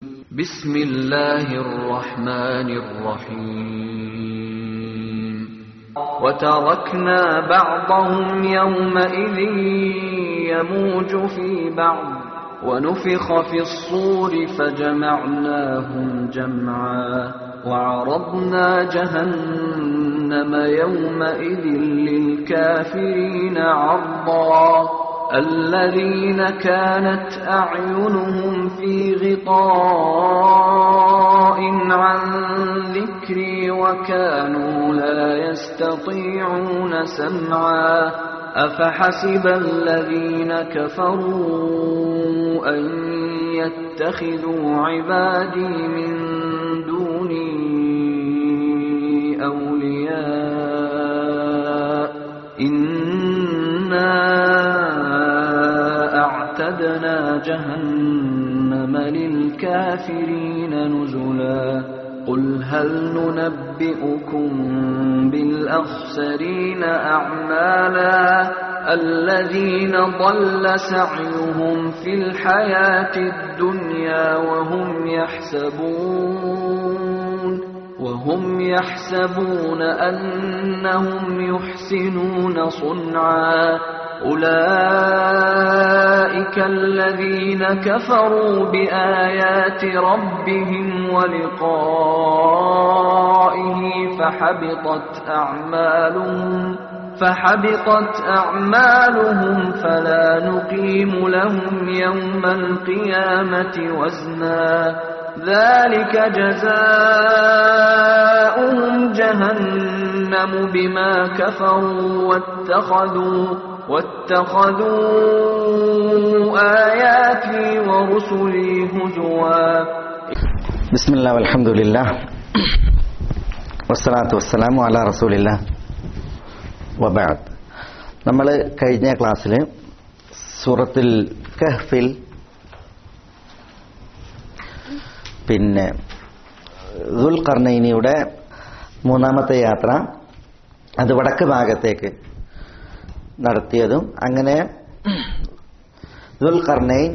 بسم الله الرحمن الرحيم وتركنا بعضهم يومئذ يموج في بعض ونفخ في الصور فجمعناهم جمعا وعرضنا جهنم يومئذ للكافرين عرضا الذين كانت أعينهم في غطاء عن ذكري وكانوا لا يستطيعون سمعا أفحسب الذين كفروا أن يتخذوا عبادي من دوني أولياء إنا أعتدنا جهنم للكافرين نزلا قل هل ننبئكم بالأخسرين أعمالا الذين ضل سعيهم في الحياة الدنيا وهم يحسبون أنهم يحسنون صنعا أولئك الذين كفروا بآيات ربهم ولقائه فحبطت أعمالهم فلا نقيم لهم يوم القيامة وزنا ذلك جزاؤهم جهنم بما كفروا واتخذوا آياتي ورسلي هزوا بسم الله والحمد لله والصلاة والسلام على رسول الله وبعد. നമ്മൾ കഴിഞ്ഞ ക്ലാസ്സിൽ സൂറത്തുൽ കഹ്ഫിൽ പിന്നെ ദുൽഖർനൈനിയുടെ മൂന്നാമത്തെ യാത്ര അത് വടക്ക് ഭാഗത്തേക്ക് നടത്തിയതും അങ്ങനെ ദുൽഖർനൈൻ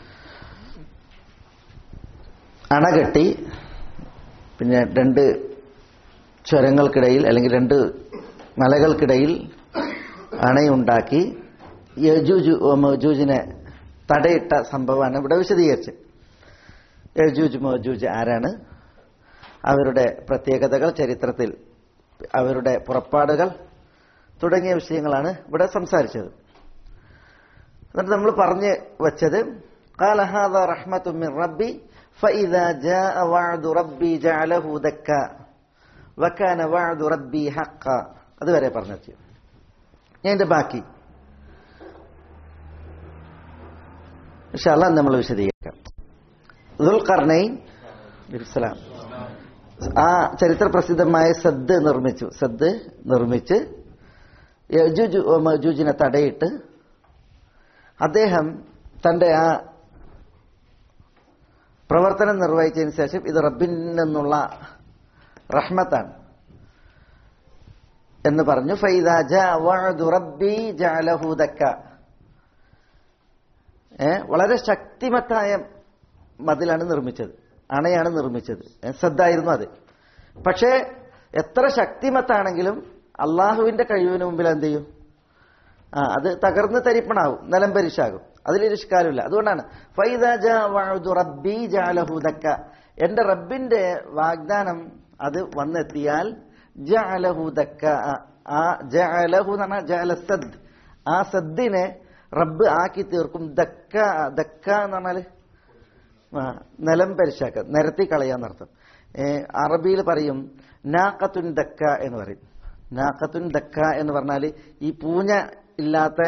അണകെട്ടി പിന്നെ രണ്ട് ചുരങ്ങൾക്കിടയിൽ അല്ലെങ്കിൽ രണ്ട് മലകൾക്കിടയിൽ അണയുണ്ടാക്കി യജൂജ് മജൂജിനെ തടയിട്ട സംഭവമാണ് ഇവിടെ വിശദീകരിച്ചത്. യജൂജ് മജൂജ് ആരാണ്, അവരുടെ പ്രത്യേകതകൾ, ചരിത്രത്തിൽ അവരുടെ പുറപ്പാടുകൾ തുടങ്ങിയ വിഷയങ്ങളാണ് ഇവിടെ സംസാരിച്ചത്. എന്നിട്ട് നമ്മൾ പറഞ്ഞു വച്ചത് ഖാല ഹാദാ റഹ്മത്തും മിർ റബ്ബി ഫഇദാ ജാഅ വഅദു റബ്ബി ജഅലഹു ദക്ക വകാന വഅദു റബ്ബി ഹഖ്ഖ. അതുവരെ പറഞ്ഞു വെച്ചു. ഞാൻ ഇതിന്റെ ബാക്കി ഇൻഷാ അല്ലാഹ് നമ്മൾ വിശദീകരിക്കാം. ദുൽഖർനൈൻ അലൈഹിസ്സലാം ആ ചരിത്ര പ്രസിദ്ധമായ സദ് നിർമ്മിച്ച് യജൂജ് മജൂജിനെ തടയിട്ട് അദ്ദേഹം തന്റെ ആ പ്രവർത്തനം നിർവഹിച്ചതിന് ശേഷം ഇത് റബ്ബിൽ നിന്നുള്ള റഹ്മത്താണ് എന്ന് പറഞ്ഞു. ഫൈദാ ജാഅ വഅദു റബ്ബി ജഅലഹു ദക്ക. വളരെ ശക്തിമത്തായ മതിലാണ് നിർമ്മിച്ചത്, അണയാണ് നിർമ്മിച്ചത്, സദ്ദായിരുന്നു അത്. പക്ഷേ എത്ര ശക്തിമത്താണെങ്കിലും അള്ളാഹുവിന്റെ കഴിവിന് മുമ്പിൽ എന്ത് ചെയ്യും? അത് തകർന്ന് തരിപ്പണാവും, നിലം പരിശാകും, അതിലൊരു ഇഷ്കാലുമില്ല. അതുകൊണ്ടാണ് ഫൈദാ ജാഅ വഅദു റബ്ബി ജഅലഹു ദക്ക, എന്റെ റബ്ബിന്റെ വാഗ്ദാനം അത് വന്നെത്തിയാൽ ജഅലഹു ദക്ക, ആ ജഅലഹു എന്ന് പറഞ്ഞാൽ ജഅല സദ്, ആ സദ്ദിനെ റബ്ബ് ആക്കി തീർക്കും. ദക്ക എന്ന് പറഞ്ഞാല് നിലം പരിശാക്ക, നിരത്തി കളയാന്നർത്ഥം. അറബിയിൽ പറയും നാഖത്തുൻ ദക്ക എന്ന് പറയും. നാഖത്തുൻ ദക്ക എന്ന് പറഞ്ഞാൽ ഈ പൂഞ്ഞ ഇല്ലാത്ത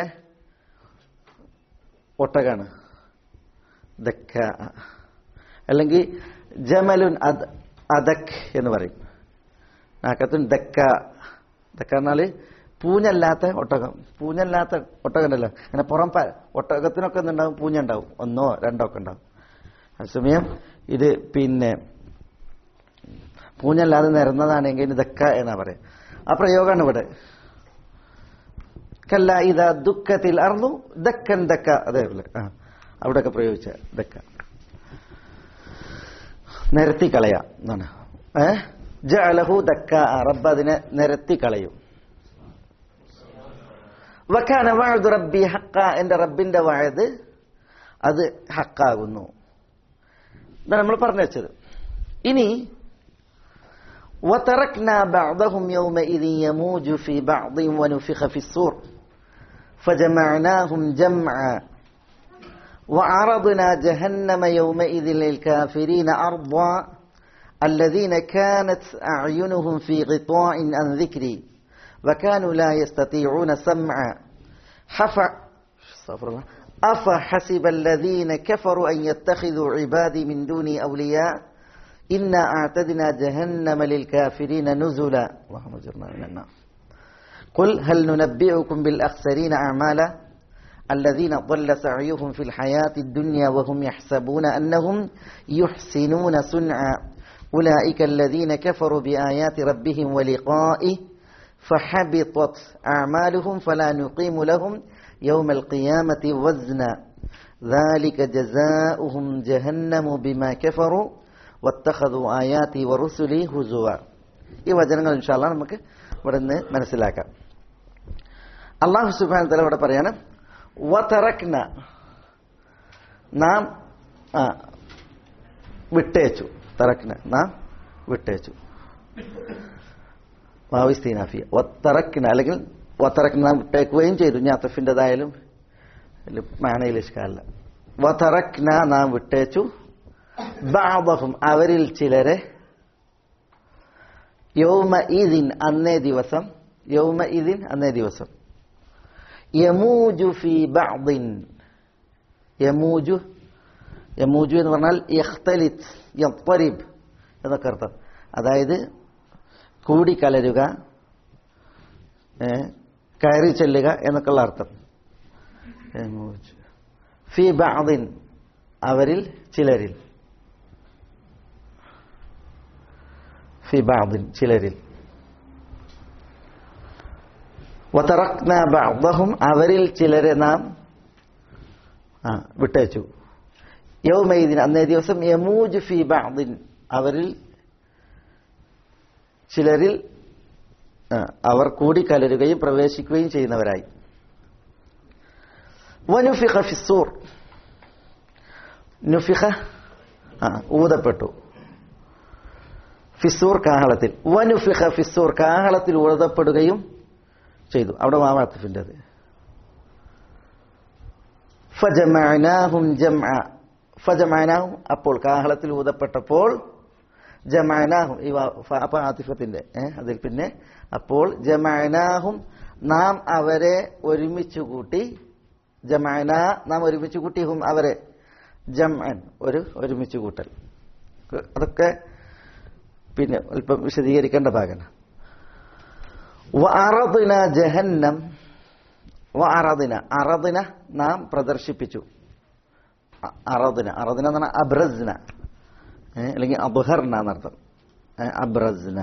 ഒട്ടകാണ് ദക്ക. അല്ലെങ്കിൽ ജമലുൻ അദക് എന്ന് പറയും. നാഖത്തുൻ ദക്ക, ദക്ക പറഞ്ഞാൽ പൂഞ്ഞല്ലാത്ത ഒട്ടകം. പൂഞ്ഞല്ലാത്ത ഒട്ടകം ഉണ്ടല്ലോ, അങ്ങനെ പുറം ഒട്ടകത്തിനൊക്കെ എന്തുണ്ടാവും? പൂഞ്ഞ ഉണ്ടാവും, ഒന്നോ രണ്ടോ ഒക്കെ ഉണ്ടാവും. അതേസമയം ഇത് പിന്നെ പൂഞ്ഞല്ലാതെ നിരന്നതാണെങ്കിൽ ദക്ക എന്നാ പറയാം. ആ പ്രയോഗമാണ് ഇവിടെ. കല്ല ഇതാ ദുഃഖത്തിൽ അർന്നു ദക്കൻ ദക്ക, അതേപോലെ അവിടെയൊക്കെ പ്രയോഗിച്ച ദക്ക. നിരത്തി കളയാം എന്നാണ്. ജഅലഹു ദക്കാ, റബ്ബ് അതിനെ നിരത്തി കളയും. വകാന വഅദു റബ്ബി ഹഖ്ഖ, എന്റെ റബ്ബിന്റെ വഅദ് അത് ഹക്കാകുന്നു. ഇതാണ് നമ്മൾ പറഞ്ഞു വെച്ചത്. ഇനി وتركنا بعضهم يومئذ يموج في بعض ونفخ في الصور فجمعناهم جمعا وعرضنا جهنم يومئذ للكافرين عرضا الذين كانت أعينهم في غطاء عن ذكري وكانوا لا يستطيعون سمعا أفحسب الذين كفروا أن يتخذوا عبادي من دوني أولياء إنا أعتدنا جهنم للكافرين نزلا اللهم اجرنا من النار قل هل ننبئكم بالأخسرين أعمالا الذين ضل سعيهم في الحياة الدنيا وهم يحسبون أنهم يحسنون صنعا أولئك الذين كفروا بآيات ربهم ولقائه فحبطت أعمالهم فلا نقيم لهم يوم القيامة وزنا ذلك جزاؤهم جهنم بما كفروا واتخذوا آياتي ورسلي هزوا. ഈ വചനങ്ങൾ ഇൻഷാ അല്ലാഹ് നമുക്ക് ഇവിടെ നിന്ന് മനസ്സിലാക്കാം. അല്ലാഹു സുബ്ഹാനഹു വ തആല ഇവിടെ പറയാണ് വതറക്ന, നാം വിട്ടേച്ചു. തറക്ന നാം വിട്ടേച്ചു. വാവിസ്തീനാഫിയ വതറക്ന അല്ലെങ്കിൽ വതറക്ന നാം വിട്ടേക്കുകയും ചെയ്തു. ഞാത്തഫിൻ്റെതായാലും മാനയിൽ ഇഷ്കാല്ല. വതറക്ന നാം വിട്ടേച്ചു ബഅദഹും അവരിൽ ചിലരെ യൗമഇദിൻ അന്നേ ദിവസം, യൗമഇദിൻ അന്നേ ദിവസം, യമൂജു ഫീ ബഅദിൻ, യമൂജു യമൂജു എന്ന് പറഞ്ഞാൽ യഖ്തലിത് യത്വരിബ് എന്നൊക്കെ അർത്ഥം. അതായത് കൂടിക്കലരുക, കയറി ചെല്ലുക എന്നൊക്കെയുള്ള അർത്ഥം. യമൂജു ഫീ ബഅദിൻ അവരിൽ ചിലരിൽ, ഫീ ബഅദിൻ ചിലരിൽ, വതറക്ന ബഅദഹും അവരിൽ ചിലരെ നാം വിട്ടേച്ചു. യൗമൈദിൻ അന്നേ ദിവസം യമൂജു ഫീ ബഅദിൻ അവരിൽ ചിലരിൽ അവർ കൂടിക്കലരുകയും പ്രവേശിക്കുകയും ചെയ്യുന്നവരായി. വനുഫിഖ ഫിസ്സൂർ, നുഫിഖ ഊതപ്പെട്ടു, ഫിസ്സൂർ കാഹളത്തിൽ, വനുഫിഖ ഫിസ്സൂർ കാഹളത്തിൽ ഊതപ്പെടുകയും ചെയ്തു. അവിടെ മാമാത്തിഫിൻ്റെത്. ഫജമഅനാഹും ജംഅ, ഫജമഅനാഹും അപ്പോൾ കാഹളത്തിൽ ഊതപ്പെട്ടപ്പോൾ, ജമഅനാഹും ഈ ആതിഫത്തിന്റെ അതിൽ പിന്നെ അപ്പോൾ ജമഅനാഹും നാം അവരെ ഒരുമിച്ച് കൂട്ടി, ജമഅന നാം ഒരുമിച്ച് കൂട്ടി, ഹും അവരെ, ജംഅൻ ഒരുമിച്ച് കൂട്ടൽ. അതൊക്കെ പിന്നെ അല്പം വിശദീകരിക്കേണ്ട ഭാഗമാണ്. വഅറദ്ന ജഹന്നം, വഅറദ്ന അറദ്ന നാം പ്രദർശിപ്പിച്ചു. അറദ്ന അറദ്ന എന്ന് പറഞ്ഞാൽ അബ്രസ്ന അല്ലെങ്കിൽ അബ്ഹർന എന്നർത്ഥം. അബ്രസ്ന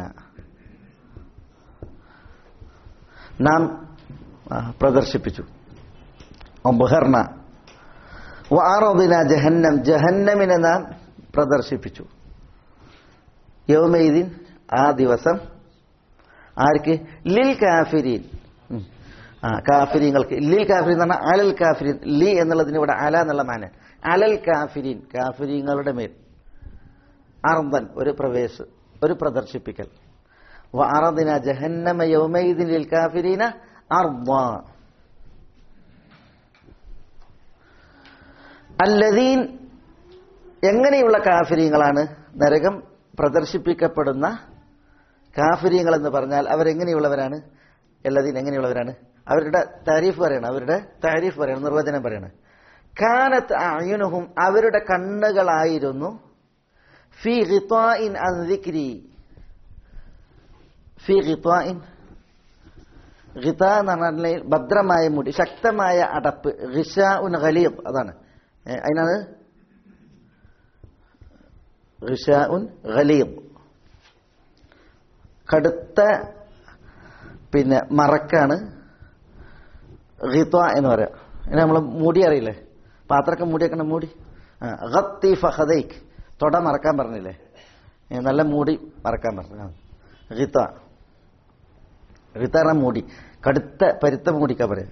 നാം പ്രദർശിപ്പിച്ചു. അബ്ഹർന വഅറദ്ന ജഹന്നം ജഹന്നമിനെ നാം പ്രദർശിപ്പിച്ചു. യൗമൈദിൻ ആ ദിവസം ആർക്ക്? ലിൽ കാഫിരീൻ, കാഫിരീങ്ങൾക്ക്. ലിൽ കാഫിരീൻ എന്ന് പറഞ്ഞാൽ അലൽ കാഫിരീൻ, ലി എന്നുള്ളതിന് ഇവിടെ അല എന്നുള്ള മാന, അലൽ കാഫിരീൻ കാഫിരീങ്ങളുടെ മേൽ, അർദൻ ഒരു പ്രദർശിപ്പിക്കൽ. വഅറദ്ന ജഹന്നമ യൗമൈദിൻ ലിൽ കാഫിരീന അർദാ. അല്ലദീൻ എങ്ങനെയുള്ള കാഫിരീങ്ങളാണ്? നരകം പ്രദർശിപ്പിക്കപ്പെടുന്ന കാഫിരീങ്ങൾ എന്ന് പറഞ്ഞാൽ അവരെങ്ങനെയുള്ളവരാണ്? അല്ലദീൻ എങ്ങനെയുള്ളവരാണ്? അവരുടെ താരീഫ് പറയണം, അവരുടെ താരീഫ് പറയണം, നിർവചനം പറയണം. കാനത്ത് അഅ്യുനുഹും അവരുടെ കണ്ണുകളായിരുന്നു, ഫീ ഗിതാഇൻ അൻ ദിക്രി, ഫീ ഗിതാഇൻ, ഗിതാ എന്ന് പറഞ്ഞാൽ ഭദ്രമായ മുടി, ശക്തമായ അടപ്പ്, ഗിശാഉൻ ഗലീദ് അതാണ്. അതിനാണ് ഗിശാഉൻ ഗലീദ്, കടുത്ത പിന്നെ മറക്കാണ് ഗിതാ എന്ന് പറയാം. അതിന് നമ്മൾ മുടി അറിയില്ലേ, പാത്രമൊക്കെ മൂടിയൊക്കെ മൂടി. ഗത്തി ഫഖദൈക് തൊട മറക്കാൻ പറഞ്ഞില്ലേ, നല്ല മൂടി മറക്കാൻ പറഞ്ഞു. ഹിത്ത ഹിത്ത മൂടി, കടുത്ത പരുത്ത മൂടിക്കാൻ പറയാം.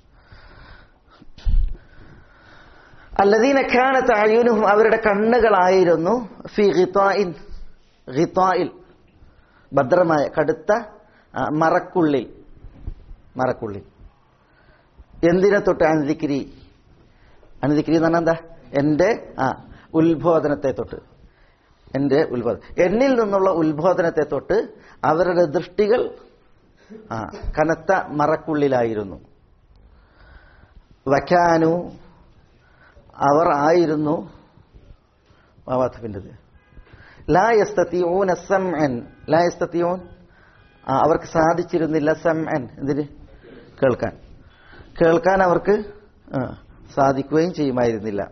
അല്ലദീന കാനത് അയൂനുഹും, അവരുടെ കണ്ണുകളായിരുന്നു ഫി ഖിതാഇൻ, ഖിതാഇൽ ഭദ്രമായ കടുത്ത മറക്കുള്ളിൽ, മറക്കുള്ളിൽ. എന്തിനെ തൊട്ട്? അൻദിക്രി, അൻദിക്രി എന്ന് പറഞ്ഞാൽ എന്താ? എന്റെ ഉത്ബോധനത്തെ തൊട്ട്, എന്റെ ഉത്ബോധനം, എന്നിൽ നിന്നുള്ള ഉത്ബോധനത്തെ തൊട്ട് അവരുടെ ദൃഷ്ടികൾ കനത്ത മറക്കുള്ളിലായിരുന്നു. വക്കാനു, അവർ ആയിരുന്നു, വാവാത്തപ്പിൻ്റെത് ലാ യസ്തതിഊന സമഅൻ, ലാ യസ്തതിഊൻ, അവർക്ക് സാധിച്ചിരുന്നില്ല സമഅൻ, എന്തിന്? കേൾക്കാൻ, കേൾക്കാൻ അവർക്ക് സാധിക്കുകയും ചെയ്യുമായിരുന്നില്ല.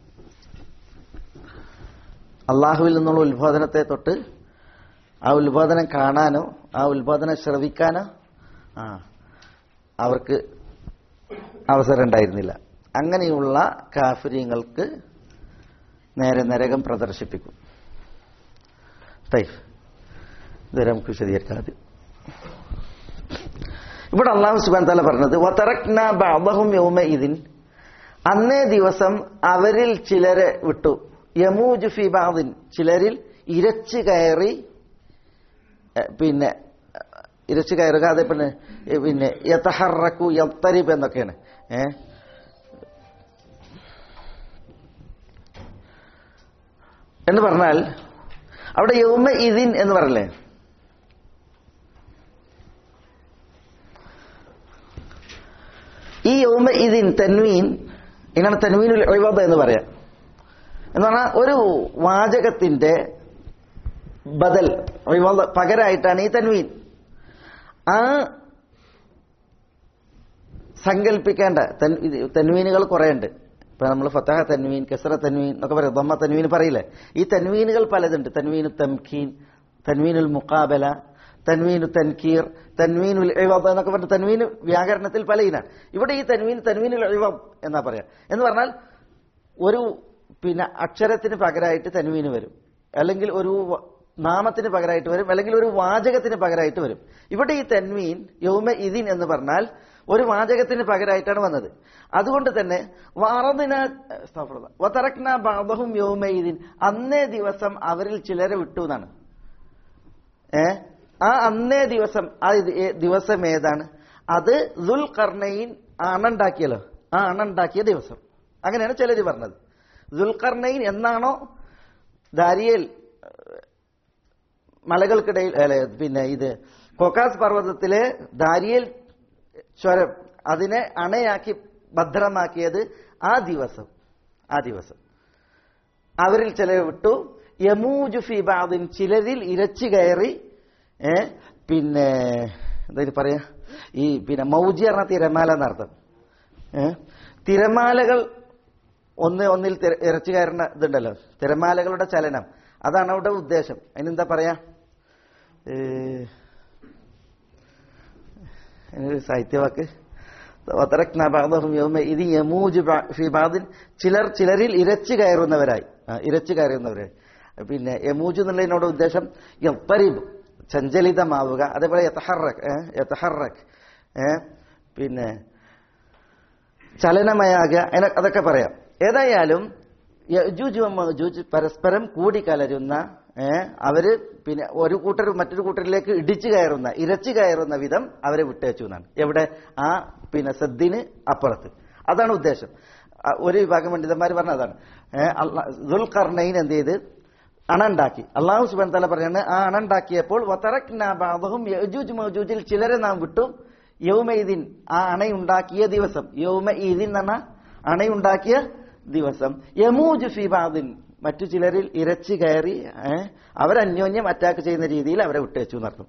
അള്ളാഹുവിൽ നിന്നുള്ള ഉത്ബോധനത്തെ തൊട്ട് ആ ഉത്ബോധനം കാണാനോ ആ ഉത്ബോധനം ശ്രവിക്കാനോ അവർക്ക് അവസരം ഉണ്ടായിരുന്നില്ല. അങ്ങനെയുള്ള കാഫിര്യങ്ങൾക്ക് നേരെ നരകം പ്രദർശിപ്പിക്കും. ഇതുവരെ നമുക്ക് വിശദീകരിക്കാം. ഇവിടെ അല്ലാഹു സുബ്ഹാനഹു വ തആല പറഞ്ഞത് വതറക്നാ ബഅദഹും യൗമഇദിൻ, അന്നേ ദിവസം അവരിൽ ചിലരെ വിട്ടു, യമൂജു ഫി ബഅദിൻ, ചിലരിൽ ഇരച്ചു കയറി, പിന്നെ ഇരച്ചു കയറുക, അതേപോലെ പിന്നെ യതഹറകു യത്തരിബ് എന്നൊക്കെയാണ്. എന്ന് പറഞ്ഞാൽ അവിടെ യൗമഇദിൻ എന്ന് പറഞ്ഞല്ലേ, ഈ യൗമഇദിൻ തൻവീൻ, ഇങ്ങനെ തൻവീനുൽ ഇവദ എന്ന് പറയാം. എന്ന് പറഞ്ഞാൽ ഒരു വാചകത്തിന്റെ ബദൽ, പകരമായിട്ടാണ് ഈ തൻവീൻ. ആ സങ്കല്പിക്കേണ്ട തൻവീനുകൾ കുറെ ഉണ്ട്. ഇപ്പൊ നമ്മൾ ഫതഹ തൻവീൻ, കസ്റ തൻവീൻ എന്നൊക്കെ പറയും, ദമ്മ തൻവീൻ പറയില്ലേ. ഈ തൻവീനുകൾ പലതുണ്ട്. തൻവീനു തംകീൻ, തൻവീനുൽ മുഖാബല, തൻവീനു തൻകീർ, തൻവീനുൽ ഇവദ് എന്നൊക്കെ പറഞ്ഞ തൻവീൻ വ്യാകരണത്തിൽ പല ഇനാണ്. ഇവിടെ ഈ തൻവീനുൽ ഇവദ് എന്നാ പറയാ. എന്ന് പറഞ്ഞാൽ ഒരു പിന്നെ അക്ഷരത്തിന് പകരമായിട്ട് തൻവീന് വരും, അല്ലെങ്കിൽ ഒരു നാമത്തിന് പകരമായിട്ട് വരും, അല്ലെങ്കിൽ ഒരു വാചകത്തിന് പകരമായിട്ട് വരും. ഇവിടെ ഈ തൻവീൻ യൗമഇദിൻ എന്ന് പറഞ്ഞാൽ ഒരു വാചകത്തിന് പകരമായിട്ടാണ് വന്നത്. അതുകൊണ്ട് തന്നെ വതറക്നാ ബഅദഹും യൗമഇദിൻ, അന്നേ ദിവസം അവരിൽ ചിലരെ വിട്ടു എന്നാണ്. ആ അന്നേ ദിവസം, ആ ദിവസം ഏതാണ്? അത് ദുൽഖർനൈൻ അണുണ്ടാക്കിയല്ലോ, ആ അണുണ്ടാക്കിയ ദിവസം. അങ്ങനെയാണ് ചിലര് പറഞ്ഞത്. ദുൽഖർനൈൻ എന്നാണോ ദാരിയേൽ മലകൾക്കിടയിൽ, പിന്നെ ഇത് കോക്കാസ് പർവ്വതത്തിലെ ദാരിയേൽ ചുരം, അതിനെ അണയാക്കി ഭദ്രമാക്കിയത് ആ ദിവസം. ആ ദിവസം അവരിൽ ചിലരെ വിട്ടു. യമൂജു ഫി ബഅദിൻ, ചിലരിൽ ഇരച്ചു കയറി. പിന്നെ എന്താ പറയാ, ഈ പിന്നെ മൗജി പറഞ്ഞ തിരമാല എന്നർത്ഥം. തിരമാലകൾ ഒന്നിൽ ഇരച്ചു കയറുന്ന ഇതുണ്ടല്ലോ, തിരമാലകളുടെ ചലനം, അതാണ് അവിടെ ഉദ്ദേശം. അതിനെന്താ പറയാ, സാഹിത്യവാക്ക്, ചിലരിൽ ഇരച്ചു കയറുന്നവരായി, ഇരച്ചു കയറുന്നവരായി. പിന്നെ യമൂജ് എന്നുള്ളതിനോട് ഉദ്ദേശം യത്തരിബ്, ചഞ്ചലിതമാവുക, അതേപോലെ യതഹറക്, പിന്നെ ചലനമയാകുക, അതൊക്കെ പറയാം. ഏതായാലും യജൂജ് മഅജൂജ് പരസ്പരം കൂടിക്കലരുന്ന, അവര് പിന്നെ ഒരു കൂട്ടർ മറ്റൊരു കൂട്ടരിലേക്ക് ഇടിച്ചു കയറുന്ന, ഇരച്ചു കയറുന്ന വിധം അവരെ വിട്ടേച്ചു എന്നാണ്. എവിടെ? ആ പിന്നെ സദ്ദിന് അപ്പുറത്ത്. അതാണ് ഉദ്ദേശം. ഒരു വിഭാഗം പണ്ഡിതന്മാർ പറഞ്ഞ അതാണ്. ദുൽഖർനൈൻ എന്ത് ചെയ്ത്? അണുണ്ടാക്കി. അല്ലാഹു സുബ്ഹാനഹു വ തആല പറയാണ്, ആ അണുണ്ടാക്കിയപ്പോൾ വതറക്നാ ബഅദഹും യജൂജ് മഅജൂജിൽ ചിലരെ നാം വിട്ടു, യൗമഇദിൻ, ആ അണയുണ്ടാക്കിയ ദിവസം. യൗമഇദിൻ എന്ന് പറഞ്ഞാൽ അണയുണ്ടാക്കിയ ദിവസം. യമൂജു ഫി ബഅദിൻ, മറ്റു ചിലരിൽ ഇരച്ചു കയറി അവരന്യോന്യം അറ്റാക്ക് ചെയ്യുന്ന രീതിയിൽ അവരെ വിട്ടേച്ചു എന്നർത്ഥം.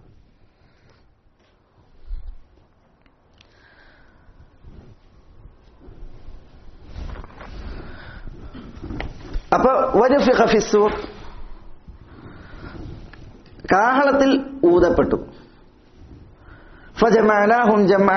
അപ്പൊ വനുഫിഖ ഫിസ്സൂർ, കാഹളത്തിൽ ഊതപ്പെട്ടു. ഫജമഅനാഹും ജമഅ,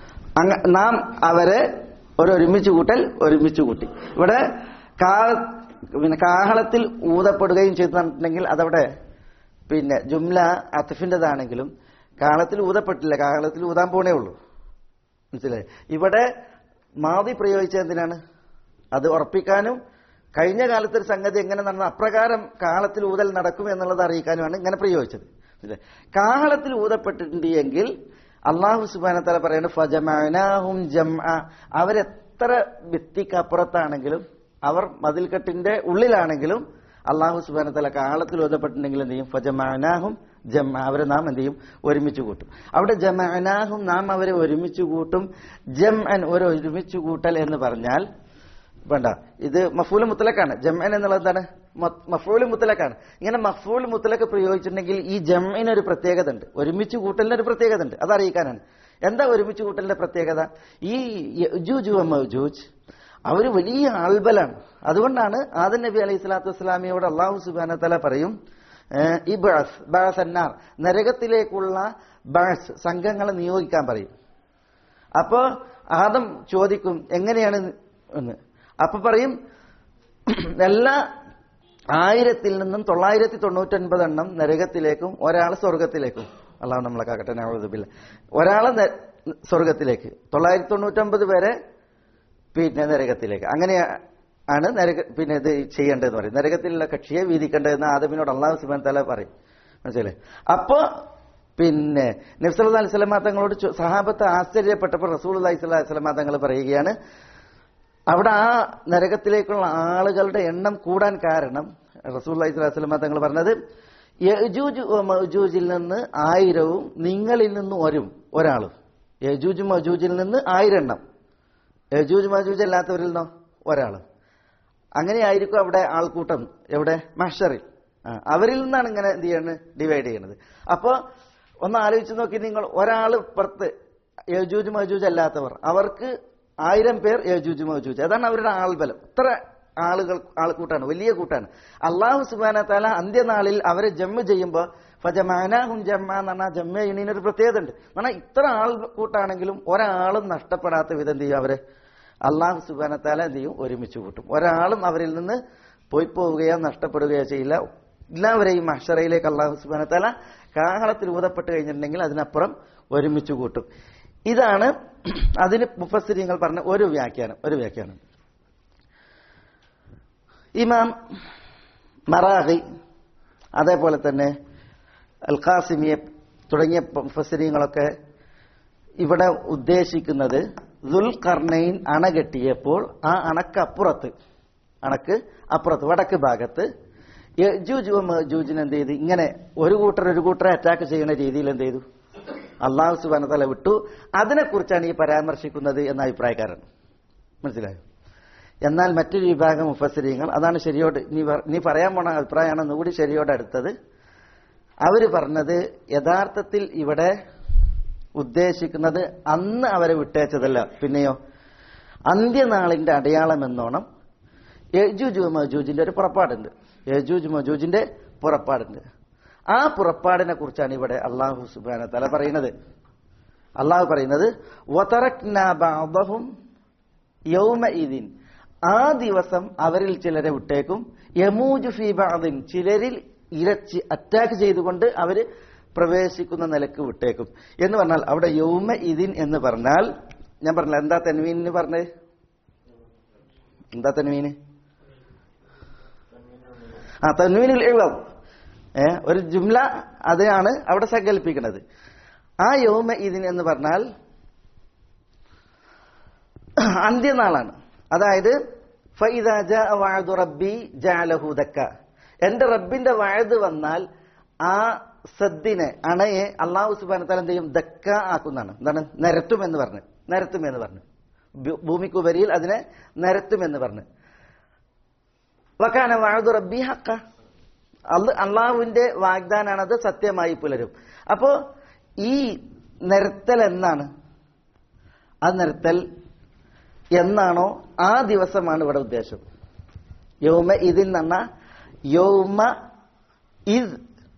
നാം അവരെ ഒരുമിച്ച് കൂട്ടൽ, ഒരുമിച്ച് കൂട്ടി. ഇവിടെ പിന്നെ കാഹളത്തിൽ ഊതപ്പെടുകയും ചെയ്തിട്ടുണ്ടെങ്കിൽ അതവിടെ പിന്നെ ജുംല അത്ഫിൻ്റെതാണെങ്കിലും കാഹളത്തിൽ ഊതപ്പെട്ടില്ല, കാഹളത്തിൽ ഊതാൻ പോണേ ഉള്ളൂ. മനസ്സിലായി? ഇവിടെ മാദി പ്രയോഗിച്ചത് എന്തിനാണ്? അത് ഉറപ്പിക്കാനും കഴിഞ്ഞ കാലത്തൊരു സംഗതി എങ്ങനെ നടന്ന അപ്രകാരം കാഹളത്തിൽ ഊതൽ നടക്കും എന്നുള്ളത് അറിയിക്കാനുമാണ് ഇങ്ങനെ പ്രയോഗിച്ചത്. കാഹളത്തിൽ ഊതപ്പെട്ടിട്ടുണ്ട് എങ്കിൽ അല്ലാഹു സുബ്ഹാനഹു വ തആല പറയുന്നത് ഫജമഅനാഹും ജംഅ, അവരെത്ര ഭിത്തിക്കപ്പുറത്താണെങ്കിലും അവർ മതിൽക്കെട്ടിന്റെ ഉള്ളിലാണെങ്കിലും അല്ലാഹു സുബ്ഹാനഹു വ തആല കാഹളത്തിൽ ഊതപ്പെട്ടിട്ടുണ്ടെങ്കിൽ എന്ത് ചെയ്യും? ഫജമഅനാഹും ജംഅ, അവരെ നാം എന്ത് ചെയ്യും? ഒരുമിച്ച് കൂട്ടും. അവിടെ ജമഅനാഹും, നാം അവരെ ഒരുമിച്ച് കൂട്ടും. ജംഅൻ, ഒരു ഒരുമിച്ച് കൂട്ടൽ എന്ന് പറഞ്ഞാൽ വേണ്ട, ഇത് മഫ്ഊൽ മുത്ലഖാണ്. ജംഅൻ എന്നുള്ളത് എന്താണ്? മഫ്ഊൽ മുത്ലഖാണ്. ഇങ്ങനെ മഫ്ഊൽ മുത്ലഖ് പ്രയോഗിച്ചിട്ടുണ്ടെങ്കിൽ ഈ ജംഇനൊരു പ്രത്യേകത ഉണ്ട്, ഒരുമിച്ച് കൂട്ടലിനൊരു പ്രത്യേകത ഉണ്ട്, അത് അറിയിക്കാനാണ്. എന്താ ഒരുമിച്ച് കൂട്ടലിന്റെ പ്രത്യേകത? ഈ യജൂജ് വമജൂജ് അവര് വലിയ ആൾബലാണ്. അതുകൊണ്ടാണ് ആദം നബി അലൈഹി സ്വലാത്തു വസ്സലാമിയോട് അല്ലാഹു സുബ്ഹാനഹു വ തആല പറയും ബഅസ് അന്നാർ, നരകത്തിലേക്കുള്ള ബഅസ് സംഘങ്ങളെ നിയോഗിക്കാൻ പറയും. അപ്പോ ആദം ചോദിക്കും എങ്ങനെയാണ് എന്ന്. അപ്പൊ പറയും എല്ലാ 1000-ൽ നിന്നും 999 എണ്ണം നരകത്തിലേക്കും ഒരാൾ സ്വർഗത്തിലേക്കും. അല്ലാഹു നമ്മളെ കാക്കട്ടെ, നഊദുബില്ല. ഒരാളെ സ്വർഗത്തിലേക്ക്, 999 പേരെ പിന്നെ നരകത്തിലേക്ക്. അങ്ങനെയാണ് പിന്നെ ഇത് ചെയ്യേണ്ടതെന്ന് പറയും. നരകത്തിലുള്ള കക്ഷിയെ വീതിക്കേണ്ടതെന്ന് ആദമിനോട് അല്ലാഹു സുബ്ഹാനഹു വ തആല പറയും. മനസ്സിലായി? അപ്പോ പിന്നെ നബി സല്ലല്ലാഹു അലൈഹി വസല്ലം തങ്ങളോട് സഹാബത്ത് ആശ്ചര്യപ്പെട്ടപ്പോൾ റസൂലുള്ളാഹി സ്വല്ലല്ലാഹു അലൈഹി വസല്ലം തങ്ങൾ പറയുകയാണ്, അവിടെ ആ നരകത്തിലേക്കുള്ള ആളുകളുടെ എണ്ണം കൂടാൻ കാരണം റസൂലുള്ളാഹി സ്വല്ലല്ലാഹു അലൈഹി വസല്ലം തങ്ങൾ പറഞ്ഞത് യജൂജ് മജൂജിൽ നിന്ന് 1000-ഉം നിങ്ങളിൽ നിന്ന് ഒരാളും. യജൂജ് മജൂജിൽ നിന്ന് 1000 എണ്ണം, യജൂജ് മജൂജ് അല്ലാത്തവരിൽ നിന്നോ ഒരാളും. അങ്ങനെയായിരിക്കും അവിടെ ആൾക്കൂട്ടം, എവിടെ? മഹ്ശറിൽ. അവരിൽ നിന്നാണ് ഇങ്ങനെ എന്ത് ചെയ്യണത്? ഡിവൈഡ് ചെയ്യണത്. അപ്പോ ഒന്ന് ആലോചിച്ച് നോക്കി നിങ്ങൾ, ഒരാൾ പുറത്ത് യജൂജ് മജൂജ് അല്ലാത്തവർ, അവർക്ക് 1000 പേർ യജൂജ് മജൂജ്, അതാണ് അവരുടെ ആൾബലം. ഇത്ര ആൾക്കൂട്ടാണ്, വലിയ കൂട്ടാണ്. അല്ലാഹു സുബ്ഹാനഹു വ തആല അന്ത്യനാളിൽ അവരെ ജമ്മ ചെയ്യുമ്പോൾ ഫജമഅനാഹും ജമ്മ എന്ന് പറഞ്ഞാൽ ജമ്മ ചെയ്യുന്നതിനൊരു പ്രത്യേകത ഉണ്ട്. എന്നാൽ ഇത്ര ആൾക്കൂട്ടാണെങ്കിലും ഒരാളും നഷ്ടപ്പെടാത്ത വിധം എന്ത് ചെയ്യും? അവരെ അല്ലാഹു സുബ്ഹാനഹു വ തആല എന്ത് ചെയ്യും? ഒരുമിച്ച് കൂട്ടും. ഒരാളും അവരിൽ നിന്ന് പോവുകയോ നഷ്ടപ്പെടുകയോ ചെയ്യില്ല. എല്ലാവരെയും മഹ്ശറയിലേക്ക് അല്ലാഹു സുബ്ഹാനഹു വ തആല കാഹളത്തിൽ ഊതപ്പെട്ട് കഴിഞ്ഞിട്ടുണ്ടെങ്കിൽ അതിനപ്പുറം ഒരുമിച്ച് കൂട്ടും. ഇതാണ് അതിന് മുഫസ്സിരീങ്ങൾ പറഞ്ഞ ഒരു വ്യാഖ്യാനം. ഇമാം മറാഖി, അതേപോലെ തന്നെ അൽ ഖാസിമിയെ തുടങ്ങിയ മുഫസ്സിരീങ്ങളൊക്കെ ഇവിടെ ഉദ്ദേശിക്കുന്നത് ദുൽഖർനൈൻ അണ കെട്ടിയപ്പോൾ ആ അണക്ക് അപ്പുറത്ത് വടക്ക് ഭാഗത്ത് യജൂജ് മജൂജിനെ എന്ത് ചെയ്തു? ഇങ്ങനെ ഒരു കൂട്ടരെ അറ്റാക്ക് ചെയ്യുന്ന രീതിയിൽ എന്ത് ചെയ്തു? അല്ലാഹു സുബ്ഹാനഹു വ തആല വിട്ടു. അതിനെക്കുറിച്ചാണ് ഈ പരാമർശിക്കുന്നത് എന്ന അഭിപ്രായക്കാരൻ. മനസ്സിലായോ? എന്നാൽ മറ്റൊരു വിഭാഗം മുഫസ്സിരീങ്ങൾ, അതാണ് ശരിയോട് നീ പറയാൻ പോണ അഭിപ്രായമാണ് ഒന്നുകൂടി ശരിയോട് അടുത്തത്. അവര് പറഞ്ഞത് യഥാർത്ഥത്തിൽ ഇവിടെ ഉദ്ദേശിക്കുന്നത് അന്ന് അവരെ വിട്ടേച്ചതല്ല, പിന്നെയോ അന്ത്യനാളിന്റെ അടയാളം എന്നോണം യജൂജ് മജൂജിന്റെ ഒരു പുറപ്പാടുണ്ട്. യജൂജ് മജൂജിന്റെ പുറപ്പാടുണ്ട്. ആ പുറപ്പാടിനെ കുറിച്ചാണ് ഇവിടെ അല്ലാഹു സുബ്ഹാനഹു വ തആല പറയുന്നത്. അല്ലാഹു പറയുന്നത് വതറക്നാ ബഅദഹും യൗമഇദിൻ, ആ ദിവസം അവരിൽ ചിലരെ വിട്ടേക്കും, യമൂജു ഫീ ബഅദിൻ, ചിലരിൽ ഇരച്ച് അറ്റാക്ക് ചെയ്തുകൊണ്ട് അവര് പ്രവേശിക്കുന്ന നിലക്ക് വിട്ടേക്കും എന്ന് പറഞ്ഞാൽ അവിടെ യൗമഇദിൻ എന്ന് പറഞ്ഞാൽ, ഞാൻ പറഞ്ഞില്ല എന്താ തൻവീനിന് പറഞ്ഞത്? എന്താ തൻവീന്? തൻവീനുൽ ഇളവ്, ഒരു ജുംല, അതാണ് അവിടെ സങ്കല്പിക്കുന്നത്. ആ യൗമഇദിൻ എന്ന് പറഞ്ഞാൽ അന്ത്യനാളാണ്. അതായത് ഫഇദാ ജാഅ വഅദു റബ്ബി ജഅലഹു ദക്ക, എന്റെ റബ്ബിന്റെ വഅദ് വന്നാൽ ആ സദ്ദിനെ, അണയെ അല്ലാഹു സുബ്ഹാനഹു വ തആല എന്ത് ചെയ്യും? ദക്ക ആക്കുന്നതാണ്. എന്താണ്? നിരത്തുമെന്ന് പറഞ്ഞു. ഭൂമിക്കുപരിയിൽ അതിനെ നിരത്തുമെന്ന് പറഞ്ഞു. വകാന വഅദു റബ്ബി ഹഖ, അള്ളാഹുവിന്റെ വാഗ്ദാനാണത്, സത്യമായി പുലരും. അപ്പോ ഈ നിരത്തൽ എന്നാണ്? ആ നിരത്തൽ എന്നാണോ ആ ദിവസമാണ് ഇവിടെ ഉദ്ദേശം. യൗമ ഇതിൽ നിന്ന യൗമ ഇദ്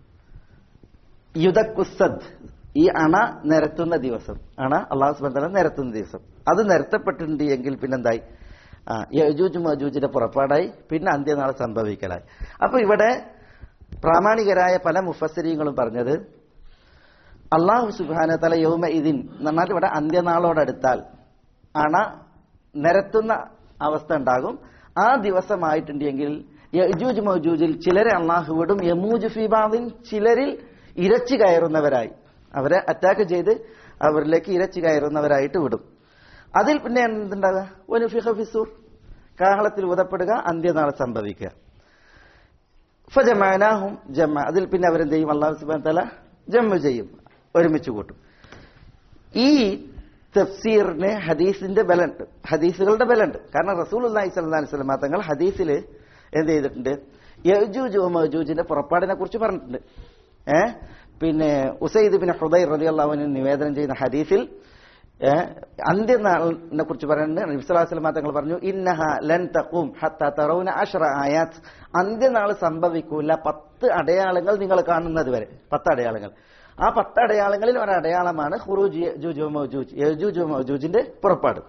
യുദക്കുസദ്, ഈ അണ നിരത്തുന്ന ദിവസം, അണ അല്ലാഹു സുബ്ഹാനഹു വ തആല നിരത്തുന്ന ദിവസം. അത് നിരത്തപ്പെട്ടിട്ടുണ്ട് എങ്കിൽ പിന്നെന്തായി? യജൂജ് മജൂജിന്റെ പുറപ്പാടായി, പിന്നെ അന്ത്യനാൾ സംഭവിക്കലായി. അപ്പൊ ഇവിടെ പ്രാമാണികരായ പല മുഫസ്സിരീങ്ങളും പറഞ്ഞത് അല്ലാഹു സുബ്ഹാനഹു വ തആല യൗമ ഇദിൻ എന്നാൽ ഇവിടെ അന്ത്യനാളോടടുത്താൽ അണ നിരത്തുന്ന അവസ്ഥ ഉണ്ടാകും. ആ ദിവസമായിട്ടുണ്ടെങ്കിൽ യജൂജ് മജൂജിൽ ചിലരെ അള്ളാഹു വിടും, യമൂജ് ഫീ ബാദിൻ ചിലരിൽ ഇരച്ചു കയറുന്നവരായി, അവരെ അറ്റാക്ക് ചെയ്ത് അവരിലേക്ക് ഇരച്ചു കയറുന്നവരായിട്ട് വിടും. അതിൽ പിന്നെ എന്തുണ്ടാകുക? വനുഫിഖ ഫിസ്സൂർ, കാഹളത്തിൽ ഊതപ്പെടുക, അന്ത്യനാൾ സംഭവിക്കുക. ഫജമഅനാഹും ജമഅ, അതിൽ പിന്നെ അവരെന്ത് ചെയ്യും? അല്ലാഹു സുബ്ഹാനഹു വ തആല ജംഉ ചെയ്യും, ഒരുമിച്ച് കൂട്ടും. ഈ തഫ്സീറിന് ഹദീസിന്റെ ബലമുണ്ട്, ഹദീസുകളുടെ ബലമുണ്ട്. കാരണം റസൂലുള്ളാഹി സ്വല്ലല്ലാഹു അലൈഹി വസല്ലം തങ്ങൾ ഹദീസിൽ എന്ത് ചെയ്തിട്ടുണ്ട്? യജൂജ് മജൂജിന്റെ പുറപ്പാടിനെ കുറിച്ച് പറഞ്ഞിട്ടുണ്ട്. പിന്നെ ഉസൈദ് ബിൻ ഹുദൈർ റളിയല്ലാഹു അൻഹു നിവേദനം ചെയ്യുന്ന ഹദീസിൽ അന്ത്യനാളിനെ കുറിച്ച് പറയുന്നുണ്ട്. നബി സല്ലല്ലാഹു അലൈഹി വസല്ലം തങ്ങൾ പറഞ്ഞു, ഇന്നഹ ലൻ തഖൂം ഹത്താ തറൗന 10 ആയാത്ത്, അന്ത്യനാൾ സംഭവിക്കൂല 10 അടയാളങ്ങൾ നിങ്ങൾ കാണുന്നത് വരെ. 10 അടയാളങ്ങൾ. ആ 10 അടയാളങ്ങളിൽ ഒരടയാളമാണ് ഖുറൂജ് യജൂജ് മജൂജ്, യജൂജ് മജൂജിന്റെ പുറപ്പാട്.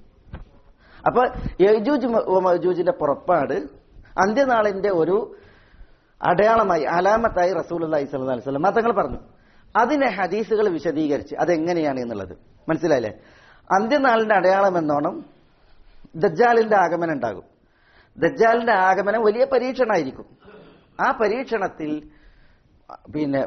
അപ്പൊ യജൂജ് മജൂജിന്റെ പുറപ്പാട് അന്ത്യനാളിന്റെ ഒരു അടയാളമായി, അലാമത്തായി റസൂലുള്ളാഹി സ്വല്ലല്ലാഹു അലൈഹി വസല്ലം തങ്ങൾ പറഞ്ഞു. അതിനെ ഹദീസുകൾ വിശദീകരിച്ച് അതെങ്ങനെയാണ് എന്നുള്ളത് മനസ്സിലായില്ലേ? അന്ത്യനാളിന്റെ അടയാളം എന്നോണം ദജ്ജാലിന്റെ ആഗമനം ഉണ്ടാകും. ദജ്ജാലിന്റെ ആഗമനം വലിയ പരീക്ഷണമായിരിക്കും. ആ പരീക്ഷണത്തിൽ പിന്നെ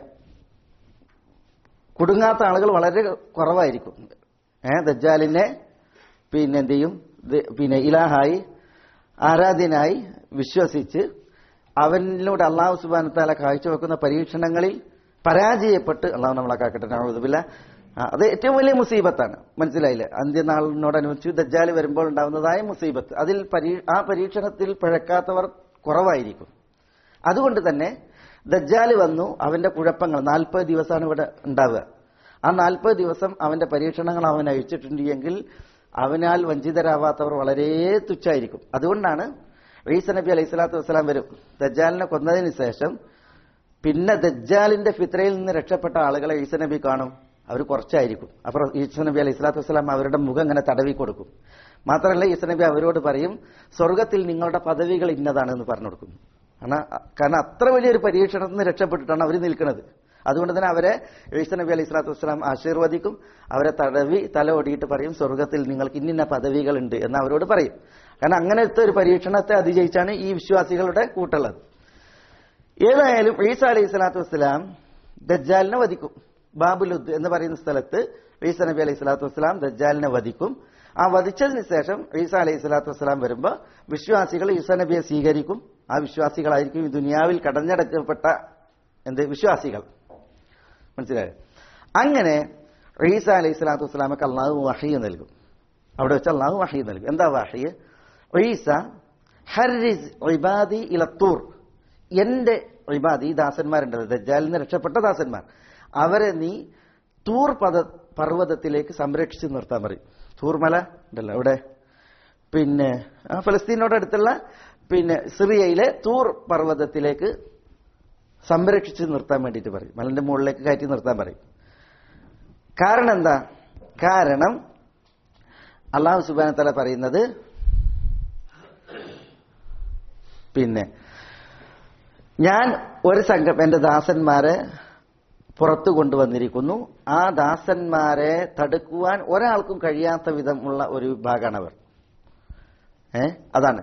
കുടുങ്ങാത്ത ആളുകൾ വളരെ കുറവായിരിക്കും. ദജ്ജാലിനെ പിന്നെ എന്ത് ചെയ്യും? പിന്നെ ഇലാഹായി, ആരാധ്യനായി വിശ്വസിച്ച് അവനിലൂടെ അല്ലാഹു സുബ്ഹാനഹു വ തആല കാഴ്ചവെക്കുന്ന പരീക്ഷണങ്ങളിൽ പരാജയപ്പെട്ട്, അല്ലാഹു നമ്മളെ കാക്കട്ടെ, നഊദുബില്ലാ, അത് ഏറ്റവും വലിയ മുസീബത്താണ്. മനസ്സിലായില്ലേ? അന്ത്യനാളിനോടനുബന്ധിച്ച് ദജ്ജാൽ വരുമ്പോൾ ഉണ്ടാവുന്നതായ മുസീബത്ത്, അതിൽ ആ പരീക്ഷണത്തിൽ പിഴക്കാത്തവർ കുറവായിരിക്കും. അതുകൊണ്ട് തന്നെ ദജ്ജാൽ വന്നു, അവന്റെ കുഴപ്പങ്ങൾ 40 ദിവസമാണ് ഇവിടെ ഉണ്ടാവുക. ആ 40 ദിവസം അവന്റെ പരീക്ഷണങ്ങൾ അവൻ അഴിച്ചിട്ടുണ്ടെങ്കിൽ അവനാൽ വഞ്ചിതരാവാത്തവർ വളരെ തുച്ഛായിരിക്കും. അതുകൊണ്ടാണ് ഈസ നബി അലൈഹി സ്വലാത്തു വസ്സലാം വരും. ദജ്ജാലിനെ കൊന്നതിന് ശേഷം പിന്നെ ദജ്ജാലിന്റെ ഫിത്രയിൽ നിന്ന് രക്ഷപ്പെട്ട ആളുകളെ ഈസ നബി കാണും, അവർ കുറച്ചായിരിക്കും. അപ്പോൾ ഈസ നബി അലൈഹി സ്വലാത്തു വസ്സലാം അവരുടെ മുഖം ഇങ്ങനെ തടവി കൊടുക്കും. മാത്രമല്ല ഈസ നബി അവരോട് പറയും, സ്വർഗത്തിൽ നിങ്ങളുടെ പദവികൾ ഇന്നതാണെന്ന് പറഞ്ഞു കൊടുക്കും. കാരണം അത്ര വലിയൊരു പരീക്ഷണത്തിൽ നിന്ന് രക്ഷപ്പെട്ടിട്ടാണ് അവർ നിൽക്കുന്നത്. അതുകൊണ്ട് തന്നെ അവരെ ഈസ നബി അലൈഹി സ്വലാത്തു വസ്സലാം ആശീർവദിക്കും, അവരെ തടവി തല ഒടിയിട്ട് പറയും, സ്വർഗത്തിൽ നിങ്ങൾക്ക് ഇന്നിന്ന പദവികളുണ്ട് എന്ന് അവരോട് പറയും. കാരണം അങ്ങനത്തെ ഒരു പരീക്ഷണത്തെ അതിജയിച്ചാണ് ഈ വിശ്വാസികളുടെ കൂട്ടുള്ളത്. ഏതായാലും ഈസ അലൈഹി സ്വലാത്തു വസ്സലാം ദജ്ജാലിനെ വധിക്കും. ബാബുലുദ് എന്ന് പറയുന്ന സ്ഥലത്ത് ഈസ നബി അലൈഹി സ്വലാത്തു വസ്സലാം ദജ്ജാലിനെ വധിക്കും. ആ വധിച്ചതിന് ശേഷം ഈസ അലൈഹി സ്വലാത്തു വസ്സലാം വരുമ്പോൾ വിശ്വാസികൾ ഈസ നബിയെ സ്വീകരിക്കും. ആ വിശ്വാസികളായിരിക്കും ഈ ദുനിയാവിൽ കടഞ്ഞടക്കപ്പെട്ട വിശ്വാസികൾ. മനസ്സിലായോ? അങ്ങനെ ഈസ അലൈഹി സ്വലാത്തു വസ്സലാമക്ക് അള്ളാഹു വഹയ്യ് നൽകും. അവിടെ വെച്ച് അള്ളാഹു വഹയ്യ് നൽകും. എന്താ വഹയ്യ്? ഈസ ഹർരിസ് ഇബാദി ഇല തൂർ, എന്റെ ഇബാദി, ഈ ദാസന്മാരുണ്ടല്ലോ, ദജ്ജാലിൽ നിന്ന് രക്ഷപ്പെട്ട ദാസന്മാർ, അവരെ നീ തൂർ പർവ്വതത്തിലേക്ക് സംരക്ഷിച്ച് നിർത്താൻ പറയും. തൂർ മല ഉണ്ടല്ലോ ഇവിടെ, പിന്നെ ഫലസ്തീനോടടുത്തുള്ള പിന്നെ സിറിയയിലെ തൂർ പർവ്വതത്തിലേക്ക് സംരക്ഷിച്ച് നിർത്താൻ വേണ്ടിയിട്ട് പറയും. മലന്റെ മുകളിലേക്ക് കയറ്റി നിർത്താൻ പറയും. കാരണം എന്താ? കാരണം അല്ലാഹു സുബ്ഹാനഹു വ തആല പറയുന്നത്, പിന്നെ ഞാൻ ഒരു സംഘം എന്റെ ദാസന്മാരെ പുറത്തു കൊണ്ടുവന്നിരിക്കുന്നു, ആ ദാസന്മാരെ തടുക്കുവാൻ ഒരാൾക്കും കഴിയാത്ത വിധമുള്ള ഒരു വിഭാഗമാണ് അവർ. അതാണ്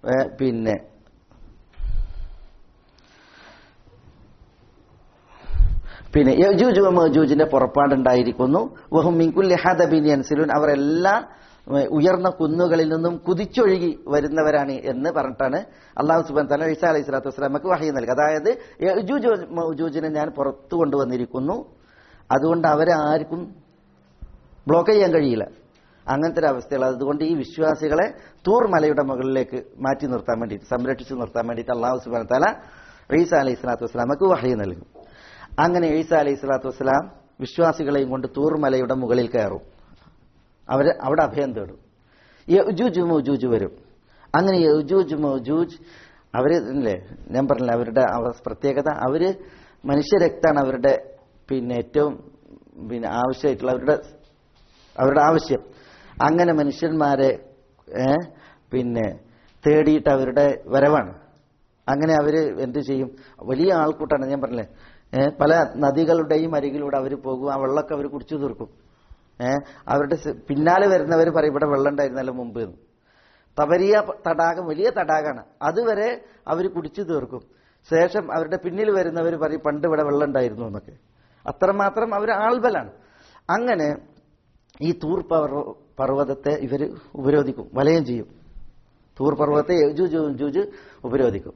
പിന്നെ യജൂജ് മജൂജിന്റെ പുറപ്പാടുണ്ടായിരിക്കുന്നു. വഹും മിൻ കുല്ലി ഹദബിൻ യൻസിലൂൻ, അവരെല്ലാം ഉയർന്ന കുന്നുകളിൽ നിന്നും കുതിച്ചൊഴുകി വരുന്നവരാണ് എന്ന് പറഞ്ഞിട്ടാണ് അല്ലാഹു സുബ്ഹാനഹു വ തആല ഈസ അലൈഹി സ്വലാത്തു വസ്സലാമക്ക് വഹയ്യ് നൽകുക. അതായത് യജൂജ് മജൂജിനെ ഞാൻ പുറത്തു കൊണ്ടുവന്നിരിക്കുന്നു, അതുകൊണ്ട് അവരെ ആർക്കും ബ്ലോക്ക് ചെയ്യാൻ കഴിയില്ല. അങ്ങനത്തെ ഒരു അവസ്ഥകൾ. അതുകൊണ്ട് ഈ വിശ്വാസികളെ തൂർ മലയുടെ മുകളിലേക്ക് മാറ്റി നിർത്താൻ വേണ്ടിയിട്ട്, സംരക്ഷിച്ച് നിർത്താൻ വേണ്ടിയിട്ട് അല്ലാഹു സുബ്ഹാനഹു വ തആല ഈസ അലൈഹി സ്വലാത്തു വസ്സലാമക്ക് വഹയ്യ് നൽകും. അങ്ങനെ ഈസ അലൈഹി സ്വലാത്തു വസ്സലാം വിശ്വാസികളെയും കൊണ്ട് തൂർ മലയുടെ മുകളിൽ കയറും. അവിടെ അഭയം തേടും. യജൂജ് മജൂജ് വരും. അങ്ങനെ യജൂജ് മജൂജ് അവര് അല്ലേ, ഞാൻ പറഞ്ഞില്ല അവരുടെ പ്രത്യേകത, അവര് മനുഷ്യരക്താണ് അവരുടെ പിന്നെ ഏറ്റവും പിന്നെ ആവശ്യമായിട്ടുള്ള അവരുടെ ആവശ്യം. അങ്ങനെ മനുഷ്യന്മാരെ പിന്നെ തേടിയിട്ട് അവരുടെ വരവാണ്. അങ്ങനെ അവര് എന്ത് ചെയ്യും? വലിയ ആൾക്കൂട്ടാണ്. ഞാൻ പറഞ്ഞില്ലേ, പല നദികളുടെയും അരികിലൂടെ അവർ പോകും. ആ വെള്ളമൊക്കെ അവർ കുടിച്ചു തീർക്കും. അവരുടെ പിന്നാലെ വരുന്നവർ പറയും ഇവിടെ വെള്ളം ഉണ്ടായിരുന്നല്ലോ മുമ്പ് എന്ന്. തബരിയ തടാകം വലിയ തടാകമാണ്, അതുവരെ അവർ കുടിച്ചു തീർക്കും. ശേഷം അവരുടെ പിന്നിൽ വരുന്നവർ പറയും പണ്ട് ഇവിടെ വെള്ളം ഉണ്ടായിരുന്നു എന്നൊക്കെ. അത്രമാത്രം അവർ ആൾബലാണ്. അങ്ങനെ ഈ തൂർ പർവ്വതത്തെ ഇവർ ഉപരോധിക്കും, വലയം ചെയ്യും. തൂർ പർവ്വതത്തെ യജൂജ് ഉപരോധിക്കും.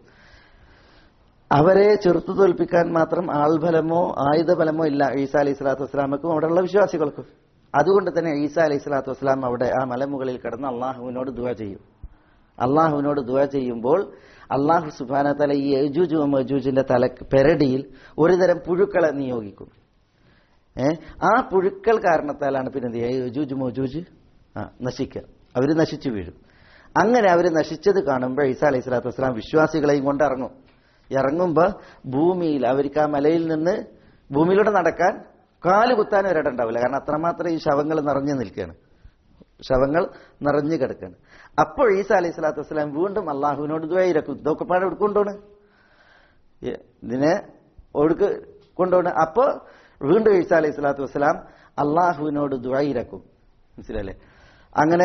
അവരെ ചെറുത്തു തോൽപ്പിക്കാൻ മാത്രം ആൾബലമോ ആയുധബലമോ ഇല്ല ഈസാ അലൈഹി സ്വലാത്തു വസ്സലാമക്കും അവിടെയുള്ള വിശ്വാസികൾക്കും. അതുകൊണ്ട് തന്നെ ഈസാ അലൈഹി സ്വലാത്തു വസ്സലാം അവിടെ ആ മലമുകളിൽ കിടന്ന് അള്ളാഹുവിനോട് ദുആ ചെയ്യും. അള്ളാഹുവിനോട് ദുആ ചെയ്യുമ്പോൾ അള്ളാഹു സുബ്ഹാനഹു വ തആല ഈ യജൂജ് മജൂജിന്റെ പെരടിയിൽ ഒരുതരം പുഴുക്കളെ നിയോഗിക്കും. ആ പുഴുക്കൾ കാരണത്താലാണ് പിന്നെ എന്ത് ചെയ്യുക? യജൂജ് മജൂജ് നശിക്കുക, അവർ നശിച്ചു വീഴും. അങ്ങനെ അവർ നശിച്ചത് കാണുമ്പോൾ ഈസാ അലൈഹി സ്വലാത്തു വസ്സലാം വിശ്വാസികളെയും കൊണ്ട് ഇറങ്ങുമ്പോൾ ഭൂമിയിൽ അവർക്ക് ആ മലയിൽ നിന്ന് ഭൂമിയിലൂടെ നടക്കാൻ കാല് കുത്താൻ ഒരിടണ്ടാവില്ല. കാരണം അത്രമാത്രം ഈ ശവങ്ങൾ നിറഞ്ഞു നിൽക്കുകയാണ്, ശവങ്ങൾ നിറഞ്ഞു കിടക്കുകയാണ്. അപ്പോൾ ഈസാ അലൈഹി സ്വലാത്തു വസ്സലാം വീണ്ടും അള്ളാഹുവിനോട് ദുആ ഇരക്കും. ഇതൊക്കെ പാടെ എടുക്കൊണ്ടോണ്, ഇതിനെ ഒഴുക്ക് കൊണ്ടുപോണ്. അപ്പോൾ വീണ്ടും ഈസാ അലൈഹി സ്വലാത്തു വസ്സലാം അള്ളാഹുവിനോട് ദുആ ഇരക്കും. മനസ്സിലല്ലേ? അങ്ങനെ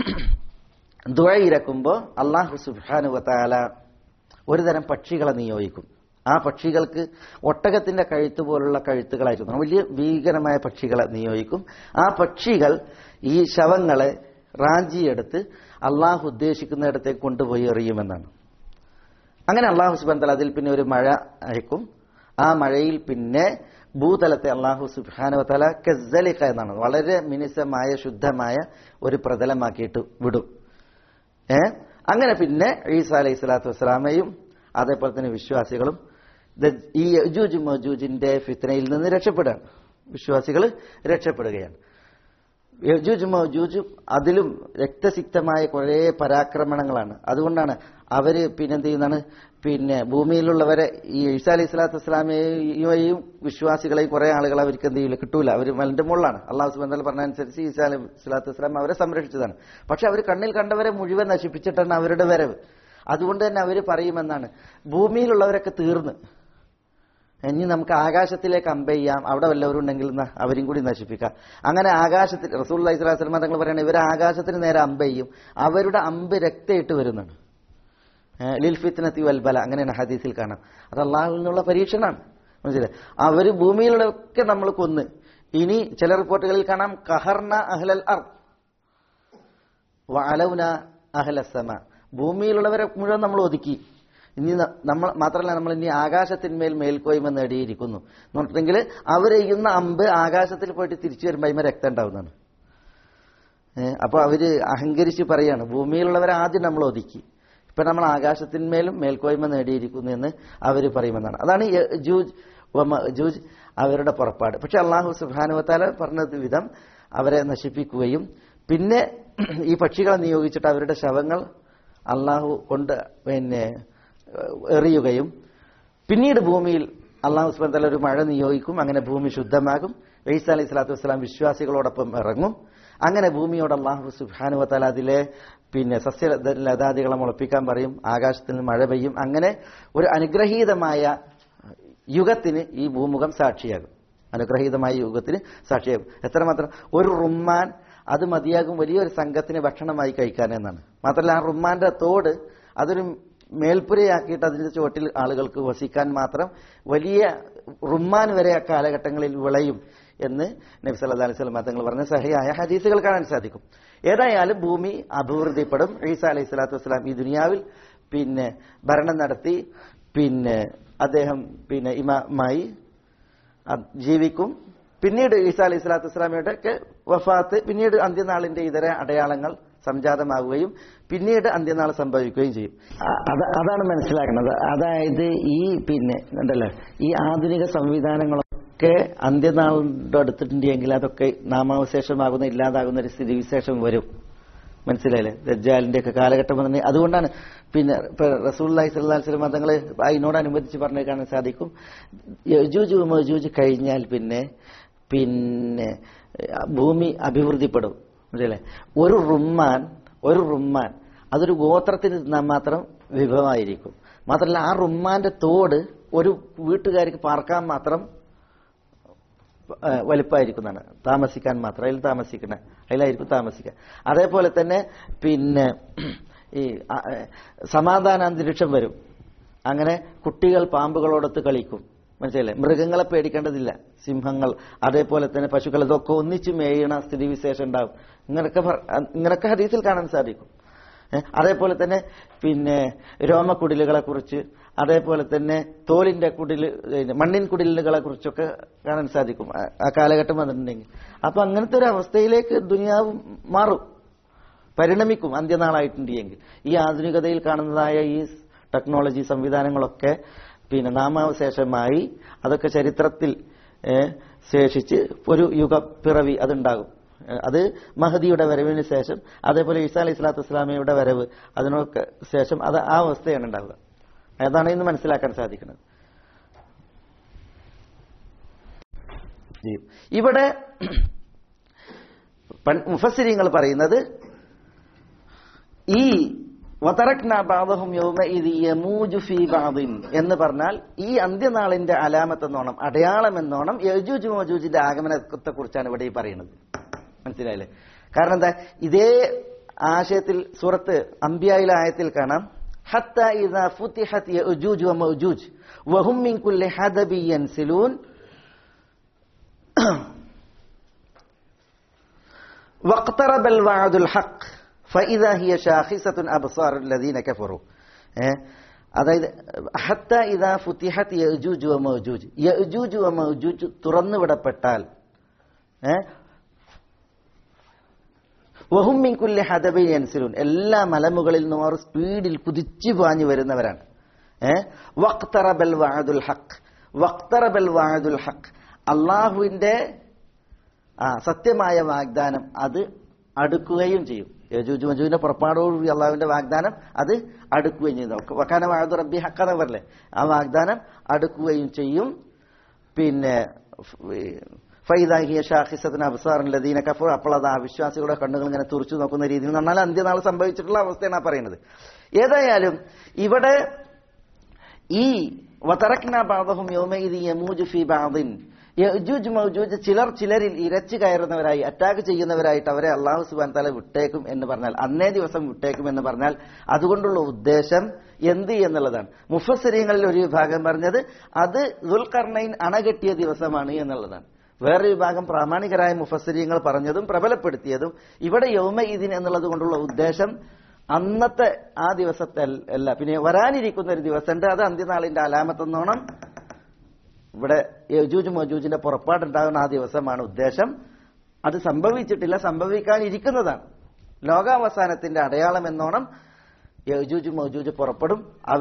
ദുആ ഇരക്കുമ്പോൾ അള്ളാഹു സുബ്ഹാനഹു വ തആല ഒരുതരം പക്ഷികളെ നിയോഗിക്കും. ആ പക്ഷികൾക്ക് ഒട്ടകത്തിന്റെ കഴുത്ത് പോലുള്ള കഴുത്തുകളായിരുന്നു. വലിയ ഭീകരമായ പക്ഷികളെ നിയോഗിക്കും. ആ പക്ഷികൾ ഈ ശവങ്ങളെ റാഞ്ചിയെടുത്ത് അള്ളാഹു ഉദ്ദേശിക്കുന്നിടത്തേക്ക് കൊണ്ടുപോയി എറിയുമെന്നാണ്. അങ്ങനെ അള്ളാഹു സുബ്ഹാനഹു വ തആല അതിൽ പിന്നെ ഒരു മഴ അയക്കും. ആ മഴയിൽ പിന്നെ ഭൂതലത്തെ അള്ളാഹു സുബ്ഹാനഹു വ തആല കസ്സലിഖ എന്നാണ്, വളരെ മിനുസമായ ശുദ്ധമായ ഒരു പ്രതലമാക്കിയിട്ട് വിടും. അങ്ങനെ പിന്നെ ഈസാ അലൈഹി സ്വലാത്തു വസ്സലാമയും അതേപോലെ തന്നെ വിശ്വാസികളും ഈ യജൂജ് മജൂജിന്റെ ഫിത്നയിൽ നിന്ന് രക്ഷപ്പെടുകയാണ്. വിശ്വാസികൾ രക്ഷപ്പെടുകയാണ്. യജൂജ് മജൂജ് അതിലും രക്തസിക്തമായ കുറേ പരാക്രമണങ്ങളാണ്. അതുകൊണ്ടാണ് അവര് പിന്നെന്ത് ചെയ്യുന്നതാണ്, പിന്നെ ഭൂമിയിലുള്ളവരെ ഈ ഈസാ അലൈഹി സ്വലാത്തു വസ്സലാമയെയും വിശ്വാസികളെയും കുറെ ആളുകൾ അവർക്ക് എന്ത് ചെയ്യില്ല, കിട്ടൂല. അവർ മലന്റെ മുകളിലാണ്. അള്ളാഹു സുബ്ഹാനഹു വ തആല പറഞ്ഞതനുസരിച്ച് ഈസാ അലൈഹി സ്വലാത്തു വസ്സലാം അവരെ സംരക്ഷിച്ചതാണ്. പക്ഷെ അവർ കണ്ണിൽ കണ്ടവരെ മുഴുവൻ നശിപ്പിച്ചിട്ടാണ് അവരുടെ വരവ്. അതുകൊണ്ട് തന്നെ അവർ പറയുമെന്നാണ്, ഭൂമിയിലുള്ളവരൊക്കെ തീർന്ന് ഇനി നമുക്ക് ആകാശത്തിലേക്ക് അമ്പ ചെയ്യാം, അവിടെ വല്ലവരും ഉണ്ടെങ്കിൽ അവരും കൂടി നശിപ്പിക്കാം. അങ്ങനെ ആകാശത്തിൽ റസൂലുള്ളാഹി സ്വല്ലല്ലാഹു അലൈഹി വസല്ലം തങ്ങൾ പറയുന്നത്, ഇവർ ആകാശത്തിന് നേരെ അമ്പ ചെയ്യും, അവരുടെ അമ്പ് രക്തയിട്ട് വരുന്നതാണ്. ലിൽ ഫിത്നതി വൽ ബല, അങ്ങനെയാണ് ഹദീസിൽ കാണാം. അത് അള്ളാഹുവിൽ നിന്നുള്ള പരീക്ഷണമാണ്. മനസ്സിലായി? അവർ ഭൂമിയിലുള്ളതൊക്കെ നമ്മൾ കൊന്ന്. ഇനി ചില റിപ്പോർട്ടുകളിൽ കാണാം ഖഹർന അഹ്ലൽ അർദ് വഅലൗന അഹ്ലസ് സമാ, ഭൂമിയിലുള്ളവരെ മുഴുവൻ നമ്മൾ ഒതുക്കി. ഇനി നമ്മൾ മാത്രമല്ല, നമ്മൾ ഇനി ആകാശത്തിന്മേൽ മേൽക്കോയ്മ നേടിയിരിക്കുന്നു എന്ന് പറഞ്ഞിട്ടുണ്ടെങ്കിൽ അവരെയ്യുന്ന അമ്പ് ആകാശത്തിൽ പോയിട്ട് തിരിച്ചു വരുമ്പോൾ അതിന്മേൽ രക്തം ഉണ്ടാവുന്നതാണ്. അപ്പോൾ അവര് അഹങ്കരിച്ച് പറയാണ്, ഭൂമിയിലുള്ളവരെ ആദ്യം നമ്മൾ ഒതുക്കി, ഇപ്പൊ നമ്മൾ ആകാശത്തിന്മേലും മേൽക്കോയ്മ നേടിയിരിക്കുന്നു എന്ന് അവർ പറയുമെന്നാണ്. അതാണ് യജൂജ് അവരുടെ പുറപ്പാട്. പക്ഷെ അള്ളാഹു സുബ്ഹാനഹു വ തആല പറഞ്ഞത് വിധം അവരെ നശിപ്പിക്കുകയും പിന്നെ ഈ പക്ഷികളെ നിയോഗിച്ചിട്ട് അവരുടെ ശവങ്ങൾ അള്ളാഹു കൊണ്ട് പിന്നെ എറിയുകയും പിന്നീട് ഭൂമിയിൽ അള്ളാഹു സുബ്ഹാനഹു വ തആല ഒരു മഴ നിയോഗിക്കും. അങ്ങനെ ഭൂമി ശുദ്ധമാകും. ഈസാ അലൈഹി സ്വലാത്തു വസ്സലാം വിശ്വാസികളോടൊപ്പം ഇറങ്ങും. അങ്ങനെ ഭൂമിയോട് അള്ളാഹു സുബ്ഹാനഹു വ തആല അതിലെ പിന്നെ സസ്യലതാദികളെ മുളപ്പിക്കാൻ പറയും, ആകാശത്തിൽ നിന്ന് മഴ പെയ്യും. അങ്ങനെ ഒരു അനുഗ്രഹീതമായ യുഗത്തിന് ഈ ഭൂമുഖം സാക്ഷിയാകും. അനുഗ്രഹീതമായ യുഗത്തിന് സാക്ഷിയാകും. എത്രമാത്രം ഒരു റുമ്മാൻ അത് മതിയാകും വലിയൊരു സംഘത്തിന് ഭക്ഷണമായി കഴിക്കാൻ എന്നാണ്. മാത്രമല്ല ആ റുമ്മാന്റെ തോട് അതൊരു മേൽപ്പുരയാക്കിയിട്ട് അതിന്റെ ചുവട്ടിൽ ആളുകൾക്ക് വസിക്കാൻ മാത്രം വലിയ റുമ്മാൻ വരെ ആ കാലഘട്ടങ്ങളിൽ വിളയും എന്ന് നബി സല്ലല്ലാഹു അലൈഹി വസല്ലം തങ്ങൾ പറഞ്ഞ സഹിഹായ ഹദീസുകൾ കാണാൻ സാധിക്കും. ഏതായാലും ഭൂമി അഭിവൃദ്ധിപ്പെടും. ഈസാ അലൈഹി സ്വലാത്തു വസ്സലാം ഈ ദുനിയാവിൽ പിന്നെ ഭരണം നടത്തി പിന്നെ അദ്ദേഹം പിന്നെ ഇമാമായി ജീവിക്കും. പിന്നീട് ഈസാ അലൈഹി സ്വലാത്തു വസ്സലാമയുടെ ഒക്കെ വഫാത്ത്, പിന്നീട് അന്ത്യനാളിന്റെ ഇതര അടയാളങ്ങൾ സംജാതമാവുകയും പിന്നീട് അന്ത്യനാൾ സംഭവിക്കുകയും ചെയ്യും. അതാണ് മനസ്സിലാക്കുന്നത്. അതായത് ഈ പിന്നെ ഉണ്ടല്ലോ ഈ ആധുനിക സംവിധാനങ്ങളൊക്കെ അന്ത്യനാളിന്റെ അടുത്തിട്ടുണ്ടെങ്കിൽ അതൊക്കെ നാമാവശേഷമാകുന്ന ഇല്ലാതാകുന്ന ഒരു സ്ഥിതിവിശേഷം വരും. മനസ്സിലായില്ലേ? ദജ്ജാലിന്റെ ഒക്കെ കാലഘട്ടം തന്നെ. അതുകൊണ്ടാണ് പിന്നെ റസൂലുള്ളാഹി സ്വല്ലല്ലാഹു അലൈഹി വസല്ലം തങ്ങൾ അതിനോടനുബന്ധിച്ച് പറഞ്ഞു കാണാൻ സാധിക്കും, യജൂജ് മജൂജ് കഴിഞ്ഞാൽ പിന്നെ ഭൂമി അഭിവൃദ്ധിപ്പെടും. മനസ്സിലെ? ഒരു റുമ്മാൻ അതൊരു ഗോത്രത്തിന് തിന്നാൻ മാത്രം വിഭവമായിരിക്കും. മാത്രമല്ല ആ റുമ്മാന്റെ തോട് ഒരു വീട്ടുകാർക്ക് പാർക്കാൻ മാത്രം വലിപ്പമായിരിക്കുന്നതാണ്, താമസിക്കാൻ മാത്രം അതിൽ താമസിക്കണേ, അതിലായിരിക്കും താമസിക്കുക. അതേപോലെ തന്നെ പിന്നെ ഈ സമാധാന അന്തരീക്ഷം വരും. അങ്ങനെ കുട്ടികൾ പാമ്പുകളോടൊത്ത് കളിക്കും, മനസ്സിലല്ലേ? മൃഗങ്ങളെ പേടിക്കേണ്ടതില്ല, സിംഹങ്ങൾ അതേപോലെ തന്നെ പശുക്കൾ ഇതൊക്കെ ഒന്നിച്ച് മേയണ സ്ഥിതിവിശേഷം ഉണ്ടാവും. ഇങ്ങനൊക്കെ ഹദീസിൽ കാണാൻ സാധിക്കും. അതേപോലെ തന്നെ പിന്നെ രോമക്കുടിലുകളെ കുറിച്ച്, അതേപോലെ തന്നെ തോലിന്റെ മണ്ണിൻ കുടിലുകളെ കുറിച്ചൊക്കെ കാണാൻ സാധിക്കും ആ കാലഘട്ടം വന്നിട്ടുണ്ടെങ്കിൽ. അപ്പൊ അങ്ങനത്തെ ഒരു അവസ്ഥയിലേക്ക് ദുനിയാവ് മാറും, പരിണമിക്കും അന്ത്യനാളായിട്ടുണ്ടെങ്കിൽ. ഈ ആധുനികതയിൽ കാണുന്നതായ ഈ ടെക്നോളജി സംവിധാനങ്ങളൊക്കെ പിന്നെ നാമാവശേഷമായി അതൊക്കെ ചരിത്രത്തിൽ ശേഷിച്ച് ഒരു യുഗപ്പിറവി അതുണ്ടാകും. അത് മഹദിയുടെ വരവിന് ശേഷം, അതേപോലെ ഈസാ അലൈഹി സ്വലാത്തു വസ്സലാമയുടെ വരവ്, അതിനൊക്കെ ശേഷം അത് ആ അവസ്ഥയാണ് ഉണ്ടാവുക. അതാണ് ഇന്ന് മനസ്സിലാക്കാൻ സാധിക്കുന്നത്. ഇവിടെ മുഫസ്സിരീങ്ങൾ പറയുന്നത് ഈ വതറക്നാ ബഅദഹും യൗമഇദി യമൂജു ഫീ ബഅദിൻ എന്ന് പറഞ്ഞാൽ ഈ അന്ത്യനാളിന്റെ അലാമത്ത് എന്നോണം, അടയാളം എന്നോണം യജൂജ് മജൂജിന്റെ ആഗമനത്തെ കുറിച്ചാണ് ഇവിടെ ഈ പറയുന്നത്. മനസ്സിലായില്ലേ? കാരണം എന്താ, ഇതേ ആശയത്തിൽ സൂറത്ത് അംബിയായിലെ ആയത്തിൽ കാണാം, ഹത്താ ഇദാ ഫുതിഹത് യജൂജ് വമജൂജ് വഹും മിൻ കുല്ലി ഹദബി യൻസിലൂൻ വഖ്തറബൽ വഅദുൽ ഹഖ് ഫഇദാ ഹിയ ശാഖിസത്തുൻ അബ്സാറുൽ ലദീന കഫറു. അതായത് ഹത്താ ഇദാ ഫുതിഹത് യജൂജ് വമജൂജ്, യജൂജ് വമജൂജ് തുറന്നു വിടപ്പെട്ടാൽ, വഹും മിൻ കുല്ലി ഹദബിൻ യൻസിലൂൻ, എല്ലാ മലമുകളിൽ നിന്നും അവർ സ്പീഡിൽ കുതിച്ചു പാഞ്ഞു വരുന്നവരാണ്. വഖ്തറബൽ വഅദുൽ ഹഖ്, വഖ്തറബൽ വഅദുൽ ഹഖ്, അല്ലാഹുവിന്റെ സത്യമായ വാഗ്ദാനം അത് അടുക്കുകയും ചെയ്യും. യജൂജ് മജൂജിന്റെ പുറപ്പാടോടുകൂടി അള്ളാഹുവിന്റെ വാഗ്ദാനം അത് അടുക്കുകയും ചെയ്യുന്നു. വകാന വഅദു റബ്ബി ഹഖ്ഖൻ പറഞ്ഞില്ലേ, ആ വാഗ്ദാനം അടുക്കുകയും ചെയ്യും. പിന്നെ ഫൈദാ ഹിയ ശാഖിസത്തുൻ അബ്സാറുൽ ലദീന കഫറു, അപ്പോൾ അത് ആ വിശ്വാസികളുടെ കണ്ണുകൾ ഇങ്ങനെ തുറച്ചു നോക്കുന്ന രീതിയിൽ എന്ന് പറഞ്ഞാൽ അന്ത്യനാൾ സംഭവിച്ചിട്ടുള്ള അവസ്ഥയാണ് പറയുന്നത്. ഏതായാലും ഇവിടെ ഈ വതറക്നാ ബഅദഹും യൗമഇദി യമൂജു ഫീ ബഅദിൻ, യജൂജ് മൗജൂജ് ചിലരിൽ ഇരച്ചു കയറുന്നവരായി, അറ്റാക്ക് ചെയ്യുന്നവരായിട്ട് അവരെ അല്ലാഹു സുബ്ഹാനഹു വ തആല വിട്ടേക്കും എന്ന് പറഞ്ഞാൽ, അന്നേ ദിവസം വിട്ടേക്കും എന്ന് പറഞ്ഞാൽ അതുകൊണ്ടുള്ള ഉദ്ദേശം എന്ത് എന്നുള്ളതാണ്. മുഫസ്സിരീങ്ങളിൽ ഒരു വിഭാഗം പറഞ്ഞത് അത് ദുൽഖർനൈൻ അണകെട്ടിയ ദിവസമാണ് എന്നുള്ളതാണ്. വേറൊരു വിഭാഗം പ്രാമാണികരായ മുഫസ്സിരീങ്ങൾ പറഞ്ഞതും പ്രബലപ്പെടുത്തിയതും ഇവിടെ യൗമഇദിൻ എന്നുള്ളത് കൊണ്ടുള്ള ഉദ്ദേശം അന്നത്തെ ആ ദിവസത്തെ അല്ല, പിന്നെ വരാനിരിക്കുന്ന ഒരു ദിവസമുണ്ട്, അത് അന്ത്യനാളിന്റെ അലാമത്തെന്നോണം ഇവിടെ യജൂജ് മജൂജിന്റെ പുറപ്പാടുണ്ടാകുന്ന ആ ദിവസമാണ് ഉദ്ദേശം. അത് സംഭവിച്ചിട്ടില്ല, സംഭവിക്കാനിരിക്കുന്നതാണ്. ലോകാവസാനത്തിന്റെ അടയാളം എന്നോണം യജൂജ് മജൂജ് പുറപ്പെടും.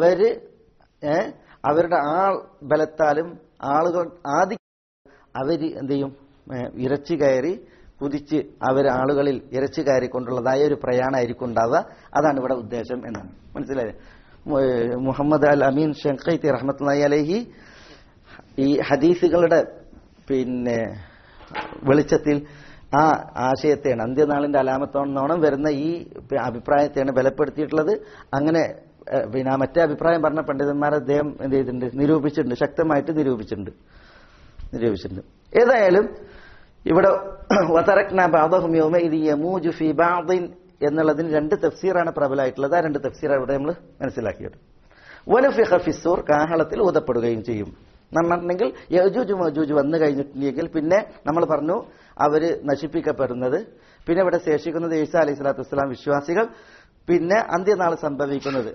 അവരുടെ ബലത്താലും ആളുകൾ അവര് എന്ത് ചെയ്യും, ഇരച്ചു കയറി കുതിച്ച് ആളുകളിൽ ഇരച്ചു കയറിക്കൊണ്ടുള്ളതായ ഒരു പ്രയാണമായിരിക്കും ഉണ്ടാവുക. അതാണ് ഇവിടെ ഉദ്ദേശം എന്നാണ്. മനസ്സിലായത്? മുഹമ്മദ് അൽ അമീൻ ഷൻഖൈത്തി റഹ്മത്തുള്ളാഹി അലൈഹി ഈ ഹദീസുകളുടെ പിന്നെ വെളിച്ചത്തിൽ ആ ആശയത്തെയാണ്, അന്ത്യനാളിന്റെ അലാമത്തോന്നോണം വരുന്ന ഈ അഭിപ്രായത്തെയാണ് ബലപ്പെടുത്തിയിട്ടുള്ളത്. അങ്ങനെ പിന്നെ മറ്റേ അഭിപ്രായം പറഞ്ഞ പണ്ഡിതന്മാരെ അദ്ദേഹം എന്ത് ചെയ്തിട്ടുണ്ട്, നിരൂപിച്ചിട്ടുണ്ട്, ശക്തമായിട്ട് നിരൂപിച്ചിട്ടുണ്ട്. ഏതായാലും ഇവിടെ വതറക്നാ ബഅദഹും യൗമഇദി യമൂജു ഫീ ബഅദിൻ എന്നുള്ളതിന് രണ്ട് തഫ്സീറാണ് പ്രബലമായിട്ടുള്ളത്. ആ രണ്ട് തഫ്സീറാണ് ഇവിടെ നമ്മൾ മനസ്സിലാക്കിയത്. വനഫിഖ ഫിസ്സൂർ, കാഹളത്തിൽ ഊതപ്പെടുകയും ചെയ്യും എന്നുണ്ടെങ്കിൽ യജൂജ് മജൂജ് വന്നു കഴിഞ്ഞിട്ടുണ്ടെങ്കിൽ പിന്നെ നമ്മൾ പറഞ്ഞു അവര് നശിപ്പിക്കപ്പെടുന്നത്, പിന്നെ ഇവിടെ ശേഷിക്കുന്നത് ഈസാ അലൈഹി സ്വലാത്തു വസ്സലാം വിശ്വാസികൾ, പിന്നെ അന്ത്യനാൾ സംഭവിക്കുന്നത്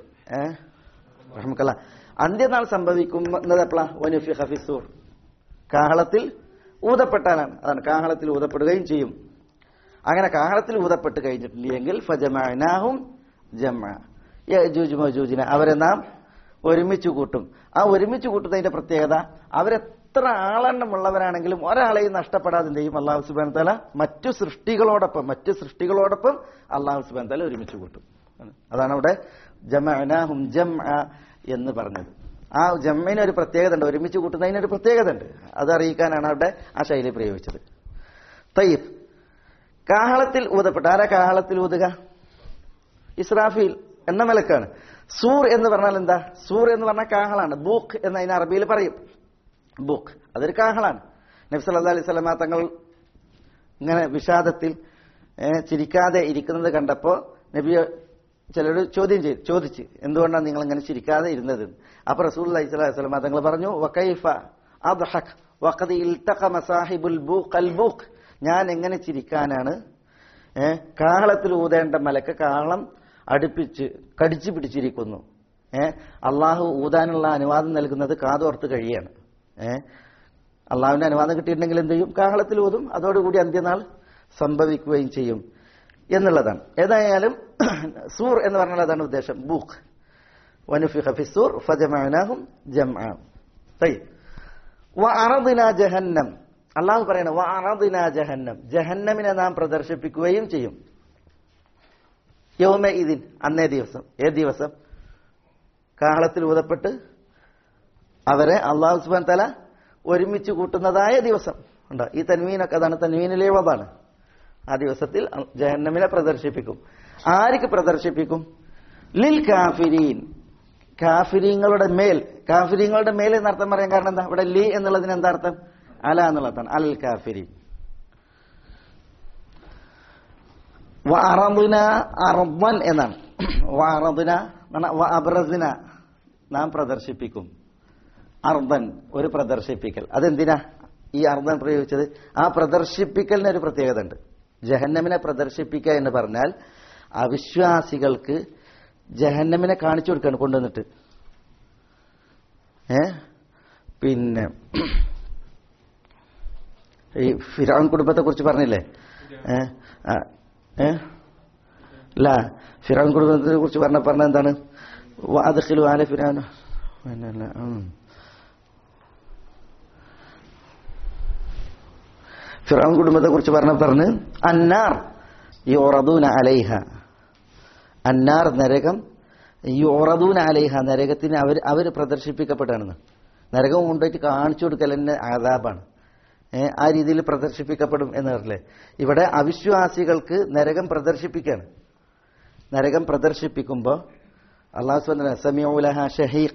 അന്ത്യനാൾ സംഭവിക്കുന്നത് എപ്പോഴാ? വനഫിഖ ഫിസ്സൂർ, കാഹളത്തിൽ ഊതപ്പെട്ടാലാണ്. അതാണ് കാഹളത്തിൽ ഊതപ്പെടുകയും ചെയ്യും. അങ്ങനെ കാഹളത്തിൽ ഊതപ്പെട്ട് കഴിഞ്ഞിട്ടില്ലെങ്കിൽ ഫജമഅനാഹും ജംഅ, യജൂജ് മജൂജിനെ അവരെ നാം ഒരുമിച്ച് കൂട്ടും. ആ ഒരുമിച്ച് കൂട്ടുന്നതിന്റെ പ്രത്യേകത, അവരെത്ര ആളെണ്ണമുള്ളവരാണെങ്കിലും ഒരാളെയും നഷ്ടപ്പെടാതെ എന്ത് ചെയ്യും അല്ലാഹു സുബ്ഹാനഹു വ തആല മറ്റു സൃഷ്ടികളോടൊപ്പം അല്ലാഹു സുബ്ഹാനഹു വ തആല ഒരുമിച്ച് കൂട്ടും. അതാണ് അവിടെ ജമഅനാഹും ജംഅ എന്ന് പറഞ്ഞത്. ആ ജമ്മിന് ഒരു പ്രത്യേകത ഉണ്ട്, ഒരുമിച്ച് കൂട്ടുന്നതിനൊരു പ്രത്യേകത ഉണ്ട്. അതറിയിക്കാനാണ് അവിടെ ആ ശൈലി പ്രയോഗിച്ചത്. തയ്യിബ്, കാഹളത്തിൽ ഊതപ്പെട്ട ആരാ കാഹളത്തിൽ ഊതുക? ഇസ്രാഫീൽ എന്ന മലക്കാണ്. സൂർ എന്ന് പറഞ്ഞാൽ എന്താ? സൂർ എന്ന് പറഞ്ഞാൽ കാഹളാണ്. ബൂക്ക് എന്ന് അതിന് അറബിയിൽ പറയും. ബൂക്ക് അതൊരു കാഹളാണ്. നബി സല്ലല്ലാഹു അലൈഹി വസല്ലമ തങ്ങൾ ഇങ്ങനെ വിഷാദത്തിൽ ചിരിക്കാതെ ഇരിക്കുന്നത് കണ്ടപ്പോ നബി ചിലരോട് ചോദിച്ച് എന്തുകൊണ്ടാണ് നിങ്ങൾ ഇങ്ങനെ ചിരിക്കാതെ ഇരുന്നത്? അപ്പൊ റസൂലുള്ളാഹി സ്വല്ലല്ലാഹു അലൈഹി വസല്ലമ തങ്ങൾ പറഞ്ഞു, വകൈഫ അദ്ഹക് വഖദ് ഇൽതഖമ സാഹിബുൽ ബൂഖ് അൽ ബൂഖ്, ഞാൻ എങ്ങനെ ചിരിക്കാനാണ്? കാഹളത്തിൽ ഊതേണ്ട മലക്ക് കാഹളം അടുപ്പിച്ച് കടിച്ചു പിടിച്ചിരിക്കുന്നു. അള്ളാഹു ഊതാനുള്ള അനുവാദം നൽകുന്നത് കാതോർത്ത് കഴിയാണ്. അള്ളാഹുവിന്റെ അനുവാദം കിട്ടിയിട്ടുണ്ടെങ്കിൽ എന്ത് ചെയ്യും? കാഹളത്തിൽ ഊതും. അതോടുകൂടി അന്ത്യനാൾ സംഭവിക്കുകയും ചെയ്യും എന്നുള്ളതാണ്. ഏതായാലും സൂർ എന്ന് പറഞ്ഞാൽ അതാണ് ഉദ്ദേശം. ബൂഖ് വനുഫിഖ ഫിസ്സൂർ ഫജമഅനാഹും ജംഅ. തയ്യിബ്. വഅറദ്നാ ജഹന്നം, അള്ളാഹു പറയണം വഅറദ്നാ ജഹന്നം, ജഹന്നമിനെ നാം പ്രദർശിപ്പിക്കുകയും ചെയ്യും. യൗമഇദിൻ, അന്നേ ദിവസം. ഏത് ദിവസം? കാഹളത്തിൽ ഊതപ്പെട്ട് അവരെ അള്ളാഹു സുബ്ഹാനഹു വ തആല ഒരുമിച്ച് കൂട്ടുന്നതായ ദിവസം ഉണ്ടോ? ഈ തൻവീനൊക്കെ അതാണ്, തൻവീനിലെ വബാണ്. ആ ദിവസത്തിൽ ജഹന്നമിനെ പ്രദർശിപ്പിക്കും. ആർക്ക് പ്രദർശിപ്പിക്കും? ലിൽ കാഫിരീൻ, കാഫിരീങ്ങളുടെ മേൽ. കാഫിരീങ്ങളുടെ മേൽ എന്നർത്ഥം പറയാൻ കാരണം എന്താ? ഇവിടെ ലി എന്നുള്ളതിന് എന്താ അർത്ഥം? അല എന്നുള്ളതാണ്. അൽ കാഫിരീൻ. വഅറദ്ന അർദൻ എന്നാണ്. വഅറദ്ന വഅബ്റസ്ന, നാം പ്രദർശിപ്പിക്കും. അർദൻ, ഒരു പ്രദർശിപ്പിക്കൽ. അതെന്തിനാ ഈ അർദൻ പ്രയോഗിച്ചത്? ആ പ്രദർശിപ്പിക്കലിന് ഒരു പ്രത്യേകത ഉണ്ട്. ജഹന്നമിനെ പ്രദർശിപ്പിക്കുക എന്ന് പറഞ്ഞാൽ അവിശ്വാസികൾക്ക് ജഹന്നമിനെ കാണിച്ചു കൊടുക്കുകയാണ് കൊണ്ടുവന്നിട്ട്. പിന്നെ ഈ ഫിറഔൻ കുടുംബത്തെ കുറിച്ച് പറഞ്ഞില്ലേ? ഫിറഔൻ കുടുംബത്തെ കുറിച്ച് പറഞ്ഞ എന്താണ്? വഅദ്ഖിലു ആല ഫിറഔന, ഫിറഔൻ കുടുംബത്തെ കുറിച്ച് പറഞ്ഞ് അന്നാർ യുറദൂന അലൈഹ, അന്നാർ നരകം, യുറദൂന അലൈഹ നരകത്തിന് അവർ പ്രദർശിപ്പിക്കപ്പെട്ടാണെന്ന്. നരകം കൊണ്ടുപോയിട്ട് കാണിച്ചു കൊടുക്കൽ തന്നെ ആദാബാണ്. ആ രീതിയിൽ പ്രദർശിപ്പിക്കപ്പെടും എന്ന് പറഞ്ഞില്ലേ? ഇവിടെ അവിശ്വാസികൾക്ക് നരകം പ്രദർശിപ്പിക്കുകയാണ്. നരകം പ്രദർശിപ്പിക്കുമ്പോൾ അല്ലാഹു സുബ്ഹാനഹു വ തആല സമിഉ ലഹാ ഷഹീഖ,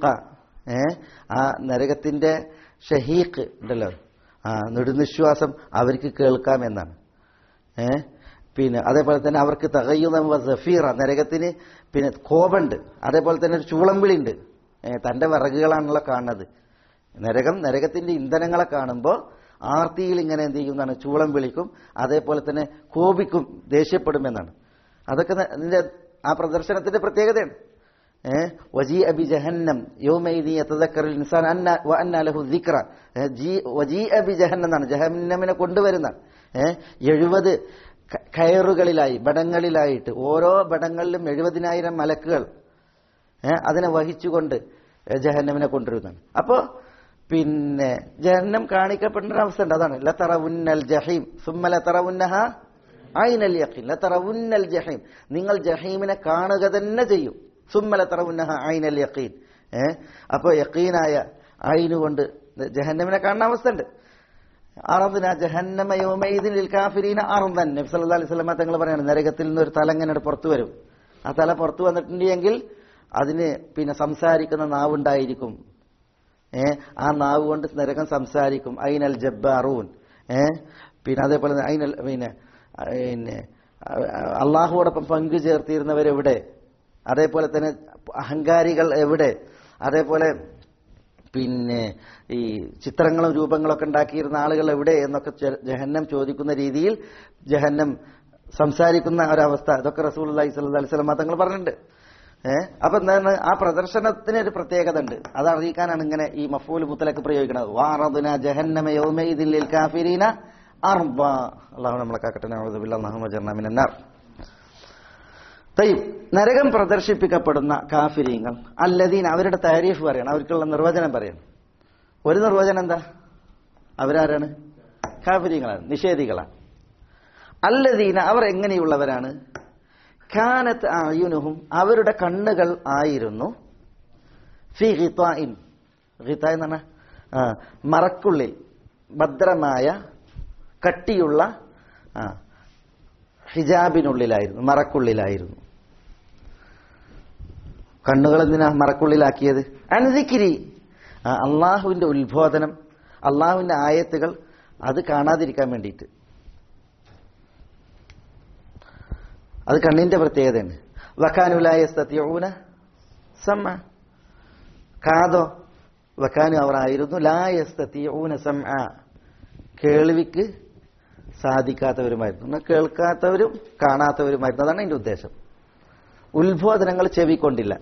ആ നരകത്തിന്റെ ഷഹീഖ് ഉണ്ടല്ലോ, നെടുനിശ്വാസം അവർക്ക് കേൾക്കാമെന്നാണ്. പിന്നെ അതേപോലെ തന്നെ അവർക്ക് തഗയ്യുദൻ വ സഫീറ, നരകത്തിന് പിന്നെ കോപമുണ്ട്. അതേപോലെ തന്നെ ഒരു ചൂളംവിളി ഉണ്ട്. തന്റെ വിറകുകളാണല്ലോ കാണുന്നത്. നരകത്തിന്റെ ഇന്ധനങ്ങളെ കാണുമ്പോൾ ആർത്തിയിൽ ഇങ്ങനെ എന്ത് ചെയ്യുന്നതാണ്? ചൂളം വിളിക്കും. അതേപോലെ തന്നെ കോപിക്കും, ദേഷ്യപ്പെടുമെന്നാണ്. അതൊക്കെ അതിന്റെ ആ പ്രദർശനത്തിന്റെ പ്രത്യേകതയാണ്. വജീഅ ബി ജഹന്നം യൗമഇദി യതദക്കറുൽ ഇൻസാൻ വഅന്ന ലഹു ദിക്റ. വജീഅ ബി ജഹന്നം എന്നാണ്, ജഹന്നമിനെ കൊണ്ടുവരുന്ന 70 കയറുകളിലായി, ബടങ്ങളിലായിട്ട്, ഓരോ ബടങ്ങളിലും 70,000 മലക്കുകൾ അതിനെ വഹിച്ചുകൊണ്ട് ജഹന്നമിനെ കൊണ്ടുവരുന്നതാണ്. അപ്പോ പിന്നെ ജഹന്നം കാണിക്കപ്പെടുന്ന അവസ്ഥ ഉണ്ട്. അതാണ് ലതറവുന്നൽ ജഹീം സുമ്മ ലതറവുന്നഹ ഐനൽ യഖീൻ, ലതറവുന്നൽ ജഹീം, നിങ്ങൾ ജഹീമിനെ കാണുക തന്നെ ചെയ്യും. സുമ്മ ലതറവുന്നഹ ഐനൽ യഖീൻ. അപ്പോൾ യഖീനായ ഐന് കൊണ്ട് ജഹന്നമിനെ കാണുന്ന അവസ്ഥ ഉണ്ട്. അറദ്ന ജഹന്നമ യൗമഇദിൻ ലിൽ കാഫിരീന അർദൻ. നബി സല്ലല്ലാഹു അലൈഹി വസല്ലം തങ്ങൾ പറയാണ്, നരകത്തിൽ നിന്ന് ഒരു തല ഇങ്ങനെ പുറത്തു വരും. ആ തല പുറത്തു വന്നിട്ടുണ്ടെങ്കിൽ അതിന് പിന്നെ സംസാരിക്കുന്ന നാവുണ്ടായിരിക്കും. ആ നാവ് കൊണ്ട് നരകം സംസാരിക്കും. ഐനൽ ജബ്ബാറൂൻ. പിന്നെ അതേപോലെ ഐനൽ പിന്നെ അള്ളാഹുവോടൊപ്പം പങ്കു ചേർത്തിരുന്നവരെവിടെ? അതേപോലെ തന്നെ അഹങ്കാരികൾ എവിടെ? അതേപോലെ പിന്നെ ഈ ചിത്രങ്ങളും രൂപങ്ങളൊക്കെ ഉണ്ടാക്കിയിരുന്ന ആളുകൾ എവിടെ എന്നൊക്കെ ജഹന്നം ചോദിക്കുന്ന രീതിയിൽ ജഹന്നം സംസാരിക്കുന്ന ഒരവസ്ഥ. ഇതൊക്കെ റസൂലുള്ളാഹി സ്വല്ലല്ലാഹു അലൈഹി വസല്ലം തങ്ങൾ പറഞ്ഞിട്ടുണ്ട്. അപ്പൊ എന്താണ്? ആ പ്രദർശനത്തിന് ഒരു പ്രത്യേകത ഉണ്ട്. അത് അറിയിക്കാനാണ് ഇങ്ങനെ ഈ മഫ്ഊൽ മുത്തലഖ് പ്രയോഗിക്കുന്നത്. വഅറദ്നാ ജഹന്നമ യൗമഇദിൻ ലിൽ കാഫിരീന അർബ. അല്ലാഹു നമ്മളെ കാക്കട്ടെ. നഊദു ബില്ലാഹി അല്ലാഹുമ്മ ജർനാ മിനൻ നാർ. തയ്യിബ്. നരകം പ്രദർശിപ്പിക്കപ്പെടുന്ന കാഫിരീങ്ങൾ അല്ലദീന, അവരുടെ താരീഫ് പറയണം, അവർക്കുള്ള നിർവചനം പറയണം. ഒരു നിർവചനം എന്താ? അവരാരാണ്? കാഫിരീങ്ങളാണ്, നിഷേധികളാണ്. അല്ലദീന, അവർ എങ്ങനെയുള്ളവരാണ്? കാനത്ത് അയുനുഹും, അവരുടെ കണ്ണുകൾ ആയിരുന്നു, ഫി ഗിതാഇൻ, ഗിതാ എന്ന് പറഞ്ഞാൽ മറക്കുള്ളിൽ, ഭദ്രമായ കട്ടിയുള്ള ഹിജാബിനുള്ളിലായിരുന്നു, മറക്കുള്ളിലായിരുന്നു. കണ്ണുകൾ എന്തിനാ മറക്കുള്ളിലാക്കിയത്? അൻസിക്രി, അള്ളാഹുവിന്റെ ഉത്ബോധനം, അള്ളാഹുവിന്റെ ആയത്തുകൾ അത് കാണാതിരിക്കാൻ വേണ്ടിയിട്ട്. അത് കണ്ണിന്റെ പ്രത്യേകതയാണ്. വക്കാനു ലാ യസ്തതിഊന സമഅ, കാതോ വക്കാനു അവർ ആയിരുന്നു ലാ യസ്തതിഊന സമഅ, കേൾവിക്ക് സാധിക്കാത്തവരുമായിരുന്നു. കേൾക്കാത്തവരും കാണാത്തവരുമായിരുന്നു. അതാണ് അതിന്റെ ഉദ്ദേശം. ഉത്ബോധനങ്ങൾ ചെവിക്കൊണ്ടില്ല.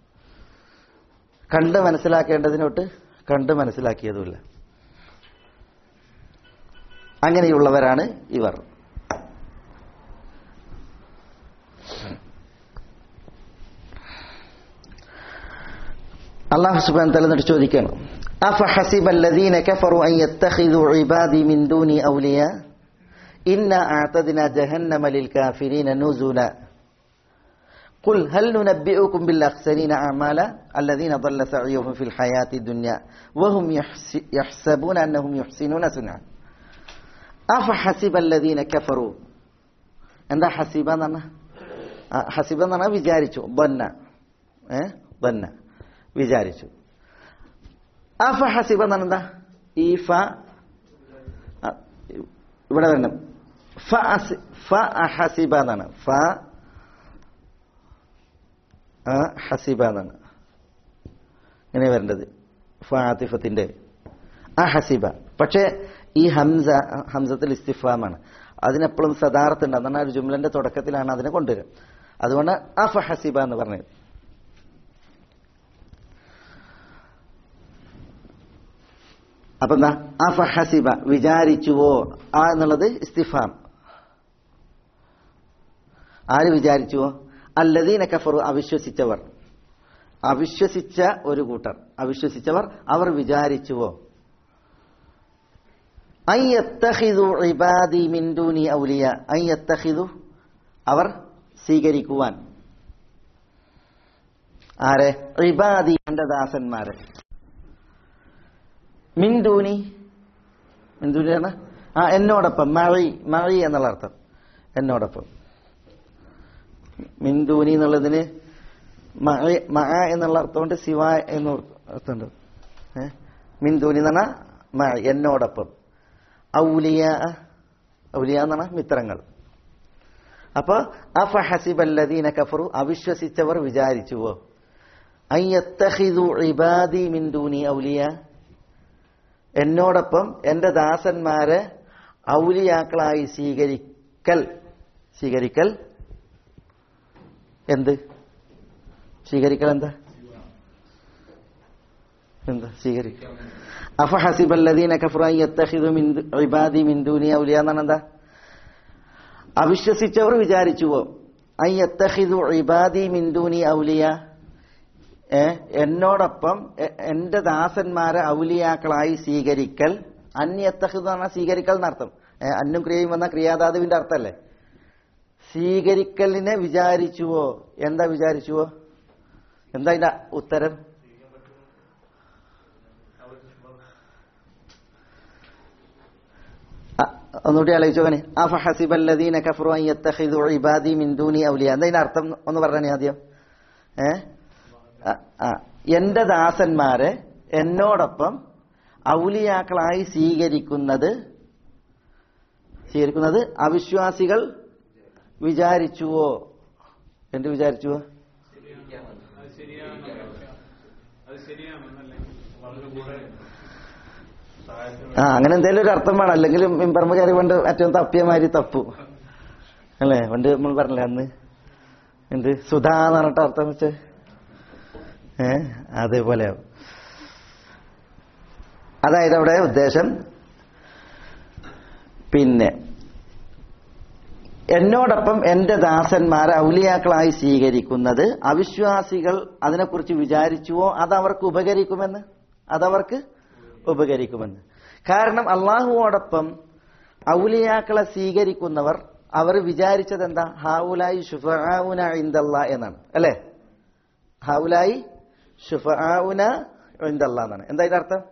കണ്ട് മനസ്സിലാക്കേണ്ടതിനോട്ട് കണ്ട് മനസ്സിലാക്കിയതുമില്ല. അങ്ങനെയുള്ളവരാണ് ഇവർ. അല്ലാഹു സുബ്ഹാനഹു വ തആല എന്നിട്ട് ചോദിക്കണം, അഫഹസിബല്ലദീന കഫറു അൻ യത്തഖിദു ഇബാദി മിൻ ദൂനി ഔലിയ ഇന്ന അഅതദ്നാ ജഹന്നമ ലിൽ കാഫിരീന നുസുല ഖുൽ ഹൽ നുനബ്ബിഉകും ബിൽ അഖ്സരീന അഅമാല അല്ലദീന ضل സഅയുഹും ഫിൽ ഹയാത്തി ദുനിയ വഹും യഹ്സബൂന അന്നഹും യുഹ്സിനൂന സുന. അഫഹസിബല്ലദീന കഫറു, എന്താ ഹസിബ എന്ന് പറഞ്ഞാൽ? ഹസിബ എന്ന് പറഞ്ഞാൽ വിചാരിച്ചു, ബന്ന, ബന്ന വിചാരിച്ചു. അഫഹസിബ എന്ന് പറഞ്ഞാൽ എന്താ? ഈ ഫ ഇവിടെ വരണം. ഫ അഹസിബ എന്നാണ്. ഫ ഹസിബ എന്നാണ് ഇങ്ങനെ വരേണ്ടത്, ഫാത്തിഫത്തിന്റെ അഹസിബ. പക്ഷേ ഈ ഹംസത്തിൽ ഇസ്തിഫാമാണ്. അതിനെപ്പോഴും സദാർത്തുണ്ട്. അതാണ് ഒരു ജുംലന്റെ തുടക്കത്തിലാണ് അതിനെ കൊണ്ടുവരിക. അതുകൊണ്ട് അഫഹസിബ എന്ന് പറഞ്ഞത്. അപ്പൊ എന്താ? അഫഹസിബ വിചാരിച്ചുവോ? ആ എന്നുള്ളത് ഇസ്തിഫാം. ആര് വിചാരിച്ചുവോ? അല്ലദീന കഫറു അവിശ്വസിച്ചവർ, അവിശ്വസിച്ച ഒരു കൂട്ടർ, അവിശ്വസിച്ചവർ അവർ വിചാരിച്ചുവോ? അയ്യത്തഖിദു ഇബാദി മിൻ ദൂനി ഔലിയ, അയ്യത്തഖിദു അവർ സ്വീകരിക്കുവാൻ, ആരെ? ഇബാദി എന്റെ ദാസന്മാരെ, മിൻ ദൂനി, മിൻ ദൂനി ആണ് എന്നോടൊപ്പം, മഴി എന്നുള്ള അർത്ഥം, എന്നോടൊപ്പം. മിൻ ദൂനി എന്നുള്ളതിന് മഅ എന്നുള്ള അർത്ഥമുണ്ട്, സിവ എന്ന അർത്ഥമുണ്ട്. മിൻ ദൂനി എന്ന് പറഞ്ഞാൽ മഅ എന്നോടൊപ്പം. ഔലിയ, ഔലിയ എന്ന് പറഞ്ഞാൽ മിത്രങ്ങൾ. അപ്പൊ അഫഹസിബല്ലദീന കഫറു അവിശ്വസിച്ചവർ വിചാരിച്ചുവോ? അയ്യത്തഖിദു ഇബാദി മിൻ ദൂനി ഔലിയ, എന്നോടൊപ്പം എന്റെ ദാസന്മാരെ ഔലിയാക്കളായി സ്വീകരിക്കൽ എന്ത്? സ്വീകരിക്കൽ എന്താ? സ്വീകരിക്കൽ. അഫഹസിബല്ലദീന കഫറു അൻ യത്തഖിദു മിൻ ഇബാദി മിൻ ദൂനി ഔലിയ എന്നാണ് എന്താ? അവിശ്വസിച്ചവർ വിചാരിച്ചുവോ? അൻ യത്തഖിദു ഇബാദി മിൻ ദൂനി ഔലിയ, എന്നോടൊപ്പം എന്റെ ദാസന്മാരെ ഔലിയാക്കളായി സ്വീകരിക്കൽ. അന്യത്തഖിദു എന്ന് പറഞ്ഞാൽ സ്വീകരിക്കൽ എന്നർത്ഥം. അന്നും ക്രിയയും വന്ന ക്രിയാധാതുവിന്റെ അർത്ഥമല്ലേ? സ്വീകരിക്കലിനെ വിചാരിച്ചുവോ? എന്താ വിചാരിച്ചുവോ? എന്താ ഇതിന്റെ ഉത്തരം? ഒന്നുകൂടി ആലോചിച്ചോനെ. അഫഹസിബല്ലദീന കഫറു അൻ യത്തഖിദു ഇബാദി മിൻ ദൂനി ഔലിയ, എന്താ ഇതിന്റെ അർത്ഥം ഒന്ന് പറഞ്ഞേ ആദ്യം. എന്റെ ദാസന്മാരെ എന്നോടൊപ്പം ഔലിയാക്കളായി സ്വീകരിക്കുന്നത് അവിശ്വാസികൾ വിചാരിച്ചുവോ? എന്ത് വിചാരിച്ചുവോ? അങ്ങനെ എന്തെങ്കിലും ഒരു അർത്ഥം വേണം, അല്ലെങ്കിൽ മിമ്പർമകാരി പണ്ട് ഏറ്റവും തപ്പിയമാതിരി തപ്പു അല്ലേ? പണ്ട് നമ്മൾ പറഞ്ഞില്ലേ അന്ന്, എന്ത് സുധാ എന്ന് പറഞ്ഞിട്ട് അർത്ഥം വെച്ച് അതേപോലെ. അതായത് അവിടെ ഉദ്ദേശം പിന്നെ എന്നോടൊപ്പം എന്റെ ദാസന്മാരെ ഔലിയാക്കളായി സ്വീകരിക്കുന്നത് അവിശ്വാസികൾ അതിനെക്കുറിച്ച് വിചാരിച്ചുവോ? അതവർക്ക് ഉപകരിക്കുമെന്ന്. കാരണം അള്ളാഹുവോടൊപ്പം ഔലിയാക്കളെ സ്വീകരിക്കുന്നവർ അവർ വിചാരിച്ചത് എന്താ? ഹൗലായി ശുഫആഉന ഇൻദല്ലാഹ് എന്നാണ് അല്ലേ? ഹൗലായി ശുഫആഉന ഇൻദല്ലാഹ് എന്നാണ്. എന്താ ഇതിന്റെ അർത്ഥം?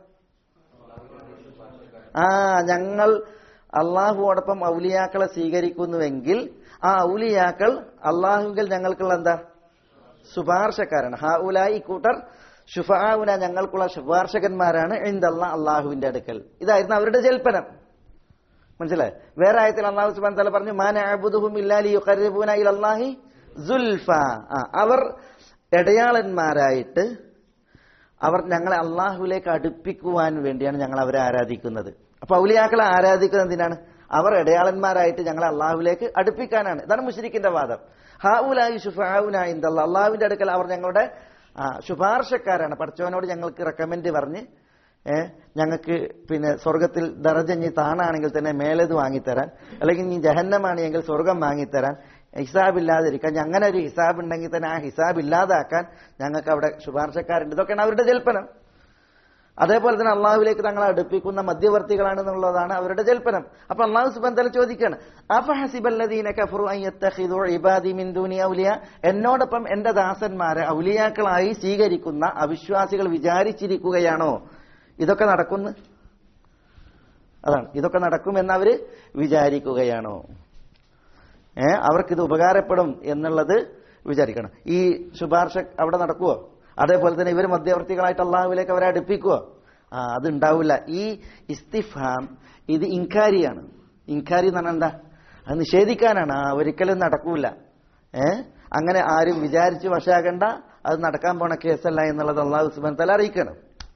ഞങ്ങൾ അള്ളാഹുവോടൊപ്പം ഔലിയാക്കളെ സ്വീകരിക്കുന്നുവെങ്കിൽ ആ ഔലിയാക്കൾ അള്ളാഹുവിൽ ഞങ്ങൾക്കുള്ള എന്താ? ശുപാർശക്കാരാണ്. ഹൗലായി കൂട്ടർ ശുഫാഉന ഞങ്ങൾക്കുള്ള ശുപാർശകന്മാരാണ് ഇൻദല്ലാഹ് അള്ളാഹുവിന്റെ അടുക്കൽ. ഇതായിരുന്നു അവരുടെ ജൽപ്പനം. മനസ്സിലായി? വേറെ ആയത്തിൽ അല്ലാഹു സുബ്ഹാനഹു വ തആല പറഞ്ഞു മാ നഅബുദുഹും ഇല്ലാ ലിയുഖർരിബൂന ഇലല്ലാഹി സുൽഫ. അവർ ഇടയാളന്മാരായിട്ട് അവർ ഞങ്ങളെ അള്ളാഹുവിലേക്ക് അടുപ്പിക്കുവാൻ വേണ്ടിയാണ് ഞങ്ങൾ അവരെ ആരാധിക്കുന്നത്. അപ്പൊ ഔലിയാക്കളെ ആരാധിക്കുന്നത് എന്തിനാണ്? അവർ ഇടയാളന്മാരായിട്ട് ഞങ്ങളെ അള്ളാഹുവിലേക്ക് അടുപ്പിക്കാനാണ്. ഇതാണ് മുശ്രിക്കിന്റെ വാദം. ഹൗലായി ശുഫാഉന ഇൻദല്ലാഹ് അള്ളാഹുവിന്റെ അടുക്കൽ അവർ ഞങ്ങളുടെ ശുപാർശക്കാരാണ്. പടച്ചവനോട് ഞങ്ങൾക്ക് റെക്കമെൻഡ് പറഞ്ഞ് ഞങ്ങൾക്ക് പിന്നെ സ്വർഗത്തിൽ ദറജ ഇനി താണാണെങ്കിൽ തന്നെ മേലത് വാങ്ങിത്തരാൻ, അല്ലെങ്കിൽ ഇനി ജഹന്നമാണെങ്കിൽ സ്വർഗം വാങ്ങിത്തരാൻ, ഹിസാബില്ലാതിരിക്കാൻ, അങ്ങനെ ഒരു ഹിസാബ് ഉണ്ടെങ്കിൽ തന്നെ ആ ഹിസാബ് ഇല്ലാതാക്കാൻ ഞങ്ങൾക്ക് അവിടെ ശുപാർശക്കാരുണ്ട്. ഇതൊക്കെയാണ് അവരുടെ ജൽപ്പനം. അതേപോലെ തന്നെ അള്ളാഹുവിലേക്ക് തങ്ങളെ അടുപ്പിക്കുന്ന മധ്യവർത്തികളാണെന്നുള്ളതാണ് അവരുടെ ജൽപ്പനം. അപ്പൊ അള്ളാഹു സുബ്ഹാനഹു വ തആല ചോദിക്കുകയാണ് അഫഹസിബല്ലദീന കഫറു അൻ യത്തഖിദു ഇബാദി മിൻ ദൂനി ഔലിയ. എന്നോടൊപ്പം എന്റെ ദാസന്മാരെ ഔലിയാക്കളായി സ്വീകരിക്കുന്ന അവിശ്വാസികൾ വിചാരിച്ചിരിക്കുകയാണോ ഇതൊക്കെ നടക്കുന്നു? അതാണ്, ഇതൊക്കെ നടക്കുമെന്ന് അവര് വിചാരിക്കുകയാണോ? അവർക്കിത് ഉപകാരപ്പെടും എന്നുള്ളത് വിചാരിക്കണം. ഈ ശുപാർശ അവിടെ നടക്കുവോ? അതേപോലെ തന്നെ ഇവർ മധ്യവർത്തികളായിട്ട് അള്ളാഹുവിലേക്ക് അവരെ അടുപ്പിക്കുവോ? അതുണ്ടാവില്ല. ഈ ഇസ്തിഫാം ഇത് ഇൻകാരിയാണ്. ഇൻകാരി എന്ന് പറഞ്ഞാൽ എന്താ? അത് നിഷേധിക്കാനാണ്. ഒരിക്കലും നടക്കൂല. അങ്ങനെ ആരും വിചാരിച്ച് വശാകണ്ട, അത് നടക്കാൻ പോണ കേസല്ല എന്നുള്ളത് അള്ളാഹു സുബ്ഹാനഹു വ തആല അറിയിക്കണം.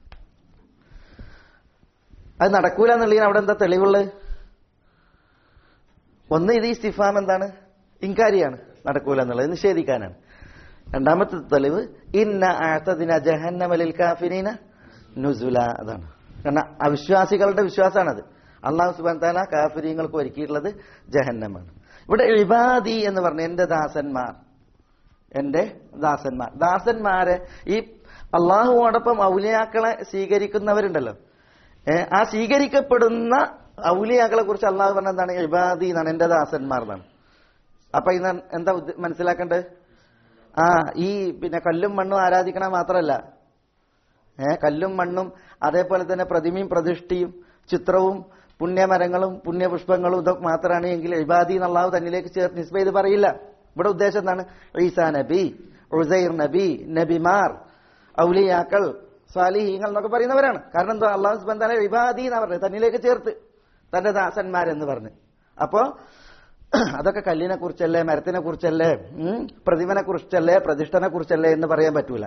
അത് നടക്കൂല എന്നുള്ളതിന് അവിടെ എന്താ തെളിവുള്ളത്? ഒന്ന്, ഇത് ഈ ഇസ്തിഫാം എന്താണ്? ഇൻകാരിയാണ്, നടക്കൂല എന്നുള്ളത് നിഷേധിക്കാനാണ്. രണ്ടാമത്തെ തെളിവ് ഇന്ന അഅതദിന ജഹന്നമ ലിൽ കാഫിരീന നുസുല. അതാണ്. കാരണം അവിശ്വാസികളുടെ വിശ്വാസമാണത്. അല്ലാഹു സുബ്ഹാനഹു വ തആല കാഫിരീങ്ങൾക്ക് ഒരുക്കിയിട്ടുള്ളത് ജഹന്നമാണ്. ഇവിടെ ഇബാദി എന്ന് പറഞ്ഞ എന്റെ ദാസന്മാർ, എന്റെ ദാസന്മാർ, ദാസന്മാരെ ഈ അള്ളാഹുവോടൊപ്പം ഔലിയാക്കളെ സ്വീകരിക്കുന്നവരുണ്ടല്ലോ, ആ സ്വീകരിക്കപ്പെടുന്ന ഔലിയാക്കളെ കുറിച്ച് അള്ളാഹു പറഞ്ഞ എന്താണ്? ഇബാദി എന്നാണ്, എന്റെ ദാസന്മാർ എന്നാണ്. അപ്പൊ ഇന്ന് എന്താ മനസ്സിലാക്കേണ്ടത്? ഈ പിന്നെ കല്ലും മണ്ണും ആരാധിക്കണ മാത്രമല്ല, കല്ലും മണ്ണും അതേപോലെ തന്നെ പ്രതിമയും പ്രതിഷ്ഠയും ചിത്രവും പുണ്യമരങ്ങളും പുണ്യപുഷ്പങ്ങളും ഇതൊക്കെ മാത്രമാണ് എങ്കിൽ ഇബാദി അള്ളാഹു തന്നിലേക്ക് ചേർത്ത് നിസ്ബ ചെയ്ത് പറയില്ല. ഇവിടെ ഉദ്ദേശം എന്താണ്? ഈസാ നബി, ഉസൈർ നബി, നബിമാർ, ഔലിയാക്കൾ, സാലിഹീങ്ങൾ എന്നൊക്കെ പറയുന്നവരാണ്. കാരണം എന്താ? അള്ളാഹു സുബ്ഹാനഹു വ തആല ഇബാദി എന്നാ പറഞ്ഞത്, തന്നിലേക്ക് ചേർത്ത് തന്റെ ദാസന്മാരെന്ന് പറഞ്ഞ്. അപ്പോ അതൊക്കെ കല്ലിനെ കുറിച്ചല്ലേ, മരത്തിനെ കുറിച്ചല്ലേ, പ്രതിമനെ കുറിച്ചല്ലേ, പ്രതിഷ്ഠനെ കുറിച്ചല്ലേ എന്ന് പറയാൻ പറ്റൂല.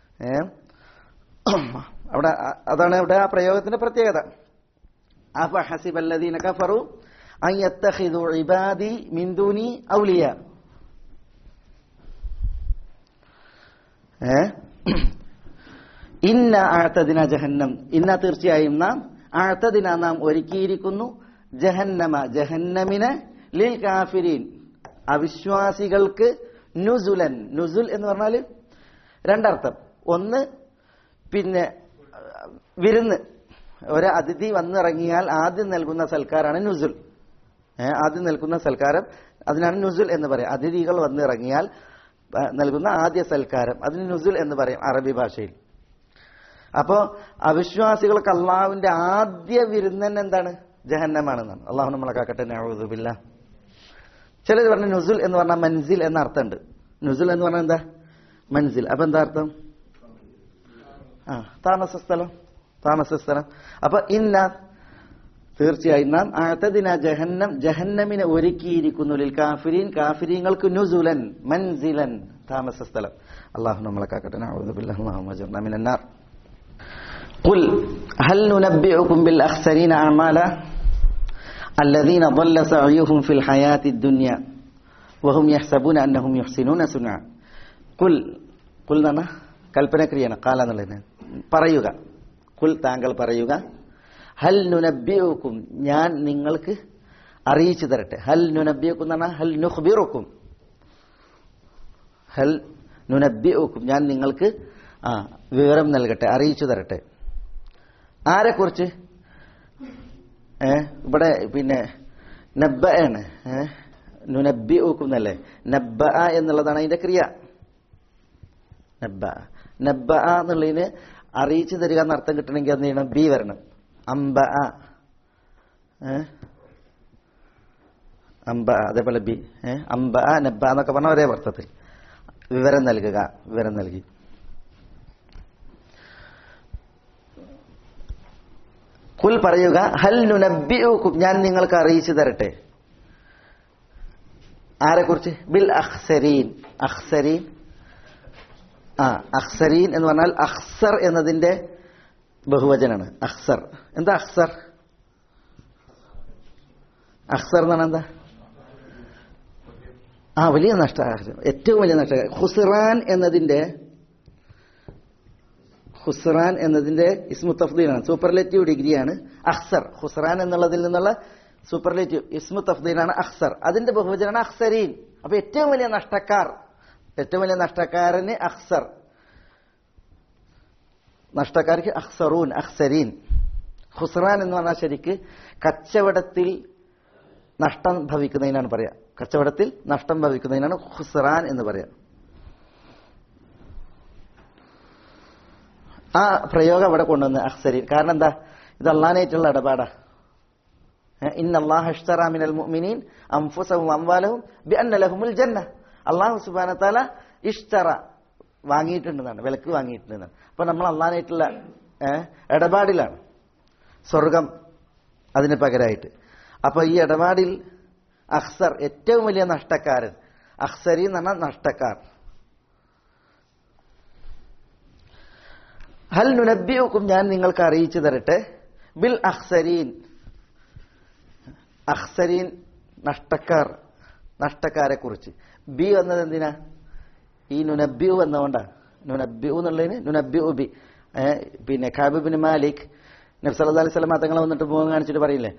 അവിടെ അതാണ് ഇവിടെ ആ പ്രയോഗത്തിന്റെ പ്രത്യേകത. അഫഹസിബല്ലദീന കഫറു അൻ യത്തഖിദു ഇബാദി മിൻ ദൂനി ഔലിയ. ഇന്ന അഅതദിന ജഹന്നം, ഇന്ന തീർച്ചയായും നാം, അഅതദിന നാം ഒരുക്കിയിരിക്കുന്നു, ജഹന്നമ ജഹന്നമിനെ, ലിൽ കാഫിരീൻ അവിശ്വാസികൾക്ക്, നുസുലൻ. നുസുൽ എന്ന് പറഞ്ഞാല് രണ്ടർത്ഥം. ഒന്ന് പിന്നെ വിരുന്ന്, ഒരു അതിഥി വന്നിറങ്ങിയാൽ ആദ്യം നൽകുന്ന സൽക്കാരാണ് നുസുൽ. ആദ്യം നൽകുന്ന സൽക്കാരം അതിനാണ് നുസുൽ എന്ന് പറയാം. അതിഥികൾ വന്നിറങ്ങിയാൽ നൽകുന്ന ആദ്യ സൽക്കാരം അതിന് നുസുൽ എന്ന് പറയും അറബി ഭാഷയിൽ. അപ്പോ അവിശ്വാസികൾക്ക് അള്ളാഹുവിന്റെ ആദ്യ വിരുന്നൻ എന്താണ്? ജഹന്നമാണെന്നാണ്. അള്ളാഹു നമ്മളെ കാക്കട്ടെ, നഊദു ബില്ലാഹ്. ചിലർ പറഞ്ഞ നുസുൽ എന്ന് പറഞ്ഞാൽ മൻസിൽ എന്ന അർത്ഥമുണ്ട്. നുസുൽ എന്ന് പറഞ്ഞാൽ എന്താ? മൻസിൽ. അപ്പൊ എന്താ അർത്ഥം? താമസസ്ഥലം, താമസസ്ഥലം. അപ്പൊ ഇന്ന തീർച്ചയായും നാം അഅതദിന ജഹന്നം, ജഹന്നമിനെ ഒരുക്കിയിരിക്കുന്നു, ലിൽ കാഫിരീൻ കാഫിരീങ്ങൾക്ക്, നുസുലൻ മൻസിലൻ താമസസ്ഥലം. അള്ളാഹു നമ്മളെ കാക്കട്ടെ, നഊദു ബില്ലാഹി, അല്ലാഹുമ്മ അജിർനാ മിനൻ നാർ. ഖുൽ ഹൽ നുനബ്ബിഉകും ബിൽ അഖ്സരീന അഅമാല الذين ضل سعيهم في الحياة الدنيا وهم يحسبون أنهم يحسنون صنعا. ഖുൽ എന്നാ കൽപ്പനക്രിയാണ്, കാല എന്നുള്ളതിന്. പറയുക, ഖുൽ താങ്കൾ പറയുക, ഹൽ നുനബ്ബിഉകും ഞാൻ നിങ്ങൾക്ക് അറിയിച്ചു തരട്ടെ. ഹൽ നുനബ്ബിഉകും എന്ന് പറഞ്ഞാൽ ഹൽ നുഖ്ബിറുകും. ഹൽ നുനബ്ബിഉകും ഞാൻ നിങ്ങൾക്ക് വിവരം നൽകട്ടെ, അറിയിച്ചു തരട്ടെ. ആരെക്കുറിച്ച്? ഇവിടെ പിന്നെ നബ്ബഅണ്, നുനബ്ബിഉകും എന്നല്ലേ. നബ്ബഅ എന്നുള്ളതാണ് അതിന്റെ ക്രിയ. നബ്ബഅ എന്നുള്ളതിന് അറിയിച്ചു തരിക എന്ന് അർത്ഥം കിട്ടണമെങ്കിൽ എന്ത് ചെയ്യണം? ബി വരണം. അംബഅ, അംബഅ അതേപോലെ ബി. അംബഅ നബ്ബഅ എന്നൊക്കെ പറഞ്ഞ ഒരേ അർത്ഥത്തിൽ. വിവരം നൽകി. ഖുൽ പറയുക, ഹൽ നുനബ്ബിഉകും, ഞാൻ നിങ്ങൾക്ക് അറിയിച്ചു തരട്ടെ. ആരെക്കുറിച്ച്? ബിൽ അഖ്സരീൻ. അഖ്സരീൻ എന്ന് പറഞ്ഞാൽ അഖ്സർ എന്നതിന്റെ ബഹുവചനാണ്. അഖ്സർ. എന്താ അഖ്സർ? അഖ്സർ എന്ന് പറഞ്ഞാൽ എന്താ? വലിയ നഷ്ടം, ഏറ്റവും വലിയ നഷ്ടം. ഖുസ്റാൻ എന്നതിന്റെ ഇസ്മു തഫ്ദീലാണ്, സൂപ്പർലേറ്റീവ് ഡിഗ്രിയാണ് അഖ്സർ. ഖുസ്റാൻ എന്നുള്ളതിൽ നിന്നുള്ള സൂപ്പർലേറ്റീവ് ഇസ്മു തഫ്ദീലാണ് അഖ്സർ. അതിന്റെ ബഹുവചനാണ് അഖ്സരീൻ. അപ്പൊ ഏറ്റവും വലിയ നഷ്ടക്കാരന് അഖ്സർ, നഷ്ടക്കാർക്ക് അഖ്സറൂൻ, അഖ്സരീൻ. ഖുസ്റാൻ എന്ന് പറഞ്ഞാൽ ശരിക്ക് കച്ചവടത്തിൽ നഷ്ടം ഭവിക്കുന്നതിനാണ് പറയാ. കച്ചവടത്തിൽ നഷ്ടം ഭവിക്കുന്നതിനാണ് ഖുസ്റാൻ എന്ന് പറയാം. ആ പ്രയോഗം അവിടെ കൊണ്ടുവന്ന് അഖ്സരീൻ. കാരണം എന്താ? ഇത് അള്ളാനായിട്ടുള്ള ഇടപാടാ. ഇന്നല്ലാഹ ഇശ്തറ മിനൽ മുഅ്മിനീൻ അൻഫുസഹും അംവാലഹും ബിഅന്ന ലഹുമുൽ ജന്ന. അല്ലാഹു സുബ്ഹാനഹു വ തആല ഇശ്തറ വാങ്ങിയിട്ടുണ്ടെന്നാണ്, വിലക്ക് വാങ്ങിയിട്ടുണ്ടെന്നാണ്. അപ്പൊ നമ്മൾ അള്ളാനായിട്ടുള്ള ഇടപാടിലാണ്, സ്വർഗം അതിന് പകരമായിട്ട്. അപ്പൊ ഈ ഇടപാടിൽ അഖ്സർ, ഏറ്റവും വലിയ നഷ്ടക്കാരൻ, അഖ്സരി എന്ന് പറഞ്ഞാൽ നഷ്ടക്കാർ. ഹൽ നുനബ്ബിഉകും, ഞാൻ നിങ്ങൾക്ക് അറിയിച്ചു തരട്ടെ, ബിൽ അഖ്സരീൻ നഷ്ടക്കാരെ കുറിച്ച്. ബി വന്നത് എന്തിനാ? ഈ നുനബ്ബിഉ വന്നതുകൊണ്ടാണ്. നുനബ്ബിഉ എന്നുള്ളതിന് നുനബ്ബിഉ ബി. പിന്നെ കഅബ് ഇബ്നു മാലിക് നബി സല്ലല്ലാഹു അലൈഹി വസല്ലം തങ്ങളെ വന്നിട്ട് മുഖം കാണിച്ചിട്ട് പറയില്ലേ,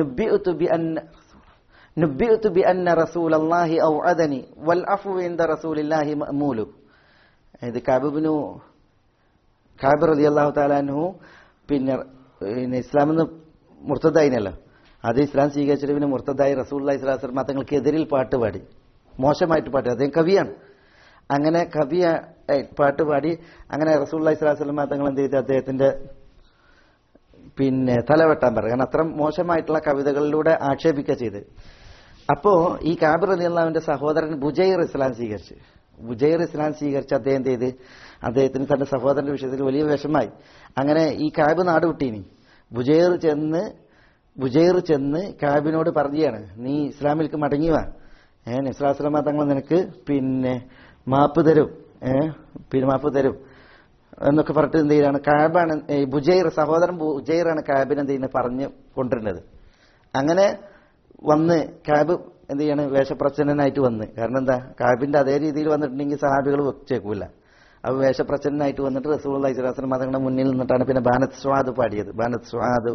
നുബ്ബിഉതു ബി അന്ന റസൂലല്ലാഹി ഔഅദനി വൽ അഫ്വു ഇൻദ റസൂലില്ലാഹി മഅമൂലു. ഇത് കഅബ് റളിയല്ലാഹു തആല അൻഹു പിന്നെ ഇസ്ലാമിന്ന് മുർത്തദായിനല്ലോ. അത് ഇസ്ലാം സ്വീകരിച്ചിട്ട് പിന്നെ മുർത്തദായി റസൂലുള്ളാഹി സ്വല്ലല്ലാഹു അലൈഹി വസല്ലം തങ്ങൾക്ക് എതിരിൽ പാട്ട് പാടി, മോശമായിട്ട് പാടി. അദ്ദേഹം കവിയാണ്. അങ്ങനെ പാട്ട് പാടി അങ്ങനെ റസൂലുള്ളാഹി സ്വല്ലല്ലാഹു അലൈഹി വസല്ലം തങ്ങൾ എന്ത് ചെയ്തു? അദ്ദേഹത്തിന്റെ പിന്നെ തലവെട്ടാൻ പറയും. കാരണം അത്ര മോശമായിട്ടുള്ള കവിതകളിലൂടെ ആക്ഷേപിക്കുക ചെയ്ത്. അപ്പോ ഈ കഅബ് റളിയല്ലാഹുവിന്റെ സഹോദരൻ ബുജൈർ ഇസ്ലാം സ്വീകരിച്ച് അദ്ദേഹം എന്ത് ചെയ്ത്? അദ്ദേഹത്തിന് തന്റെ സഹോദരന്റെ വിഷയത്തിൽ വലിയ വിഷമായി. അങ്ങനെ ഈ കഅബ് നാട് വിട്ടീനി. ബുജൈർ ചെന്ന് കഅബിനോട് പറയുകയാണ്, നീ ഇസ്ലാമിലേക്ക് മടങ്ങി വാ, നബി സല്ലല്ലാഹു അലൈഹി വസല്ലം തങ്ങൾ നിനക്ക് പിന്നെ മാപ്പ് തരും എന്നൊക്കെ പറഞ്ഞിട്ട് എന്ത് ചെയ്യാണ്? കഅബാണ് സഹോദരൻ ബുജൈറാണ് കഅബിനെ എന്ത് ചെയ്യുന്നത് പറഞ്ഞു കൊണ്ടിരുന്നത്. അങ്ങനെ വന്ന് കഅബ് എന്ത് ചെയ്യാണ്? വേഷപ്രച്ഛന്നനായിട്ട് വന്ന്. കാരണം എന്താ? കഅബിന്റെ അതേ രീതിയിൽ വന്നിട്ടുണ്ടെങ്കിൽ സഹാബികൾ വെച്ചേക്കൂല. അപ്പൊ വേഷപ്രച്ഛന്നനായിട്ട് വന്നിട്ട് റസൂലുള്ളാഹി സ്വല്ലല്ലാഹു അലൈഹി വസല്ലം തങ്ങളുടെ മുന്നിൽ നിന്നിട്ടാണ് പിന്നെ ബാനത്ത് സ്വാദ് പാടിയത്. ബാനത്ത് സ്വാദ്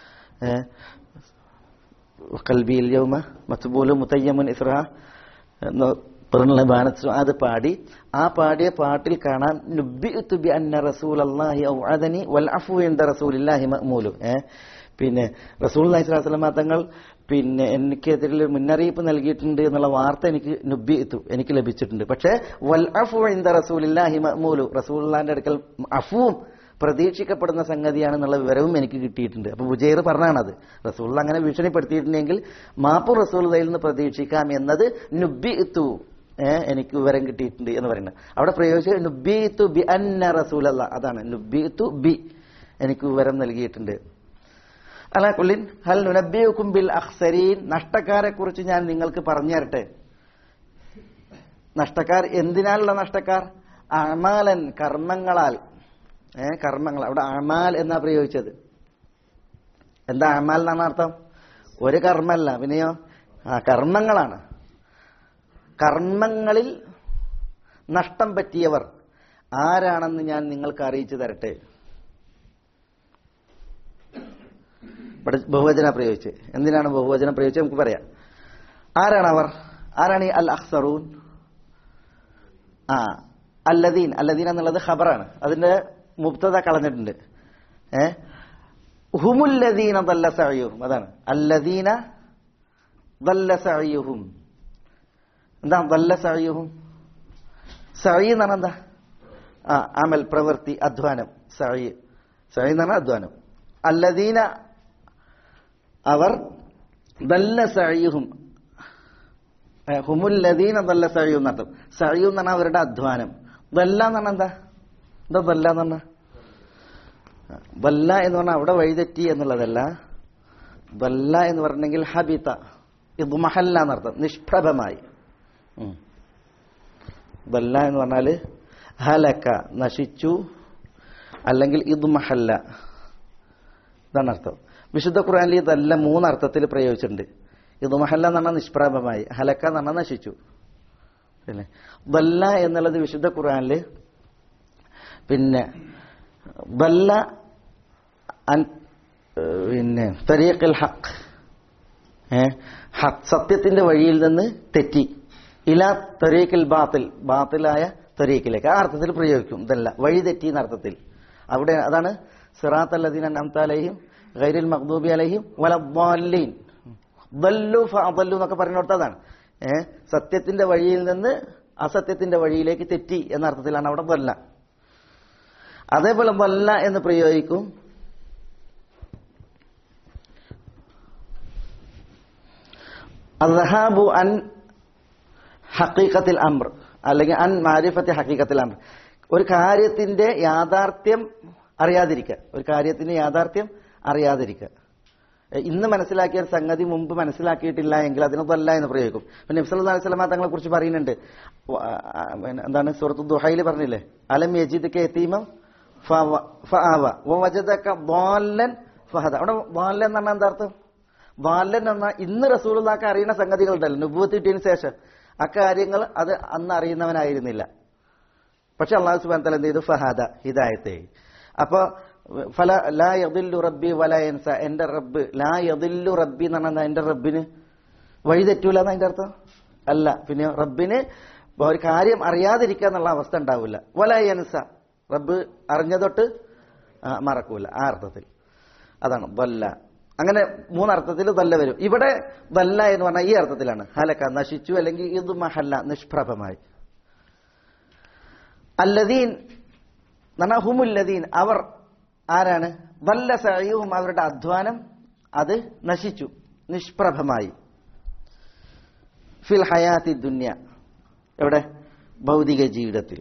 ഖൽബിൽ യൗമ മത്ബൂലു മുതയ്യമുൻ ഇസ്റാ എന്ന് പറഞ്ഞുള്ള ബാനത്ത് സ്വാദ് പാടി. ആ പാടിയ പാട്ടിൽ കാണാം, നുബ്ബിഉതു ബി അന്ന റസൂലല്ലാഹി ഔഅദനി വൽ അഫ്വു ഇൻദ റസൂലില്ലാഹി മഅമൂലു. പിന്നെ റസൂലുള്ളാഹി സ്വല്ലല്ലാഹു അലൈഹി വസല്ലം തങ്ങൾ പിന്നെ എനിക്കെതിരിൽ മുന്നറിയിപ്പ് നൽകിയിട്ടുണ്ട് എന്നുള്ള വാർത്ത എനിക്ക് ലഭിച്ചിട്ടുണ്ട്. പക്ഷേ വൽ അഫ്വു ഇൻദ റസൂലില്ലാഹി മഅമൂലു, റസൂലുള്ളാഹിന്റെ അടുക്കൽ അഫ്വും പ്രതീക്ഷിക്കപ്പെടുന്ന സംഗതിയാണെന്നുള്ള വിവരവും എനിക്ക് കിട്ടിയിട്ടുണ്ട്. അപ്പൊ ബുജൈർ പറഞ്ഞാണത്. റസൂലുള്ള അങ്ങനെ ഭീഷണിപ്പെടുത്തിയിട്ടുണ്ടെങ്കിൽ മാപ്പു റസൂലുള്ളാഹിൽ നിന്ന് പ്രതീക്ഷിക്കാം എന്നത് നുബ്ബിഉതു, എനിക്ക് വിവരം കിട്ടിയിട്ടുണ്ട് എന്ന് പറയുന്നത്. അവിടെ പ്രയോഗിച്ചത് നുബ്ബിഉതു ബി അന്ന റസൂലല്ലാഹ്, അതാണ് നുബ്ബിഉതു ബി, എനിക്ക് വിവരം നൽകിയിട്ടുണ്ട്. അലാ കുല്ലിൻ ഹൽ നുനബ്ബിഉകും ബിൽ അഖ്സരീൻ, നഷ്ടക്കാരെ കുറിച്ച് ഞാൻ നിങ്ങൾക്ക് പറഞ്ഞു തരട്ടെ. നഷ്ടക്കാർ എന്തിനാലുള്ള നഷ്ടക്കാർ? അമാലൻ, കർമ്മങ്ങളാൽ. കർമ്മങ്ങൾ, അവിടെ അമാൽ എന്നാ പ്രയോഗിച്ചത്. എന്താ അമാൽ എന്നാണ് അർത്ഥം? ഒരു കർമ്മല്ല, പിന്നെയോ കർമ്മങ്ങളാണ്. കർമ്മങ്ങളിൽ നഷ്ടം പറ്റിയവർ ആരാണെന്ന് ഞാൻ നിങ്ങൾക്ക് അറിയിച്ചു തരട്ടെ. ഇവിടെ ബഹുവചന പ്രയോഗിച്ച്. എന്തിനാണ് ബഹുവചനം പ്രയോഗിച്ചത് നമുക്ക് പറയാം. ആരാണ് അവർ? ആരാണ് ഈ അൽ അഖ്സറൂൻ? അല്ലദീൻ എന്നുള്ളത് ഖബറാണ്. അതിന്റെ മുബ്തദ കളഞ്ഞിട്ടുണ്ട്. ഹുമുല്ലദീന ദല്ല സഅയുഹും, അതാണ് അല്ലദീന ദല്ല സഅയുഹും. എന്താ ദല്ല സഅയുഹും? സഅയ് എന്ന് പറഞ്ഞാൽ എന്താ? അമൽ, പ്രവൃത്തി, അധ്വാനം. സഅയ് എന്ന് പറഞ്ഞാൽ അധ്വാനം. അല്ലദീന അവർ ദല്ല സഅയുഹും, ഹുമുല്ലദീന ദല്ല സഅയു എന്നർത്ഥം. സഅയു എന്ന് പറഞ്ഞാൽ അവരുടെ അധ്വാനം. ദല്ല എന്ന് പറഞ്ഞാൽ എന്താ ദല്ല എന്ന് പറഞ്ഞാൽ ദല്ല എന്ന് പറഞ്ഞാൽ അവിടെ വഴിതെറ്റി എന്നുള്ളതല്ല. ദല്ല എന്ന് പറഞ്ഞെങ്കിൽ ഹബിത ഇദ്മഹല്ല എന്നർത്ഥം, നിഷ്പ്രഭമായി. ദല്ല എന്ന് പറഞ്ഞാൽ ഹലക നശിച്ചു, അല്ലെങ്കിൽ ഇദ്മഹല്ല, ഇതാണ് അർത്ഥം. വിശുദ്ധ ഖുർആനിൽ ഇതല്ല 3 അർത്ഥത്തിൽ പ്രയോഗിച്ചിട്ടുണ്ട്. ഇദ്മഹല്ല എന്ന് പറഞ്ഞാൽ നിഷ്പ്രഭമായി, ഹലക എന്ന് പറഞ്ഞാൽ നശിച്ചു. പിന്നെ ദല്ല എന്നുള്ളത് വിശുദ്ധ ഖുർആനിൽ പിന്നെ ദല്ല പിന്നെ തരീഖിൽ ഹഖ്, സത്യത്തിന്റെ വഴിയിൽ നിന്ന് തെറ്റി, ഇലാ തരീഖിൽ ബാത്തിൽ, ബാത്തിലായ തരീഖിലേക്ക്, ആ അർത്ഥത്തിൽ പ്രയോഗിക്കും. ഇതല്ല വഴി തെറ്റി എന്ന അർത്ഥത്തിൽ. അവിടെ അതാണ് സിറാത്തൽ ലദീന അൻഅംത അലൈഹിം ഗൈറിൽ മഗ്ദൂബി അലൈഹിം വലദ്ദാല്ലീൻ, ദല്ലു ഫഅദല്ലു എന്നൊക്കെ പറഞ്ഞിടത്തതാണ്. സത്യത്തിന്റെ വഴിയിൽ നിന്ന് അസത്യത്തിന്റെ വഴിയിലേക്ക് തെറ്റി എന്ന അർത്ഥത്തിലാണ് അവിടെ ദല്ല. അതേപോലെ ദല്ല എന്ന് പ്രയോഗിക്കും അദ്ഹബു അൻ ഹഖീഖത്തിൽ അംർ, അല്ലെങ്കിൽ അൻ മാരിഫത്തി ഹഖീഖത്തിൽ അംർ. ഒരു കാര്യത്തിന്റെ യാഥാർത്ഥ്യം അറിയാതിരിക്കുക, ഒരു കാര്യത്തിന്റെ യാഥാർത്ഥ്യം അറിയാതിരിക്കുക. ഇന്ന് മനസ്സിലാക്കിയ ഒരു സംഗതി മുമ്പ് മനസ്സിലാക്കിയിട്ടില്ല എങ്കിൽ അതിന് ദല്ല എന്ന് പ്രയോഗിക്കും. പിന്നെ നബി സല്ലല്ലാഹു അലൈഹി വസല്ലം തങ്ങളെ കുറിച്ച് പറയുന്നുണ്ട്. എന്താണ് സൂറത്തു ദുഹയിൽ പറഞ്ഞില്ലേ, അലം യജിദക യതീമൻ ഫആവ വവജദക ളാല്ലൻ ഫഹദ. അവിടെ ളാല്ലൻ എന്ന് പറഞ്ഞാൽ എന്താ അർത്ഥം? ളാല്ലൻ എന്ന് പറഞ്ഞാൽ ഇന്ന് റസൂലുള്ളാഹിക്ക് അറിയുന്ന സംഗതികളുണ്ടല്ലോ, നുബുവത്ത് കിട്ടിയതിന് ശേഷം ആ കാര്യങ്ങൾ അത് അന്ന് അറിയുന്നവനായിരുന്നില്ല. പക്ഷെ അല്ലാഹു സുബ്ഹാനഹു വ തആല എന്ത് ചെയ്തു? ഫഹദ, ഹിദായത്തെ. അപ്പൊ ഫല ലാ യദില്ലു റബ്ബി വലാ യൻസ, എന്റെ റബ്ബ് ലാ യദില്ലു റബ്ബി എന്ന് പറഞ്ഞാൽ എന്റെ റബ്ബിന് വഴി തെറ്റൂല എന്ന് അതിന്റെ അർത്ഥം അല്ല. പിന്നെ റബ്ബിന് ഒരു കാര്യം അറിയാതിരിക്കുക എന്നുള്ള അവസ്ഥ ഉണ്ടാവില്ല. വലാ യൻസ, റബ്ബ് അറിഞ്ഞതൊട്ട് മറക്കൂല, ആ അർത്ഥത്തിൽ. അതാണ് ദല്ല. അങ്ങനെ 3 അർത്ഥത്തിൽ ദല്ല വരും. ഇവിടെ ദല്ല എന്ന് പറഞ്ഞാൽ ഈ അർത്ഥത്തിലാണ്, ഹലക നശിച്ചു, അല്ലെങ്കിൽ ഇത് മഹല്ല നിഷ്പ്രഭമായി. അല്ലദീൻ ഹുമുല്ലദീൻ, അവർ ആരാണ്? ദല്ല സഅയുഹും, അവരുടെ അധ്വാനം അത് നശിച്ചു, നിഷ്പ്രഭമായി. ഫിൽ ഹയാത്തി ദുനിയ, എവിടെ? ഭൗതിക ജീവിതത്തിൽ.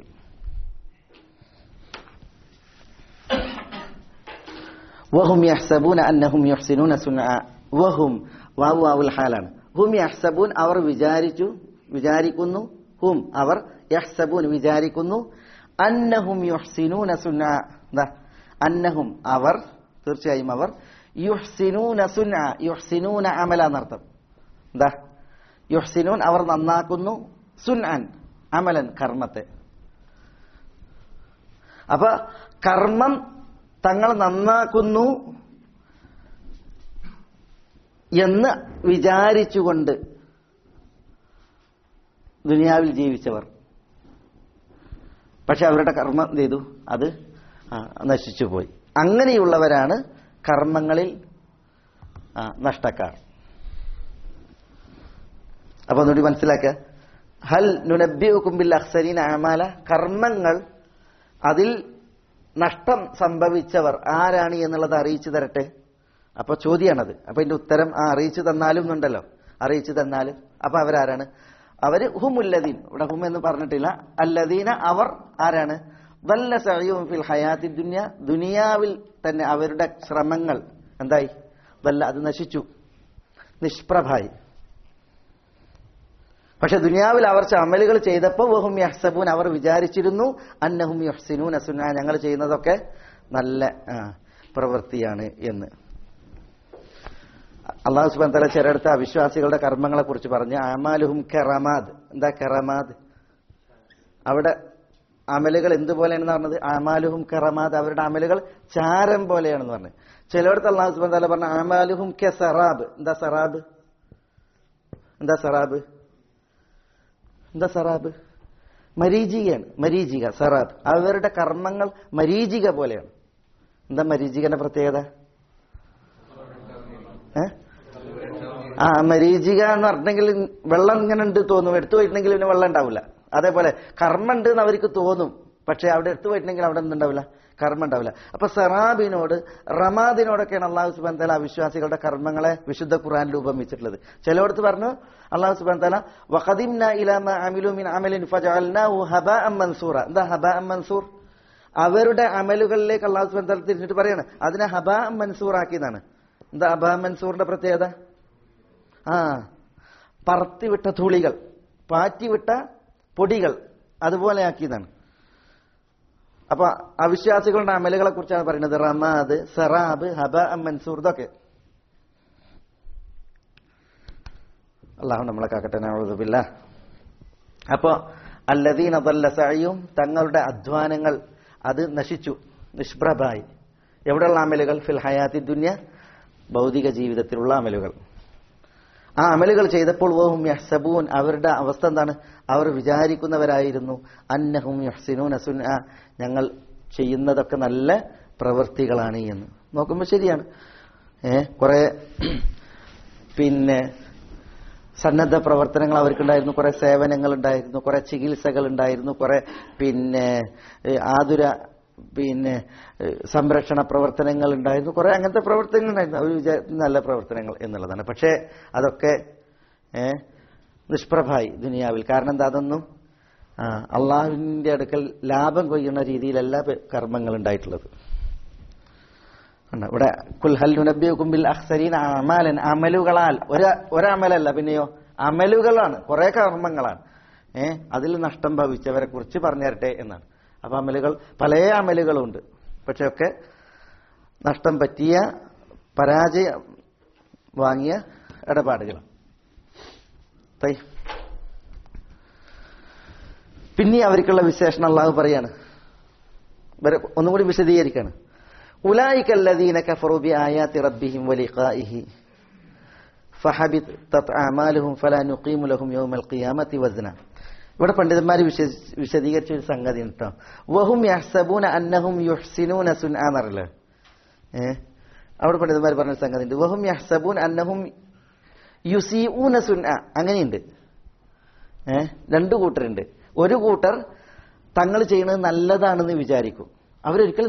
വഹും യഹ്സബൂന അന്നഹും യുഹ്സിനൂന സുൻഅ, വഹും വാവുൽ ഹാലാണ്. ഹും യഹ്സബൂൻ, അവർ വിചാരിക്കുന്നു, ഹും അവർ യഹ്സബൂൻ വിചാരിക്കുന്നു, അന്നഹും യുഹ്സിനൂന സുൻഅ, അന്നഹും അവർ, തീർച്ചയായും അവർ, യുഹ്സിനൂന സുൻഅ, യുഹ്സിനൂന അമല എന്നർത്ഥം. എന്താ യുഹ്സിനൂൻ? അവർ നന്നാക്കുന്നു, സുൻഅൻ അമലൻ കർമ്മത്തെ. അപ്പൊ കർമ്മം തങ്ങൾ നന്നാക്കുന്നു എന്ന് വിചാരിച്ചുകൊണ്ട് ദുനിയാവിൽ ജീവിച്ചവർ, പക്ഷെ അവരുടെ കർമ്മം എന്ത് ചെയ്തു? അത് നശിച്ചുപോയി. അങ്ങനെയുള്ളവരാണ് കർമ്മങ്ങളിൽ നഷ്ടക്കാർ. അപ്പൊ ഒന്നുകൂടി മനസ്സിലാക്കുക. ഹൽ നുനബ്ബിഉകും ബിൽ അഖ്സരീന അഅമാല, കർമ്മങ്ങൾ അതിൽ നഷ്ടം സംഭവിച്ചവർ ആരാണ് എന്നുള്ളത് അറിയിച്ചു തരട്ടെ. അപ്പൊ ചോദ്യമാണത്. അപ്പൊ ഇതിന്റെ ഉത്തരം അറിയിച്ചു തന്നാലും എന്നുണ്ടല്ലോ, അറിയിച്ചു തന്നാലും. അപ്പൊ അവരാരാണ്? അവര് ഹുമുല്ലദീൻ, ഇവിടെ ഹും എന്ന് പറഞ്ഞിട്ടില്ല. അല്ലദീന, അവർ ആരാണ്? ദല്ല സഅയുഹും ഫിൽ ഹയാത്തി ദുനിയ, ദുനിയാവിൽ തന്നെ അവരുടെ ശ്രമങ്ങൾ എന്തായി? ദല്ല, അത് നശിച്ചു, നിഷ്പ്രഭായി. പക്ഷെ ദുനിയാവിൽ അവർ അമലുകൾ ചെയ്തപ്പോൾ വഹും യഹ്സബൂൻ, അവർ വിചാരിച്ചിരുന്നു, അന്നഹും യുഹ്സിനൂന സുൻഅ, ഞങ്ങൾ ചെയ്യുന്നതൊക്കെ നല്ല പ്രവൃത്തിയാണ് എന്ന്. അല്ലാഹു സുബ്ഹാനഹു വ തആല ചിലയിടത്ത് അവിശ്വാസികളുടെ കർമ്മങ്ങളെ കുറിച്ച് പറഞ്ഞു, അമാലുഹും കറമാദ്. എന്താ കറമാദ്? അവിടെ അമലുകൾ എന്തുപോലെയാണെന്ന് പറഞ്ഞത്? അമാലുഹും കറമാദ്, അവരുടെ അമലുകൾ ചാരം പോലെയാണെന്ന് പറഞ്ഞു. ചിലയിടത്ത് അല്ലാഹു സുബ്ഹാനഹു വ തആല പറഞ്ഞു അമാലുഹും കസറാബ്. എന്താ സറാബ്? എന്താ സറാബ്? എന്താ സറാബ്? മരീചികയാണ്. മരീചിക, സറാബ്. അവരുടെ കർമ്മങ്ങൾ മരീചിക പോലെയാണ്. എന്താ മരീചികന്റെ പ്രത്യേകത? മരീചിക എന്ന് പറഞ്ഞെങ്കിൽ വെള്ളം ഇങ്ങനെ ഉണ്ട് തോന്നും, എടുത്തു പോയിട്ടുണ്ടെങ്കിൽ പിന്നെ വെള്ളം ഉണ്ടാവില്ല. അതേപോലെ കർമ്മം ഉണ്ട് എന്ന് അവർക്ക് തോന്നും, പക്ഷെ അവിടെ എടുത്തു പോയിട്ടുണ്ടെങ്കിൽ അവിടെ എന്തുണ്ടാവില്ല? കർമ്മം ഉണ്ടാവില്ല. അപ്പൊ സറാബിനോട് റമാദിനോടൊക്കെയാണ് അള്ളാഹു സുബ്ഹാനഹു വ തആല അവിശ്വാസികളുടെ കർമ്മങ്ങളെ വിശുദ്ധ ഖുർആനിൽ ഉപമിച്ചിട്ടുള്ളത്. ചിലയിടത്ത് പറഞ്ഞു അള്ളാഹു സുബ്ഹാനഹു വ തആല വഖദിംനാ ഇലാ മാ അമിലു മിൻ അമലിൻ ഫജഅൽനാഹു ഹബാഅൻ മൻസൂറ. എന്താ ഹബാഅൻ മൻസൂർ? അവരുടെ അമലുകളിലേക്ക് അള്ളാഹു സുബ്ഹാനഹു വ തആല തിരിഞ്ഞിട്ട് പറയാണ് അതിനെ ഹബാഅൻ മൻസൂർ ആക്കിയതാണ്. എന്താ ഹബാഅൻ മൻസൂറിന്റെ പ്രത്യേകത? പറത്തിവിട്ട ധൂളികൾ, പാറ്റിവിട്ട പൊടികൾ അതുപോലെ ആക്കിയതാണ്. അപ്പൊ അവിശ്വാസികളുടെ അമലുകളെ കുറിച്ചാണ് പറയുന്നത്. റമാദ്, സറാബ്, ഹബാഅൻ മൻസൂർ ഇതൊക്കെ. അല്ലാഹു നമ്മളെ കാക്കട്ടെ. നഊദു ബില്ലാഹ്. അപ്പൊ അല്ലദീന ضل സഅയും, തങ്ങളുടെ അധ്വാനങ്ങൾ അത് നശിച്ചു, നിഷ്പ്രഭമായി. എവിടെയുള്ള അമലുകൾ? ഫിൽ ഹയാത്തി ദുനിയ, ഭൗതിക ജീവിതത്തിലുള്ള അമലുകൾ. ആ അമലുകൾ ചെയ്തപ്പോൾ വഹും യഹ്സബൂൻ, അവരുടെ അവസ്ഥ എന്താണ്? അവർ വിചാരിക്കുന്നവരായിരുന്നു അന്നഹും യുഹ്സിനൂന സുൻആ, ഞങ്ങൾ ചെയ്യുന്നതൊക്കെ നല്ല പ്രവൃത്തികളാണ് എന്ന്. നോക്കുമ്പോൾ ശരിയാണ്. കുറെ സന്നദ്ധ പ്രവർത്തനങ്ങൾ അവർക്കുണ്ടായിരുന്നു, കുറെ സേവനങ്ങൾ ഉണ്ടായിരുന്നു, കുറെ ചികിത്സകൾ ഉണ്ടായിരുന്നു, കുറെ ആതുര സംരക്ഷണ പ്രവർത്തനങ്ങൾ ഉണ്ടായിരുന്നു, കുറെ അങ്ങനത്തെ പ്രവർത്തനങ്ങൾ ഉണ്ടായിരുന്നു. അവർ വിചാരിക്കുന്ന നല്ല പ്രവർത്തനങ്ങൾ എന്നുള്ളതാണ്. പക്ഷേ അതൊക്കെ നിഷ്പ്രഭമായി ദുനിയാവിൽ. കാരണം എന്താ? അതൊന്നും അള്ളാഹുവിന്റെ അടുക്കൽ ലാഭം കൊയ്യുന്ന രീതിയിലല്ല കർമ്മങ്ങൾ ഉണ്ടായിട്ടുള്ളത്. ഇവിടെ കുൽ ഹൽ നുനബ്ബിഉകും ബിൽ അഖ്സരീന അഅമാലൻ, അമലുകളാൽ, ഒരമലല്ല, പിന്നെയോ അമലുകളാണ്, കുറെ കർമ്മങ്ങളാണ്. അതിൽ നഷ്ടം ഭവിച്ചവരെ കുറിച്ച് പറഞ്ഞു തരട്ടെ എന്നാണ്. അപ്പൊ അമലുകൾ, പല അമലുകളുണ്ട്, പക്ഷെ ഒക്കെ നഷ്ടം പറ്റിയ, പരാജയം വാങ്ങിയ ഇടപാടുകളാണ്. പിന്നെ അവർക്കുള്ള വിശേഷണം അള്ളാഹു പറയാണ്, ഒന്നുകൂടി വിശദീകരിക്കാണ്. ഉലൈക അല്ലദീന കഫറു ബിആയാതി റബ്ബിഹിം വലിഖാഇഹി ഫഹബിതത് അഅമാലുഹും ഫലാ നുഖീമു ലഹും യൗമൽ ഖിയാമത്തി വസ്ന. ഇവിടെ പണ്ഡിതന്മാർ വിശദീകരിച്ച ഒരു സംഗതി കേട്ടോ. വഹും യഹ്സബൂന അന്നഹും യുഹ്സിനൂന സുൻആ എന്നറിയില്ലേ? അവിടെ പണ്ഡിതന്മാർ പറഞ്ഞ സംഗതി ഉണ്ട്. വഹും യഹ്സബൂന അന്നഹും യുസീഊന സുൻആ. അങ്ങനെയുണ്ട്. രണ്ടു കൂട്ടരുണ്ട്. ഒരു കൂട്ടർ തങ്ങൾ ചെയ്യുന്നത് നല്ലതാണെന്ന് വിചാരിക്കും. അവരൊരിക്കലും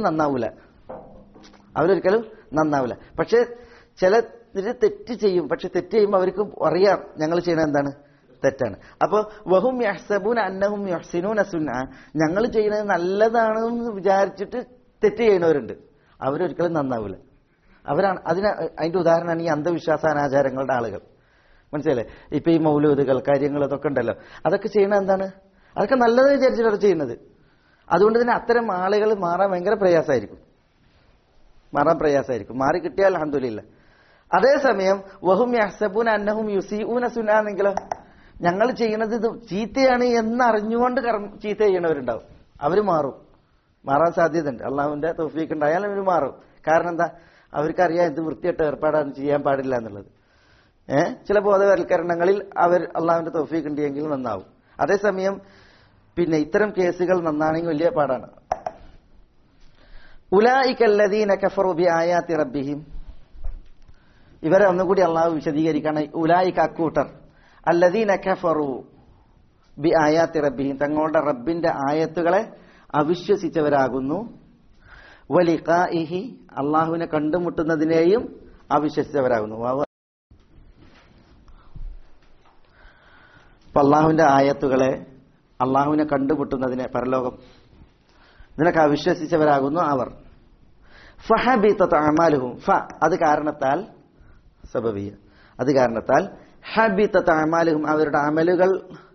നന്നാവില്ല. പക്ഷെ ചിലര് തെറ്റ് ചെയ്യും. പക്ഷെ തെറ്റ് ചെയ്യുമ്പോൾ അവർക്ക് അറിയാം ഞങ്ങൾ ചെയ്യണത് എന്താണ്? തെറ്റാണ്. അപ്പൊ വഹും യഹ്സബൂന അന്നഹും യുഹ്സിനൂന സുൻആ, ഞങ്ങൾ ചെയ്യുന്നത് നല്ലതാണെന്ന് വിചാരിച്ചിട്ട് തെറ്റ് ചെയ്യുന്നവരുണ്ട്. അവരൊരിക്കലും നന്നാവില്ല. അവരാണ് അതിന്റെ ഉദാഹരണമാണ് ഈ അന്ധവിശ്വാസ അനാചാരങ്ങളുടെ ആളുകൾ. മനസ്സിലല്ലേ? ഇപ്പൊ ഈ മൗലൂദുകൾ, കാര്യങ്ങൾ, അതൊക്കെ ഉണ്ടല്ലോ, അതൊക്കെ ചെയ്യണത് എന്താണ്? അതൊക്കെ നല്ലത് വിചാരിച്ചിട്ടാണ് ചെയ്യുന്നത്. അതുകൊണ്ട് തന്നെ അത്തരം ആളുകൾ മാറാൻ ഭയങ്കര പ്രയാസമായിരിക്കും. മാറി കിട്ടിയാൽ അൽഹംദുലില്ലാ. അതേസമയം വഹും യഹ്സബൂന അന്നഹും യുസീഊന സുൻആ എന്നെങ്കിലോ, ഞങ്ങൾ ചെയ്യുന്നത് ഇത് ചീത്തയാണ് എന്നറിഞ്ഞുകൊണ്ട് ചീത്ത ചെയ്യണവരുണ്ടാവും. അവർ മാറാൻ സാധ്യതയുണ്ട്. അള്ളാഹുവിന്റെ തൗഫീഖ് ഉണ്ടായാലും അവർ മാറും. കാരണം എന്താ? അവർക്കറിയാം ഇത് വൃത്തികെട്ട ഏർപ്പാടാണ്, ചെയ്യാൻ പാടില്ല എന്നുള്ളത്. ചില ബോധവൽക്കരണങ്ങളിൽ അവർ അള്ളാഹുവിന്റെ തൗഫീഖ് ഉണ്ടെങ്കിൽ നന്നാവും. അതേസമയം ഇത്തരം കേസുകൾ നന്നാണെങ്കിൽ വലിയ പാടാണ്. ഉലൈക അല്ലദീന കഫറു ബിആയാതി റബ്ബിഹിം, ഇവരെ ഒന്നുകൂടി അള്ളാഹു വിശദീകരിക്കാണ്. ഉലൈക അക്കൂട്ടർ, അല്ലദീന കഫറു ബിആയാതി റബ്ബിഹിം, തങ്ങളുടെ റബ്ബിന്റെ ആയത്തുകളെ അവിശ്വസിച്ചവരാകുന്നു. വലിഖാഇഹി, അള്ളാഹുവിനെ കണ്ടുമുട്ടുന്നതിനെയും അവിശ്വസിച്ചവരാകുന്നു. അപ്പൊ അള്ളാഹുവിന്റെ ആയത്തുകളെ, അള്ളാഹുവിനെ കണ്ടുമുട്ടുന്നതിനെ, പരലോകം, ഇതിനൊക്കെ അവിശ്വസിച്ചവരാകുന്നു അവർ. ഫഹബിതത് അഅമാലുഹും, അത് കാരണത്താൽ, സബബിയ, അത് കാരണത്താൽ ഹബിതത് അഅമാലുഹും, അവരുടെ അമലുകൾ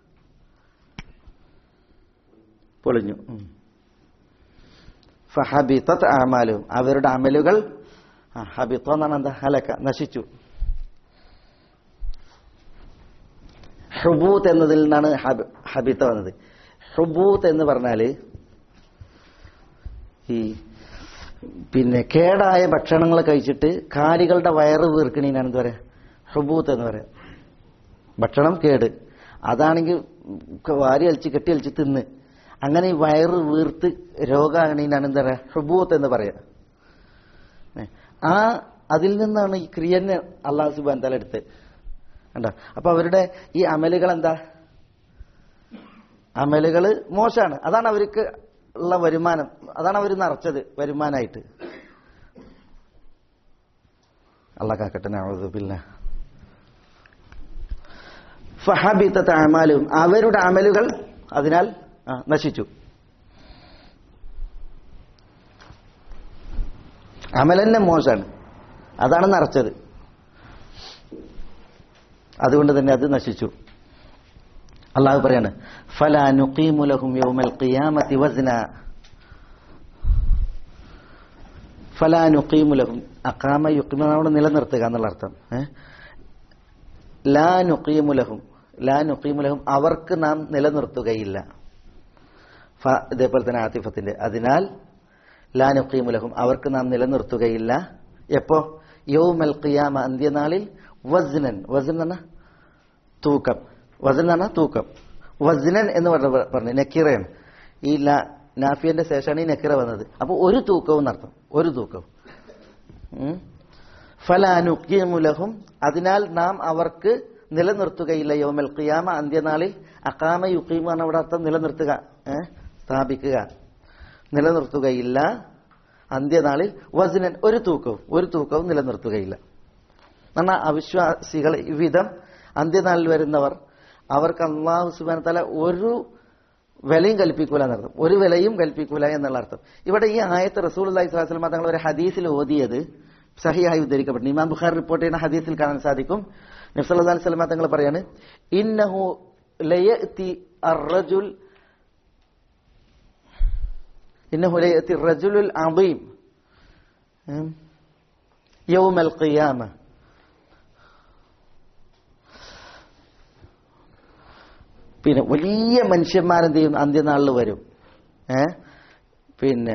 പൊളിഞ്ഞു. ഫഹബിതത് അഅമാലുഹും, അവരുടെ അമലുകൾ, ഹബിത എന്നാണ് എന്താ? ഹലക, നശിച്ചു. ഹുബൂത്ത് എന്നതിൽ നിന്നാണ് ഹബിത വന്നത്. ഹുബൂത്ത് എന്ന് പറഞ്ഞാല് ഈ കേടായ ഭക്ഷണങ്ങൾ കഴിച്ചിട്ട് കാലികളുടെ വയറ് വീർക്കണീനാണ് എന്താ പറയാ? ഹുബൂത്ത് എന്ന് പറയാം. ഭക്ഷണം കേട്, അതാണെങ്കിൽ വാരി അലിച്ച് കെട്ടി അലിച്ച് തിന്ന് അങ്ങനെ ഈ വയറ് വീർത്ത് രോഗാണീനാണ് എന്താ പറയാ? ഹുബൂത്ത് എന്ന് പറയാ. അതിൽ നിന്നാണ് ഈ ക്രിയനെ അല്ലാഹു സുബ്ഹാനഹു വ തആല എടുത്ത് കണ്ടോ. അപ്പൊ അവരുടെ ഈ അമലുകൾ എന്താ? അമലുകൾ മോശമാണ്. അതാണ് അവർക്ക് ഉള്ള വരുമാനം അതാണ് അവർ നിറച്ചത് വരുമാനമായിട്ട്. അല്ലാഹ് കാക്കട്ടെ. നഊദു ബില്ലാഹ്. ഫഹബിതത് അഅമാലുഹും, അവരുടെ അമലുകൾ അതിനാൽ നശിച്ചു. അമലന്നെ മോശമാണ്, അതാണ് നിറച്ചത്, അതുകൊണ്ട് തന്നെ അത് നശിച്ചു. അള്ളാഹു പറയാണ് ഫലാ നുഖീമു ലഹും യൗമൽ ഖിയാമത്തി വസ്ന. ഫലാ നുഖീമു ലഹും, അഖാമ യുഖീമ അവിടെ നിലനിർത്തുക എന്നുള്ള അർത്ഥം. ലാ നുഖീമു ലഹും, ലാ നുഖീമു ലഹും അവർക്ക് നാം നിലനിർത്തുകയില്ല. ഇതേപോലെ തന്നെ ആതിഫത്തിന്റെ, അതിനാൽ ലാ നുഖീമു ലഹും അവർക്ക് നാം നിലനിർത്തുകയില്ല. എപ്പോ? യൗമൽ ഖിയാമ അന്ത്യനാളിൽ. വസ്നൻ, വസ്നൻ എന്ന് പറഞ്ഞാൽ തൂക്കം, വസ്നൻ എന്ന് പറഞ്ഞാൽ തൂക്കം. വസ്നൻ എന്ന് പറഞ്ഞു നക്കീറയാണ്. ഈ നാഫിയന്റെ ശേഷമാണ് ഈ നക്കീറ വന്നത്. അപ്പൊ ഒരു തൂക്കവും നടത്തും, ഒരു തൂക്കവും. ഫലാ നുഖീമു ലഹും, അതിനാൽ നാം അവർക്ക് നിലനിർത്തുകയില്ല. യൗമൽ ഖിയാമ അന്ത്യനാളിൽ. അഖാമ യുഖീമു ആണ് അവിടെ അർത്ഥം നിലനിർത്തുക, സ്ഥാപിക്കുക. നിലനിർത്തുകയില്ല അന്ത്യനാളിൽ. വസ്നൻ, ഒരു തൂക്കവും നിലനിർത്തുകയില്ല. എന്നാൽ അവിശ്വാസികൾ ഇവിധം അന്ത്യനാളിൽ വരുന്നവർ അവർക്ക് അല്ലാഹു സുബ്ഹാനഹു തആല ഒരു വിലയും കൽപ്പിക്കൂല എന്നർത്ഥം, ഒരു വിലയും കൽപ്പിക്കൂല എന്നുള്ള അർത്ഥം. ഇവിടെ ഈ ആയത്ത് റസൂലുള്ളാഹി സ്വല്ലല്ലാഹു അലൈഹി വസല്ലം തങ്ങൾ ഒരു ഹദീസിൽ ഓതിയത് സഹിഹായി ഉദ്ധരിക്കപ്പെട്ടു. ഇമാം ബുഖാരി റിപ്പോർട്ട് ചെയ്യുന്ന ഹദീസിൽ കാണാൻ സാധിക്കും. നബി സല്ലല്ലാഹു അലൈഹി വസല്ലം തങ്ങൾ പറയാണ്, ഇന്നഹു ലയഅതി അർറജുൽ, ഇന്നഹു ലയഅതി അർറജുലുൽ അദീം യൗമൽ ഖിയാമ. പിന്നെ വലിയ മനുഷ്യന്മാരെന്ത് ചെയ്യും? അന്ത്യനാളിൽ വരും. പിന്നെ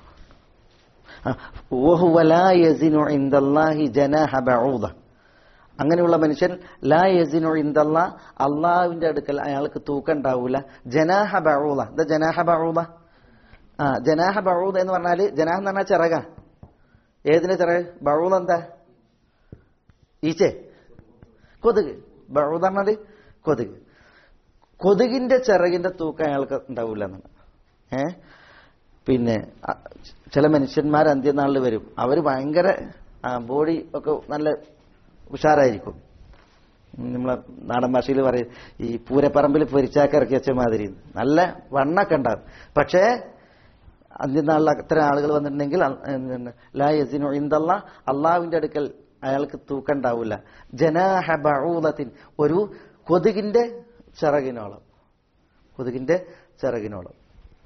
അങ്ങനെയുള്ള മനുഷ്യൻ ലാ യസിനു ഇൻദല്ലാഹ്, അള്ളാഹുവിന്റെ അടുക്കൽ അയാൾക്ക് തൂക്കം ഉണ്ടാവൂല. ജനാഹ ബഊദ, എന്താ ജനാഹ ബഊദ? ജനാഹ ബഊദ എന്ന് പറഞ്ഞാല്, ജനാഹ് എന്ന് പറഞ്ഞാൽ ചിറക. ഏതിന്റെ ചിറക്? ബഊദ എന്താ? ഈച്ചെ, കൊതുക്. ബഊദ പറഞ്ഞാല് കൊതുക്. കൊതുകിന്റെ ചിറകിന്റെ തൂക്കം അയാൾക്ക് ഉണ്ടാവില്ല എന്നാണ്. പിന്നെ ചില മനുഷ്യന്മാർ അന്ത്യനാളിൽ വരും. അവർ ഭയങ്കര ബോഡി ഒക്കെ നല്ല ഉഷാറായിരിക്കും. നമ്മളെ നാടൻ ഭാഷയിൽ പറയും, ഈ പൂരപ്പറമ്പിൽ പൊരിച്ചാക്ക ഇറക്കി വെച്ച മാതിരി നല്ല വണ്ണൊക്കെ ഉണ്ടാകും. പക്ഷേ അന്ത്യനാളിൽ അത്തരം ആളുകൾ വന്നിട്ടുണ്ടെങ്കിൽ ലാ യസിനു ഇൻദല്ലാഹ്, അള്ളാഹുവിന്റെ അടുക്കൽ അയാൾക്ക് തൂക്കം ഉണ്ടാവില്ല. ജനാഹ ബഊദത്തിൻ, ഒരു കൊതുകിന്റെ ചിറകിനോളം, കൊതുകിന്റെ ചിറകിനോളം.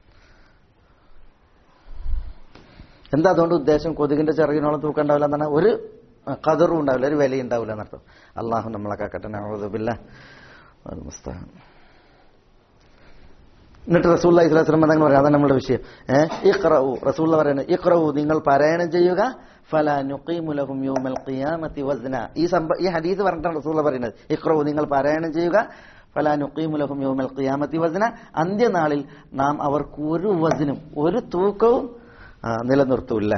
എന്താ അതുകൊണ്ട് ഉദ്ദേശം? കൊതുകിന്റെ ചിറകിനോളം തൂക്കം ഉണ്ടാവില്ല എന്നാണ്, ഒരു ഖദറും ഉണ്ടാവില്ല, ഒരു വിലയും ഉണ്ടാവില്ല എന്നർത്ഥം. അള്ളാഹു നമ്മളെ കാക്കട്ടെ. നഊദു ബില്ലാഹ്. എന്നിട്ട് റസൂലുള്ളാഹി സ്വല്ലല്ലാഹു അലൈഹി വസല്ലം തങ്ങൾ പറയാം, അതാണ് നമ്മുടെ വിഷയം. ഇഖ്റഉ, റസൂലുള്ള പറയുന്നത്, ഇഖ്റഉ നിങ്ങൾ പാരായണം ചെയ്യുക. ഫലാ നുഖീമു ലഹും യൗമൽ ഖിയാമത്തി വസ്ന. ഈ ഹദീസ് പറഞ്ഞിട്ടാണ് റസൂലുള്ള പറയുന്നത്, ഇഖ്റഉ നിങ്ങൾ പാരായണം ചെയ്യുക. ഫലാ നുഖീമു ലഹും യൗമൽ ഖിയാമത്തി വസ്ന, അന്ത്യനാളിൽ നാം അവർക്ക് ഒരു വസ്നും ഒരു തൂക്കവും നിലനിർത്തൂല്ല.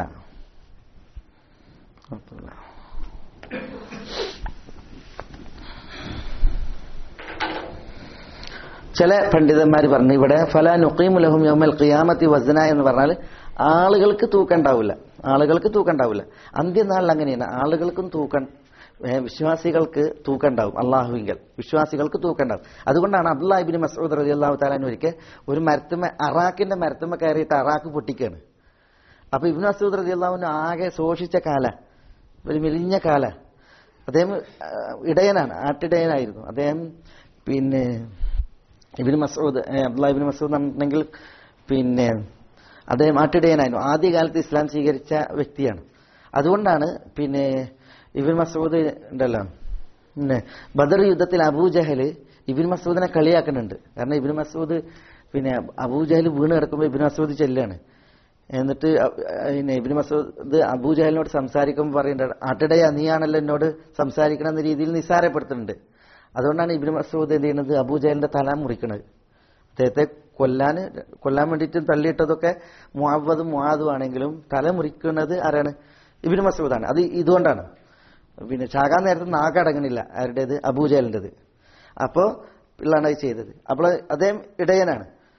ചില പണ്ഡിതന്മാർ പറഞ്ഞു, ഇവിടെ ഫലാ നുഖീമു ലഹും യൗമൽ ഖിയാമത്തി വസ്ന എന്ന് പറഞ്ഞാൽ ആളുകൾക്ക് തൂക്കം ഉണ്ടാവില്ല, ആളുകൾക്ക് തൂക്കം ഉണ്ടാവില്ല. അന്ത്യനാളിൽ അങ്ങനെയാണ്, ആളുകൾക്കും തൂക്കം, വിശ്വാസികൾക്ക് തൂക്കം ഉണ്ടാവും. അള്ളാഹുവിങ്കൽ വിശ്വാസികൾക്ക് തൂക്കം ഉണ്ടാവും. അതുകൊണ്ടാണ് അബ്ദുല്ലാഹി ഇബ്നു മസ്ഊദ് റളിയല്ലാഹു തആല അൻഹു ഒരിക്കൽ ഒരു മരത്തുമ്മ, അറാഖിന്റെ മരത്തുമ്മ കയറിയിട്ട് അറാഖ് പൊട്ടിക്കാണ്. അപ്പൊ ഇബ്നു മസ്ഊദ് റളിയല്ലാഹു അൻഹു ആകെ ശോഷിച്ച കാല, ഒരു മെലിഞ്ഞ കാല. അദ്ദേഹം ഇടയനാണ്, ആട്ടിടയനായിരുന്നു അദ്ദേഹം. പിന്നെ ഇബ്നു മസ്ഊദ്, അബ്ദുല്ലാഹി ഇബ്നു മസ്ഊദ് എന്നുണ്ടെങ്കിൽ പിന്നെ അദ്ദേഹം ആട്ടിടയനായിരുന്നു. ആദ്യകാലത്ത് ഇസ്ലാം സ്വീകരിച്ച വ്യക്തിയാണ്. അതുകൊണ്ടാണ് പിന്നെ ഇബ്നു മസ്ഊദ് ഉണ്ടല്ലോ, പിന്നെ ബദർ യുദ്ധത്തിൽ അബൂജഹൽ ഇബ്നു മസ്ഊദിനെ കളിയാക്കുന്നുണ്ട്. കാരണം ഇബ്നു മസ്ഊദ് പിന്നെ അബൂജഹൽ വീണ് കിടക്കുമ്പോൾ ഇബ്നു മസ്ഊദ് ചെല്ലാണ്. എന്നിട്ട് പിന്നെ ഇബ്നു മസ്ഊദ് അബൂജഹലിനോട് സംസാരിക്കുമ്പോൾ പറയുന്നുണ്ട്, ആട്ടിടയ നീയാണല്ലോ എന്നോട് സംസാരിക്കണം എന്ന രീതിയിൽ നിസ്സാരപ്പെടുത്തുന്നുണ്ട്. അതുകൊണ്ടാണ് ഇബ്നു മസ്ഊദ് എന്ത് ചെയ്യുന്നത്, അബൂജഹലിന്റെ തല മുറിക്കുന്നത്. അദ്ദേഹത്തെ കൊല്ലാൻ വേണ്ടിയിട്ട് തള്ളിയിട്ടതൊക്കെ മുഅവ്വദും മുആദും ആണെങ്കിലും തല മുറിക്കുന്നത് ആരാണ്? ഇബ്നു മസ്ഊദാണ്. അത് ഇതുകൊണ്ടാണ്. പിന്നെ ചാകാൻ നേരത്ത് നാക്കടങ്ങണില്ല, ആരുടേത്? അബൂജഹലിൻ്റെത്. അപ്പോൾ ഉള്ളാണ് അത് ചെയ്തത്. അപ്പോൾ അദ്ദേഹം ഇടയനാണ്.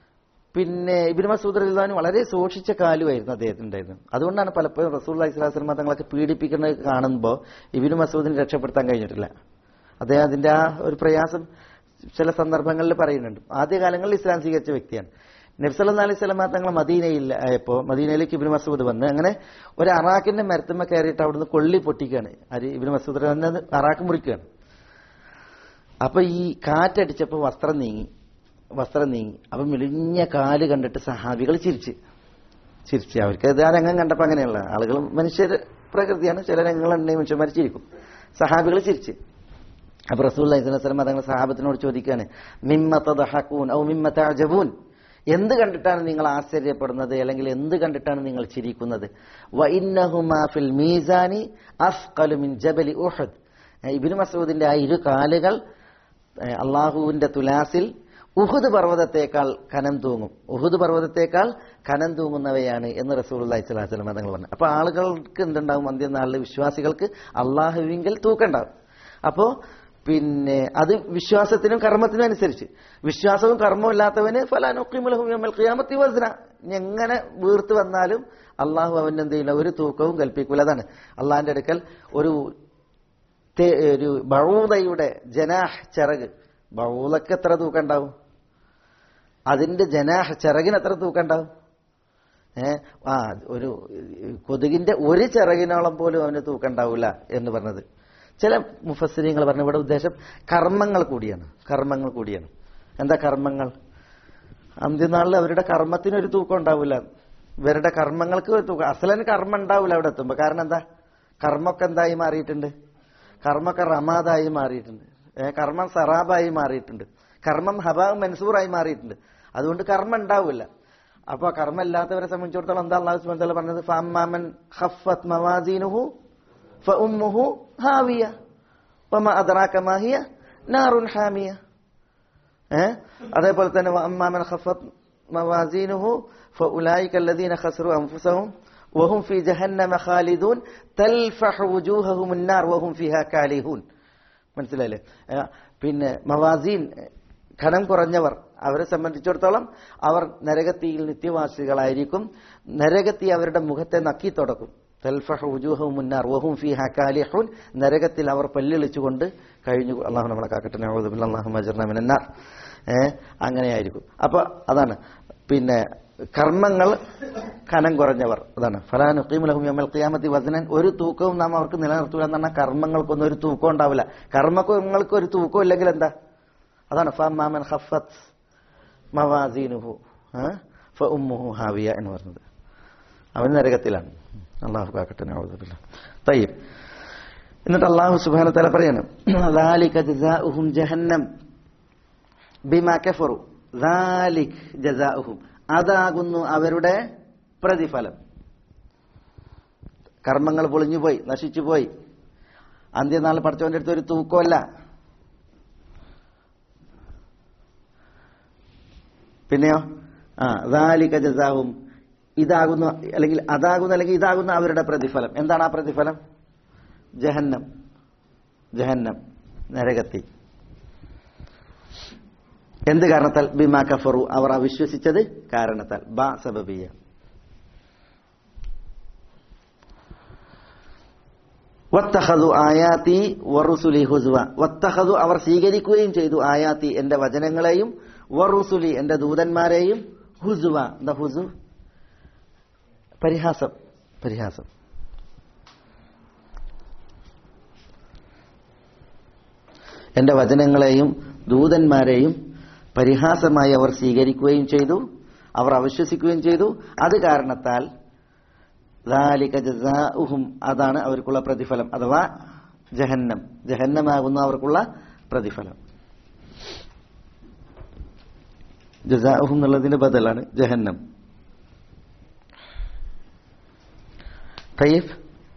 പിന്നെ ഇബ്നു മസ്ഊദ് റളിയല്ലാഹു അൻഹു വളരെ സൂക്ഷിച്ച കാലുമായിരുന്നു അദ്ദേഹത്തിനുണ്ടായിരുന്നു. അതുകൊണ്ടാണ് പലപ്പോഴും റസൂലുള്ളാഹി സ്വല്ലല്ലാഹു അലൈഹി വസല്ലം തങ്ങളൊക്കെ പീഡിപ്പിക്കുന്നത് കാണുമ്പോൾ ഇബ്നു മസ്ഊദിനെ രക്ഷപ്പെടുത്താൻ കഴിഞ്ഞിട്ടില്ല. അദ്ദേഹം അതിന്റെ ആ ഒരു പ്രയാസം ചില സന്ദർഭങ്ങളിൽ പറയുന്നുണ്ട്. ആദ്യകാലങ്ങളിൽ ഇസ്ലാം സ്വീകരിച്ച വ്യക്തിയാണ്. നബി സല്ലല്ലാഹു അലൈഹി വസല്ലം തങ്ങൾ മദീനയിൽ ആയപ്പോൾ മദീനയിലേക്ക് ഇബ്നു മസ്ഊദ് വന്ന് അങ്ങനെ ഒരു അറാഖിന്റെ മരത്തുമ്മ കയറിയിട്ട് അവിടുന്ന് കൊള്ളി പൊട്ടിക്കുകയാണ്. ഇബ്നു മസ്ഊദ് അറാഖ് മുറിക്കുകയാണ്. അപ്പൊ ഈ കാറ്റടിച്ചപ്പോൾ വസ്ത്രം നീങ്ങി. അപ്പൊ മെലിഞ്ഞ കാല് കണ്ടിട്ട് സഹാബികൾ ചിരിച്ച് അവർക്ക് ആ രംഗം കണ്ടപ്പോൾ അങ്ങനെയുള്ള ആളുകൾ മനുഷ്യർ പ്രകൃതിയാണ്. ചില രംഗങ്ങളുണ്ടെങ്കിൽ മനുഷ്യന്മാർ ചിരിക്കും. സഹാബികൾ ചിരിച്ച്. അപ്പൊ റസൂലുള്ളാഹി സ്വല്ലല്ലാഹു അലൈഹി വസല്ലം തങ്ങൾ സഹാബത്തിനോട് ചോദിക്കുകയാണ്, മിമ്മ തദ്ഹഖൂൻ ഔ മിമ്മ തഅജബൂൻ, എന്ത് കണ്ടിട്ടാണ് നിങ്ങൾ ആശ്ചര്യപ്പെടുന്നത്, അല്ലെങ്കിൽ എന്ത് കണ്ടിട്ടാണ് നിങ്ങൾ ചിരിക്കുന്നത്? വ ഇന്നഹുമാ ഫിൽ മീസാനി അസ്ഖലു മിൻ ജബലി ഉഹദ്. ഇബ്നു മസ്ഊദിന്റെ ആ ഇരു കാലുകൾ അള്ളാഹുവിന്റെ തുലാസിൽ ഉഹുദ് പർവ്വതത്തേക്കാൾ കനം തൂങ്ങുന്നവയാണ് എന്ന് റസൂലുള്ളാഹി സ്വല്ലല്ലാഹു അലൈഹി വസല്ലം തങ്ങൾ പറഞ്ഞു. അപ്പൊ ആളുകൾക്ക് എന്തുണ്ടാവും? അന്ത്യനാളിൽ വിശ്വാസികൾക്ക് അള്ളാഹുവിങ്കിൽ തൂക്കണ്ടാവും. അപ്പോ പിന്നെ അത് വിശ്വാസത്തിനും കർമ്മത്തിനും അനുസരിച്ച്. വിശ്വാസവും കർമ്മവും ഇല്ലാത്തവന് ഫലാ നുഖീമു ലഹു യൗമൽ ഖിയാമത്തി വസ്ന, എങ്ങനെ വീർത്ത് വന്നാലും അള്ളാഹു അവന് എന്ത് ചെയ്യില്ല, ഒരു തൂക്കവും കൽപ്പിക്കൂല. അതാണ് അള്ളാഹിന്റെ അടുക്കൽ ഒരു ബഊദയുടെ ജനാഹ് ചിറക്, ബഊദക്ക് എത്ര തൂക്കം ഉണ്ടാവും? അതിന്റെ ജനാഹ് ചിറകിന് എത്ര തൂക്കം ഉണ്ടാവും? ഒരു കൊതുകിന്റെ ഒരു ചിറകിനോളം പോലും അവന് തൂക്കം ഉണ്ടാവില്ല എന്ന് പറഞ്ഞത് ചില മുഫസ്സിരീങ്ങൾ പറഞ്ഞു. ഇവിടെ ഉദ്ദേശം കർമ്മങ്ങൾ കൂടിയാണ്. എന്താ കർമ്മങ്ങൾ? അന്ത്യനാളിൽ അവരുടെ കർമ്മത്തിനൊരു തൂക്കം ഉണ്ടാവില്ല. ഇവരുടെ കർമ്മങ്ങൾക്ക് ഒരു തൂക്കം, അസലന് കർമ്മം ഉണ്ടാവില്ല അവിടെ എത്തുമ്പോ. കാരണം എന്താ? കർമ്മമൊക്കെ എന്തായി മാറിയിട്ടുണ്ട്? കർമ്മമൊക്കെ റമാദായി മാറിയിട്ടുണ്ട്. കർമ്മം സറാബായി മാറിയിട്ടുണ്ട്. കർമ്മം ഹബാ മൻസൂറായി മാറിയിട്ടുണ്ട്. അതുകൊണ്ട് കർമ്മം ഉണ്ടാവില്ല. അപ്പൊ കർമ്മം ഇല്ലാത്തവരെ സംബന്ധിച്ചിടത്തോളം എന്താ അല്ലാഹു സുബ്ഹാനഹു വ തആല പറഞ്ഞത്? ഫഅമ്മാമൻ ഖഫ്ഫത് മവാസീനുഹു ഫഉമ്മുഹു ഹാവിയ വമാ അദ്റാക മാ ഹിയ നാറുൻ ഹാമിയ. അതേപോലെ തന്നെ വഅമ്മാമൻ ഖഫ്ഫത് മവാസീനുഹു ഫഉലൈക അല്ലദീന ഖസറു അൻഫുസഹും വഹും ഫീ ജഹന്നമ ഖാലിദൂൻ തൽഫഹു വുജൂഹഹുമുൻ നാർ വഹും ഫീഹാ കാലിഹൂൻ. മനസ്സിലായില്ലേ? പിന്നെ മവാസീൻ ഖനം കുറഞ്ഞവർ, അവരെ സംബന്ധിച്ചിടത്തോളം അവർ നരകത്തിയിൽ നിത്യവാസികളായിരിക്കും. നരകത്തി അവരുടെ മുഖത്തെ നക്കി തുടക്കും. തൽഫഹു വുജൂഹഹുമുൻ നാർ വഹും ഫീഹാ കാലിഹൂൻ. നരകത്തിൽ അവർ പല്ലിളിച്ചുകൊണ്ട് കഴിഞ്ഞു. അല്ലാഹു നമ്മളെ കാക്കട്ടെ. നഊദു ബില്ലാഹി അല്ലാഹുമ്മ അജ്ർനാ മിനൻ നാർ. അങ്ങനെയായിരിക്കും. അപ്പൊ അതാണ് പിന്നെ കർമ്മങ്ങൾ കനം കുറഞ്ഞവർ. അതാണ് ഫലാ നുഖീമു ലഹും യൗമൽ ഖിയാമത്തി വസ്നൻ. ഒരു തൂക്കവും നാം അവർക്ക് നിലനിർത്തൂല എന്ന് പറഞ്ഞാൽ കർമ്മങ്ങൾക്കൊന്നും ഒരു തൂക്കം ഉണ്ടാവില്ല. കർമ്മങ്ങൾക്ക് ഒരു തൂക്കം ഇല്ലെങ്കിൽ എന്താ? അതാണ് ഫഅമ്മാമൻ ഖഫ്ഫത് മവാസീനുഹു ഫഉമ്മുഹു ഹാവിയ എന്ന് പറഞ്ഞത്. അവൻ നരകത്തിലാണ്. അല്ലാഹു കാക്കട്ടെ. നഊദു ബില്ലാഹ്. തയ്യിബ്. എന്നിട്ട് അല്ലാഹു സുബ്ഹാനഹു വ തആല പറയാണ്, ദാലിക ജസാഉഹും ജഹന്നം ബിമാ കഫറു. ദാലിക ജസാഉഹും, അതാകുന്നു അവരുടെ പ്രതിഫലം. കർമ്മങ്ങൾ പൊളിഞ്ഞുപോയി, നശിച്ചുപോയി. അന്ത്യനാൾ പഠിച്ചവന്റെ അടുത്ത് ഒരു തൂക്കമല്ല. പിന്നെയോ ദാലിക ജസാഉഹും, ഇതാകുന്നു അല്ലെങ്കിൽ അതാകുന്നു അല്ലെങ്കിൽ ഇതാകുന്നു അവരുടെ പ്രതിഫലം. എന്താണ് ആ പ്രതിഫലം? ജഹന്നം, നരകത്തി. എന്ത് കാരണത്താൽ? ബിമാ കഫറു, അവർ അവിശ്വസിച്ചത് കാരണത്താൽ. ബ സബബിയ. വത്തഖദു ആയാതി വറുസുലി ഹുസ്വ. വത്തഖദു, അവർ സ്വീകരിക്കുകയും ചെയ്തു, ആയാതി, എന്റെ വചനങ്ങളെയും, വറുസുലി, എന്റെ ദൂതന്മാരെയും, ഹുസ്വ. എന്താ ഹുസു? പരിഹാസം. എന്റെ വചനങ്ങളെയും ദൂതന്മാരെയും പരിഹാസമായി അവർ സ്വീകരിക്കുകയും ചെയ്തു, അവർ അവിശ്വസിക്കുകയും ചെയ്തു. അത് കാരണത്താൽ ദാലിക ജസാഉഹും, അതാണ് അവർക്കുള്ള പ്രതിഫലം. അഥവാ ജഹന്നമാകുന്നു അവർക്കുള്ള പ്രതിഫലം. ജസാഉഹും എന്നുള്ളതിന്റെ ബദലാണ് ജഹന്നം. طيب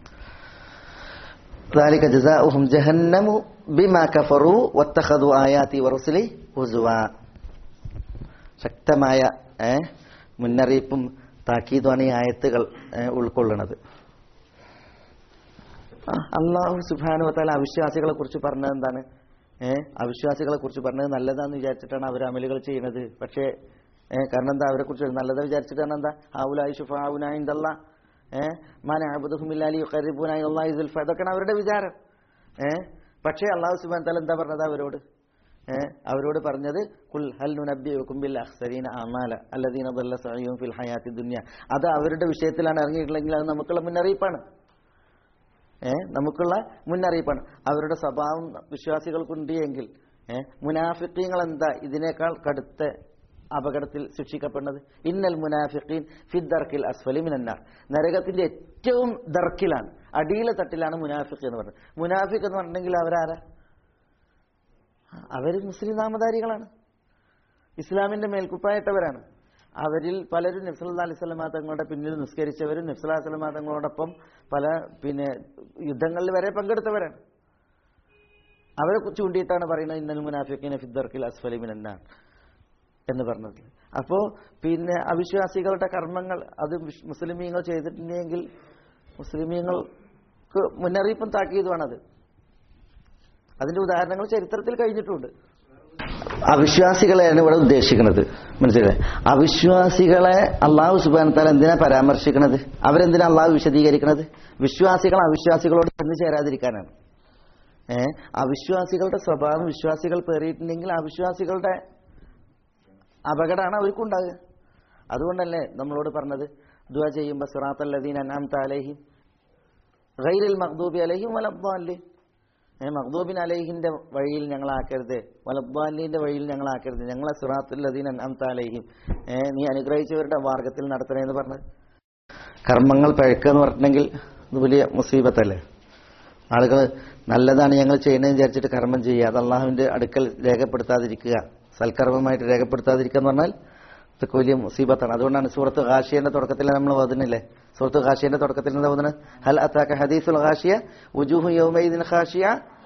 ذلك جزاؤهم جهنم بما كفروا واتخذوا آياتي ورسلي هزوا. ശക്തമായ മുന്നറിയിപ്പും താക്കീതുമാണ് ഈ ആയത്തുകൾ ഉൾക്കൊള്ളുന്നത്. അല്ലാഹു സുബ്ഹാനഹു വ തആല അവിശ്വാസികളെ കുറിച്ച് പറഞ്ഞത് എന്താണ്? അവിശ്വാസികളെ കുറിച്ച് പറഞ്ഞത് നല്ലതാന്ന് വിചാരിച്ചിട്ടാണ് അവർ അമലുകൾ ചെയ്യുന്നത്. പക്ഷേ കാരണം എന്താ അവരെ കുറിച്ച് നല്ലത് വിചാരിച്ചിട്ട് കാരണം എന്താ ഹൗലായി ശുഫാഉനാ ഇൻദല്ലാഹ് മാ നഅബുദുഹും ഇല്ലാ ലിയുഖർരിബൂനാ ഇലല്ലാഹി സുൽഫ, അതൊക്കെയാണ് അവരുടെ വിചാരം. പക്ഷേ അല്ലാഹു സുബ്ഹാനഹു വ തആല എന്താ പറഞ്ഞത് അവരോട് പറഞ്ഞത് ഖുൽ ഹൽ നുനബ്ബിഉകും ബിൽ അഖ്സരീന അമാല അല്ലദീന ضل സഅയുഹും ഫിൽ ഹയാത്തി ദുനിയ. അത് അവരുടെ വിഷയത്തിലാണ് ഇറങ്ങിയിട്ടുള്ളെങ്കിൽ അത് നമുക്കുള്ള മുന്നറിയിപ്പാണ്. നമുക്കുള്ള മുന്നറിയിപ്പാണ്. അവരുടെ സ്വഭാവം വിശ്വാസികൾക്കുണ്ട് എങ്കിൽ മുനാഫിഖീങ്ങൾ എന്താ ഇതിനേക്കാൾ കടുത്ത അപകടത്തിൽ ശിക്ഷിക്കപ്പെടുന്നത്? ഇന്നൽ മുനാഫിഖീൻ ഫി ദർക്കിൽ അസ്ഫലി മിനന്നാർ, നരകത്തിന്റെ ഏറ്റവും ദർക്കിലാണ്, അടിയിലെ തട്ടിലാണ് മുനാഫിഖ് എന്ന് പറഞ്ഞത്. മുനാഫിഖ് എന്ന് പറഞ്ഞിട്ടുണ്ടെങ്കിൽ അവരാരാ? അവർ മുസ്ലിം നാമധാരികളാണ്, ഇസ്ലാമിന്റെ മേൽക്കുപ്പായിട്ടവരാണ്. അവരിൽ പലരും നബി സല്ലല്ലാഹു അലൈഹി വസല്ലം തങ്ങളുടെ പിന്നിൽ നിസ്കരിച്ചവരും നബി സല്ലല്ലാഹു അലൈഹി വസല്ലം തങ്ങളോടൊപ്പം പല യുദ്ധങ്ങളിൽ വരെ പങ്കെടുത്തവരാണ്. അവരെ ചൂണ്ടിയിട്ടാണ് പറയുന്നത് ഇന്നൽ മുനാഫിഖീന ഫി ദർക്കിൽ അസ്ഫലി മിനന്നാർ എന്ന് പറഞ്ഞത്. അപ്പോ അവിശ്വാസികളുടെ കർമ്മങ്ങൾ അത് മുസ്ലിമീങ്ങൾ ചെയ്തിട്ടില്ലെങ്കിൽ മുസ്ലിമീങ്ങൾക്ക് മുന്നറിയിപ്പും താക്കീതുമാണത്. അതിന്റെ ഉദാഹരണങ്ങൾ ചരിത്രത്തിൽ കഴിഞ്ഞിട്ടുണ്ട്. അവിശ്വാസികളെയാണ് ഇവിടെ ഉദ്ദേശിക്കുന്നത്, മനസ്സിലായി? അവിശ്വാസികളെ അള്ളാഹു സുബ്ഹാനഹു വ തആല എന്തിനാ പരാമർശിക്കുന്നത്? അവരെന്തിനാ അള്ളാഹു വിശദീകരിക്കുന്നത്? വിശ്വാസികൾ അവിശ്വാസികളോട് ചെന്ന് ചേരാതിരിക്കാനാണ്. അവിശ്വാസികളുടെ സ്വഭാവം വിശ്വാസികൾ പേറിയിട്ടുണ്ടെങ്കിൽ അവിശ്വാസികളുടെ അപകടമാണ് അവർക്കുണ്ടാകുക. അതുകൊണ്ടല്ലേ നമ്മളോട് പറഞ്ഞത് ദുആ ചെയ്യുമ്പോൾ സിറാത്തൽ ലദീന അൻഅംത അലൈഹിം ഗൈറിൽ മഗ്ദൂബി അലൈഹിം വലദ്ദാലിൻ, മഗ്ദൂബിൻ അലൈഹിന്റെ വഴിയിൽ ഞങ്ങളാക്കരുത്, വലദ്ദാലിന്റെ വഴിയിൽ ഞങ്ങളാക്കരുത്, ഞങ്ങളെ സിറാത്തുൽ ലദീന അൻഅംത അലൈഹിം നീ അനുഗ്രഹിച്ചവരുടെ മാർഗത്തിൽ നടത്തണേ എന്ന് പറഞ്ഞത്. കർമ്മങ്ങൾ പഴക്കുക എന്ന് പറഞ്ഞിട്ടുണ്ടെങ്കിൽ ഇത് വലിയ മുസീബത്തല്ലേ? ആളുകൾ നല്ലതാണ് ഞങ്ങൾ ചെയ്യണമെന്ന് വിചാരിച്ചിട്ട് കർമ്മം ചെയ്യുക, അത് അള്ളാഹുവിന്റെ അടുക്കൽ രേഖപ്പെടുത്താതിരിക്കുക, സൽക്കർമ്മമായിട്ട് രേഖപ്പെടുത്താതിരിക്കുക എന്ന് പറഞ്ഞാൽ ഇതൊക്കെ വലിയ മുസീബത്താണ്. അതുകൊണ്ടാണ് സൂറത്ത് ഗാഷിയന്റെ തുടക്കത്തിൽ നമ്മൾ ഓതുന്നില്ലേ? സൂറത്ത് ഗാഷിയന്റെ തുടക്കത്തിൽ എന്താ ഓതുന്നത്? ഹൽ അതാക ഹദീസുൽ ഗാഷിയ വുജൂഹു യൗമൈദിൻ ഖാഷിയ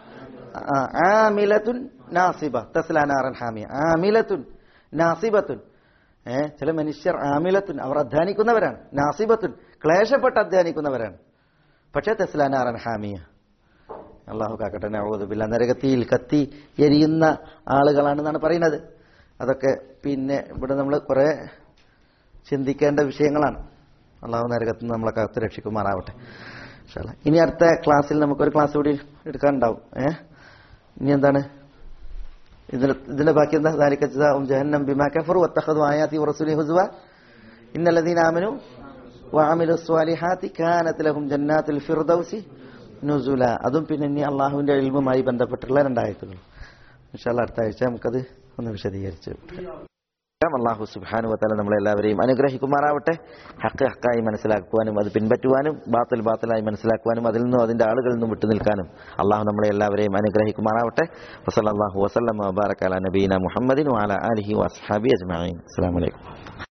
ആമിലത്തുൻ നാസിബ തസ്ലാ നാറൻ ഹാമിയ. ആമിലത്തുൻ നാസിബത്തുൻ, ചില മനുഷ്യർ ആമിലത്തുൻ അവർ അധ്വാനിക്കുന്നവരാണ്, നാസിബത്തുൻ ക്ലേശപ്പെട്ട് അധ്വാനിക്കുന്നവരാണ്, പക്ഷേ തസ്ലാ നാറൻ ഹാമിയ. അള്ളാഹു കാക്കട്ടെ, നഊദു ബില്ലാഹ്. നരകത്തിയിൽ കത്തി എരിയുന്ന ആളുകളാണെന്നാണ് പറയുന്നത്. അതൊക്കെ ഇവിടെ നമ്മൾ കുറെ ചിന്തിക്കേണ്ട വിഷയങ്ങളാണ്. അള്ളാഹു നരകത്തിൽ നിന്ന് നമ്മളെ കാത്ത് രക്ഷിക്കുമാറാവട്ടെ. ഇൻഷാ അല്ലാഹ് ഇനി അടുത്ത ക്ലാസ്സിൽ നമുക്കൊരു ക്ലാസ് കൂടി എടുക്കാനുണ്ടാവും. ഇനി എന്താണ് ഇതിന്റെ ബാക്കി എന്താ? ദാലിക ജസാഉഹും ജഹന്നം ബിമാ കഫറു വത്തഖദു ആയാതി വറസൂലി ഹുസ്വ ഇന്നല്ലദീന ആമനു വഅമിലുസ് സ്വാലിഹാത്തി കാനത് ലഹും ജന്നാത്തുൽ ഫിർദൗസി നുസുല. അതും ഇനി അള്ളാഹുവിന്റെ ഇൽമുമായി ബന്ധപ്പെട്ടുള്ള രണ്ടായത്തുകൾ. ഇൻഷാ അല്ലാഹ് അടുത്ത ആഴ്ച നമുക്കത് ഒന്ന് വിശദീകരിച്ചു. അല്ലാഹു സുബ്ഹാനഹു വ തആല നമ്മളെല്ലാവരെയും അനുഗ്രഹിക്കുമാറാവട്ടെ. ഹഖ് ഹഖായി മനസ്സിലാക്കുവാനും അത് പിൻപറ്റുവാനും ബാത്തിൽ ബാത്തിലായി മനസ്സിലാക്കുവാനും അതിൽ നിന്നും അതിന്റെ ആളുകളിൽ നിന്നും വിട്ടുനിൽക്കാനും അള്ളാഹു നമ്മളെ എല്ലാവരെയും അനുഗ്രഹിക്കുമാറാവട്ടെ. വസല്ലല്ലാഹു വസല്ലമ വബാറക അലാ നബീന മുഹമ്മദിൻ വഅലാ ആലിഹി വഅസ്ഹാബിഹി അജ്മഈൻ. അസ്സലാമു അലൈക്കും.